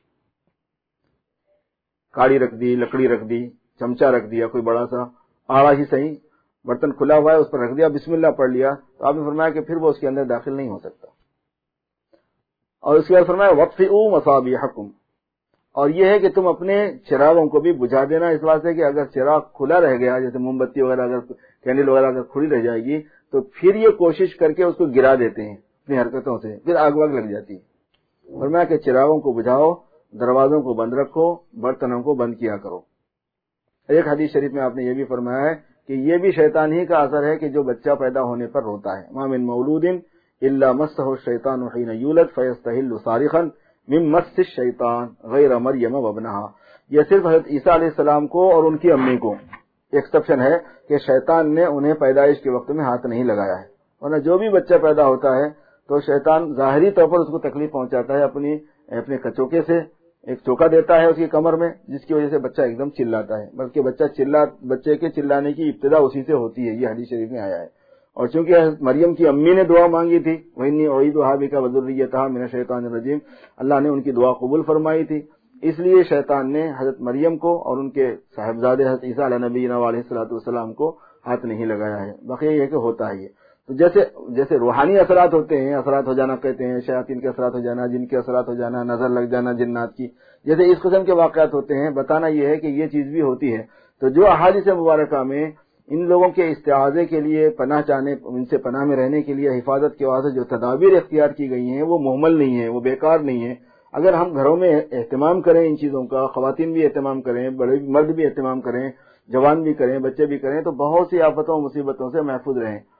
کاڑی رکھ دی، لکڑی رکھ دی، چمچہ رکھ دیا، کوئی بڑا سا آڑا ہی صحیح، برتن کھلا ہوا ہے اس پر رکھ دیا، بسم اللہ پڑھ لیا، تو آپ نے فرمایا کہ پھر وہ اس کے اندر داخل نہیں ہو سکتا. اور اس کے بعد فرمایا وَاطْفِئُوا مَصَابِيحَكُمْ، اور یہ ہے کہ تم اپنے چراغوں کو بھی بجھا دینا، اس واسطے کہ اگر چراغ کھلا رہ گیا، جیسے موم بتی وغیرہ اگر کینڈل وغیرہ اگر کھلی رہ جائے گی تو پھر یہ کوشش کر کے اس کو گرا دیتے ہیں اپنی حرکتوں سے، پھر آگ واگ لگ جاتی ہے. فرمایا کہ چراغوں کو بجھاؤ، دروازوں کو بند رکھو، برتنوں کو بند کیا کرو. ایک حدیث شریف میں آپ نے یہ بھی فرمایا ہے کہ یہ بھی شیطان ہی کا اثر ہے کہ جو بچہ پیدا ہونے پر روتا ہے. ما من مولود الا مسہ الشیطان حین یولد فیستحل صارخا من مس الشیطان غیر مریم وابنہا. یہ صرف حضرت عیسیٰ علیہ السلام کو اور ان کی امی کو ایکسپشن ہے کہ شیطان نے انہیں پیدائش کے وقت میں ہاتھ نہیں لگایا ہے، ورنہ جو بھی بچہ پیدا ہوتا ہے تو شیطان ظاہری طور پر اس کو تکلیف پہنچاتا ہے، اپنی اپنے کچوکے سے ایک چوکا دیتا ہے اس کی کمر میں، جس کی وجہ سے بچہ ایک دم چلاتا ہے. بلکہ بچہ چلا بچے کے چلانے کی ابتدا اسی سے ہوتی ہے، یہ حدیث شریف میں آیا ہے. اور چونکہ حضرت مریم کی امی نے دعا مانگی تھی، وَإِنِّي أُعِيذُهَا بِكَ وَذُرِّيَّتَهَا مِنَ الشَّيْطَانِ الرَّجِيمِ، اللہ نے ان کی دعا قبول فرمائی تھی، اس لیے شیطان نے حضرت مریم کو اور ان کے صاحبزادے حضرت عیسیٰ علیہ نبینا علیہ الصلوۃ والسلام کو ہاتھ نہیں لگایا ہے. باقی یہ کہ ہوتا ہے یہ تو جیسے جیسے روحانی اثرات ہوتے ہیں، اثرات ہو جانا کہتے ہیں، شیاطین کے اثرات ہو جانا، جن کے اثرات ہو جانا، نظر لگ جانا جنات کی، جیسے اس قسم کے واقعات ہوتے ہیں. بتانا یہ ہے کہ یہ چیز بھی ہوتی ہے. تو جو احادیث مبارکہ میں ان لوگوں کے استعاذے کے لیے، پناہ چاہنے، ان سے پناہ میں رہنے کے لیے، حفاظت کے واسطے جو تدابیر اختیار کی گئی ہیں وہ مہمل نہیں ہیں، وہ بیکار نہیں ہیں. اگر ہم گھروں میں اہتمام کریں ان چیزوں کا، خواتین بھی اہتمام کریں، بڑے مرد بھی اہتمام کریں، جوان بھی کریں، بچے بھی کریں، تو بہت سی آفتوں و مصیبتوں سے محفوظ رہیں.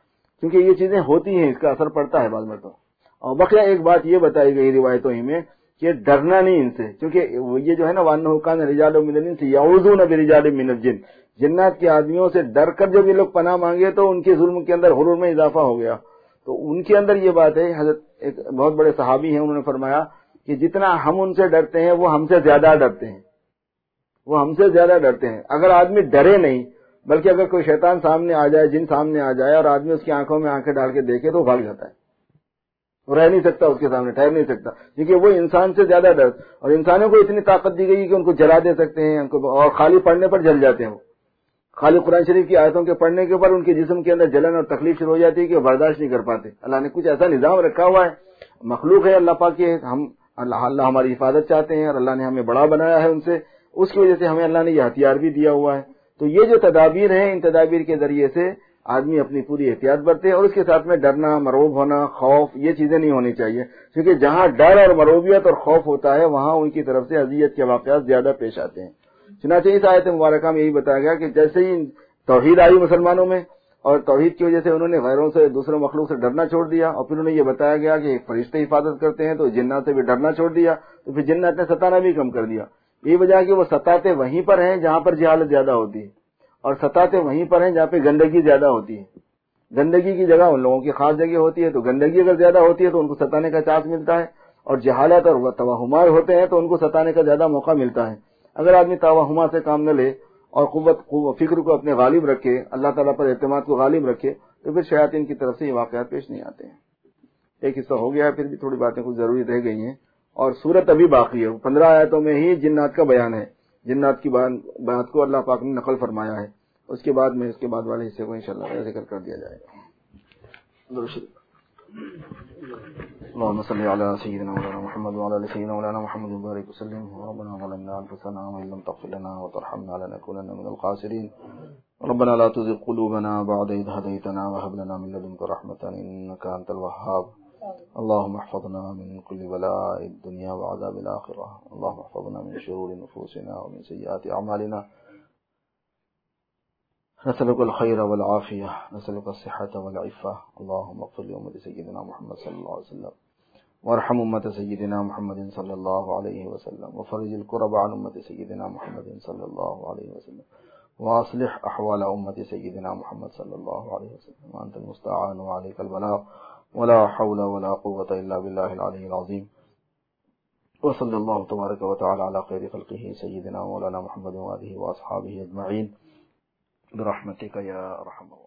کیونکہ یہ چیزیں ہوتی ہیں، اس کا اثر پڑتا ہے بعض مرتبہ. اور بقیہ ایک بات یہ بتائی گئی روایتوں ہی میں کہ ڈرنا نہیں ان سے، کیونکہ یہ جو ہے نا وَأَنَّهُ كَانَ رِجَالٌ مِّنَ الْإِنسِ يَعُوذُونَ بِرِجَالٍ مِّنَ الْجِنِّ، جنات کے آدمیوں سے ڈر کر جب یہ لوگ پناہ مانگے تو ان کے ظلم کے اندر غرور میں اضافہ ہو گیا. تو ان کے اندر یہ بات ہے، حضرت ایک بہت بڑے صحابی ہیں، انہوں نے فرمایا کہ جتنا ہم ان سے ڈرتے ہیں وہ ہم سے زیادہ ڈرتے ہیں، وہ ہم سے زیادہ ڈرتے ہیں. اگر آدمی ڈرے نہیں، بلکہ اگر کوئی شیطان سامنے آ جائے، جن سامنے آ جائے اور آدمی اس کی آنکھوں میں آنکھیں ڈال کے دیکھے تو بھاگ جاتا ہے، وہ رہ نہیں سکتا اس کے سامنے، ٹھہر نہیں سکتا، کیونکہ وہ انسان سے زیادہ ڈر. اور انسانوں کو اتنی طاقت دی گئی کہ ان کو جلا دے سکتے ہیں، ان کو اور خالی پڑھنے پر جل جاتے ہیں. وہ خالی قرآن شریف کی آیتوں کے پڑھنے کے اوپر ان کے جسم کے اندر جلن اور تکلیف شروع ہو جاتی ہے کہ وہ برداشت نہیں کر پاتے. اللہ نے کچھ ایسا نظام رکھا ہوا ہے، مخلوق ہے اللہ پاک کے، ہم اللہ اللہ ہماری حفاظت چاہتے ہیں اور اللہ نے ہمیں بڑا بنایا ہے ان سے، اس کی وجہ سے ہمیں اللہ نے یہ ہتھیار بھی دیا ہوا ہے. تو یہ جو تدابیر ہیں، ان تدابیر کے ذریعے سے آدمی اپنی پوری احتیاط برتے، اور اس کے ساتھ میں ڈرنا، مرعوب ہونا، خوف، یہ چیزیں نہیں ہونی چاہیے، کیونکہ جہاں ڈر اور مرعوبیت اور خوف ہوتا ہے وہاں ان کی طرف سے اذیت کے واقعات زیادہ پیش آتے ہیں. چنانچہ اس آیت مبارکہ میں یہی بتایا گیا کہ جیسے ہی توحید آئی مسلمانوں میں اور توحید کی وجہ سے انہوں نے غیروں سے، دوسرے مخلوق سے ڈرنا چھوڑ دیا، اور پھر انہیں یہ بتایا گیا کہ ایک فرشتے حفاظت کرتے ہیں تو جنات سے بھی ڈرنا چھوڑ دیا، تو پھر جنات نے ستانا بھی کم کر دیا. یہ وجہ ہے کہ وہ ستاتے وہیں پر ہیں جہاں پر جہالت زیادہ ہوتی ہے، اور ستاتے وہیں پر ہیں جہاں پہ گندگی زیادہ ہوتی ہے. گندگی کی جگہ ان لوگوں کی خاص جگہ ہوتی ہے، تو گندگی اگر زیادہ ہوتی ہے تو ان کو ستانے کا چانس ملتا ہے، اور جہالت اور توہمات ہوتے ہیں تو ان کو ستانے کا زیادہ موقع ملتا ہے. اگر آدمی توہمات سے کام نہ لے اور قوت فکر کو اپنے غالب رکھے، اللہ تعالیٰ پر اعتماد کو غالب رکھے، تو پھر شیاطین کی طرف سے یہ واقعات پیش نہیں آتے ہیں. ایک حصہ ہو گیا ہے، پھر بھی تھوڑی باتیں کچھ ضروری رہ گئی ہیں، اور سورت ابھی باقی ہے. پندرہ آیتوں میں ہی جنات کا بیان ہے، جنات کی بات کو اللہ پاک نے نقل فرمایا ہے. اس کے بعد میں اس کے بعد والے حصے کو انشاءاللہ ذکر کر دیا جائے گا. اللهم صل على سيدنا مولانا محمد وعلى ال سيدنا مولانا محمد وبارك وسلم. ربنا ظلمنا انفسنا وان لم تغفر لنا وترحمنا لنكونن من الخاسرين. ربنا لا تزغ قلوبنا بعد إذ هديتنا وهب لنا من لدنك رحمة إنك أنت الوهاب. اللهم احفظنا من كل بلاء الدنيا وعذاب الآخرة. اللهم احفظنا من شرور نفوسنا ومن سيئات أعمالنا. نسألك الخير والعافية، نسألك الصحة والعفة. اللهم اغفر لأمة سيدنا محمد صلى الله عليه وسلم، وارحم أمة سيدنا محمد صلى الله عليه وسلم، وفرج الكرب عن أمة سيدنا محمد صلى الله عليه وسلم، وأصلح أحوال أمة سيدنا محمد صلى الله عليه وسلم. وأنت المستعان وعليك البلاغ، ولا حول ولا قوة إلا بالله العلي العظيم. وصلى الله تبارك وتعالى على خير خلقه سيدنا مولانا محمد وآله وأصحابه أجمعين برحمتك يا أرحم الراحمين.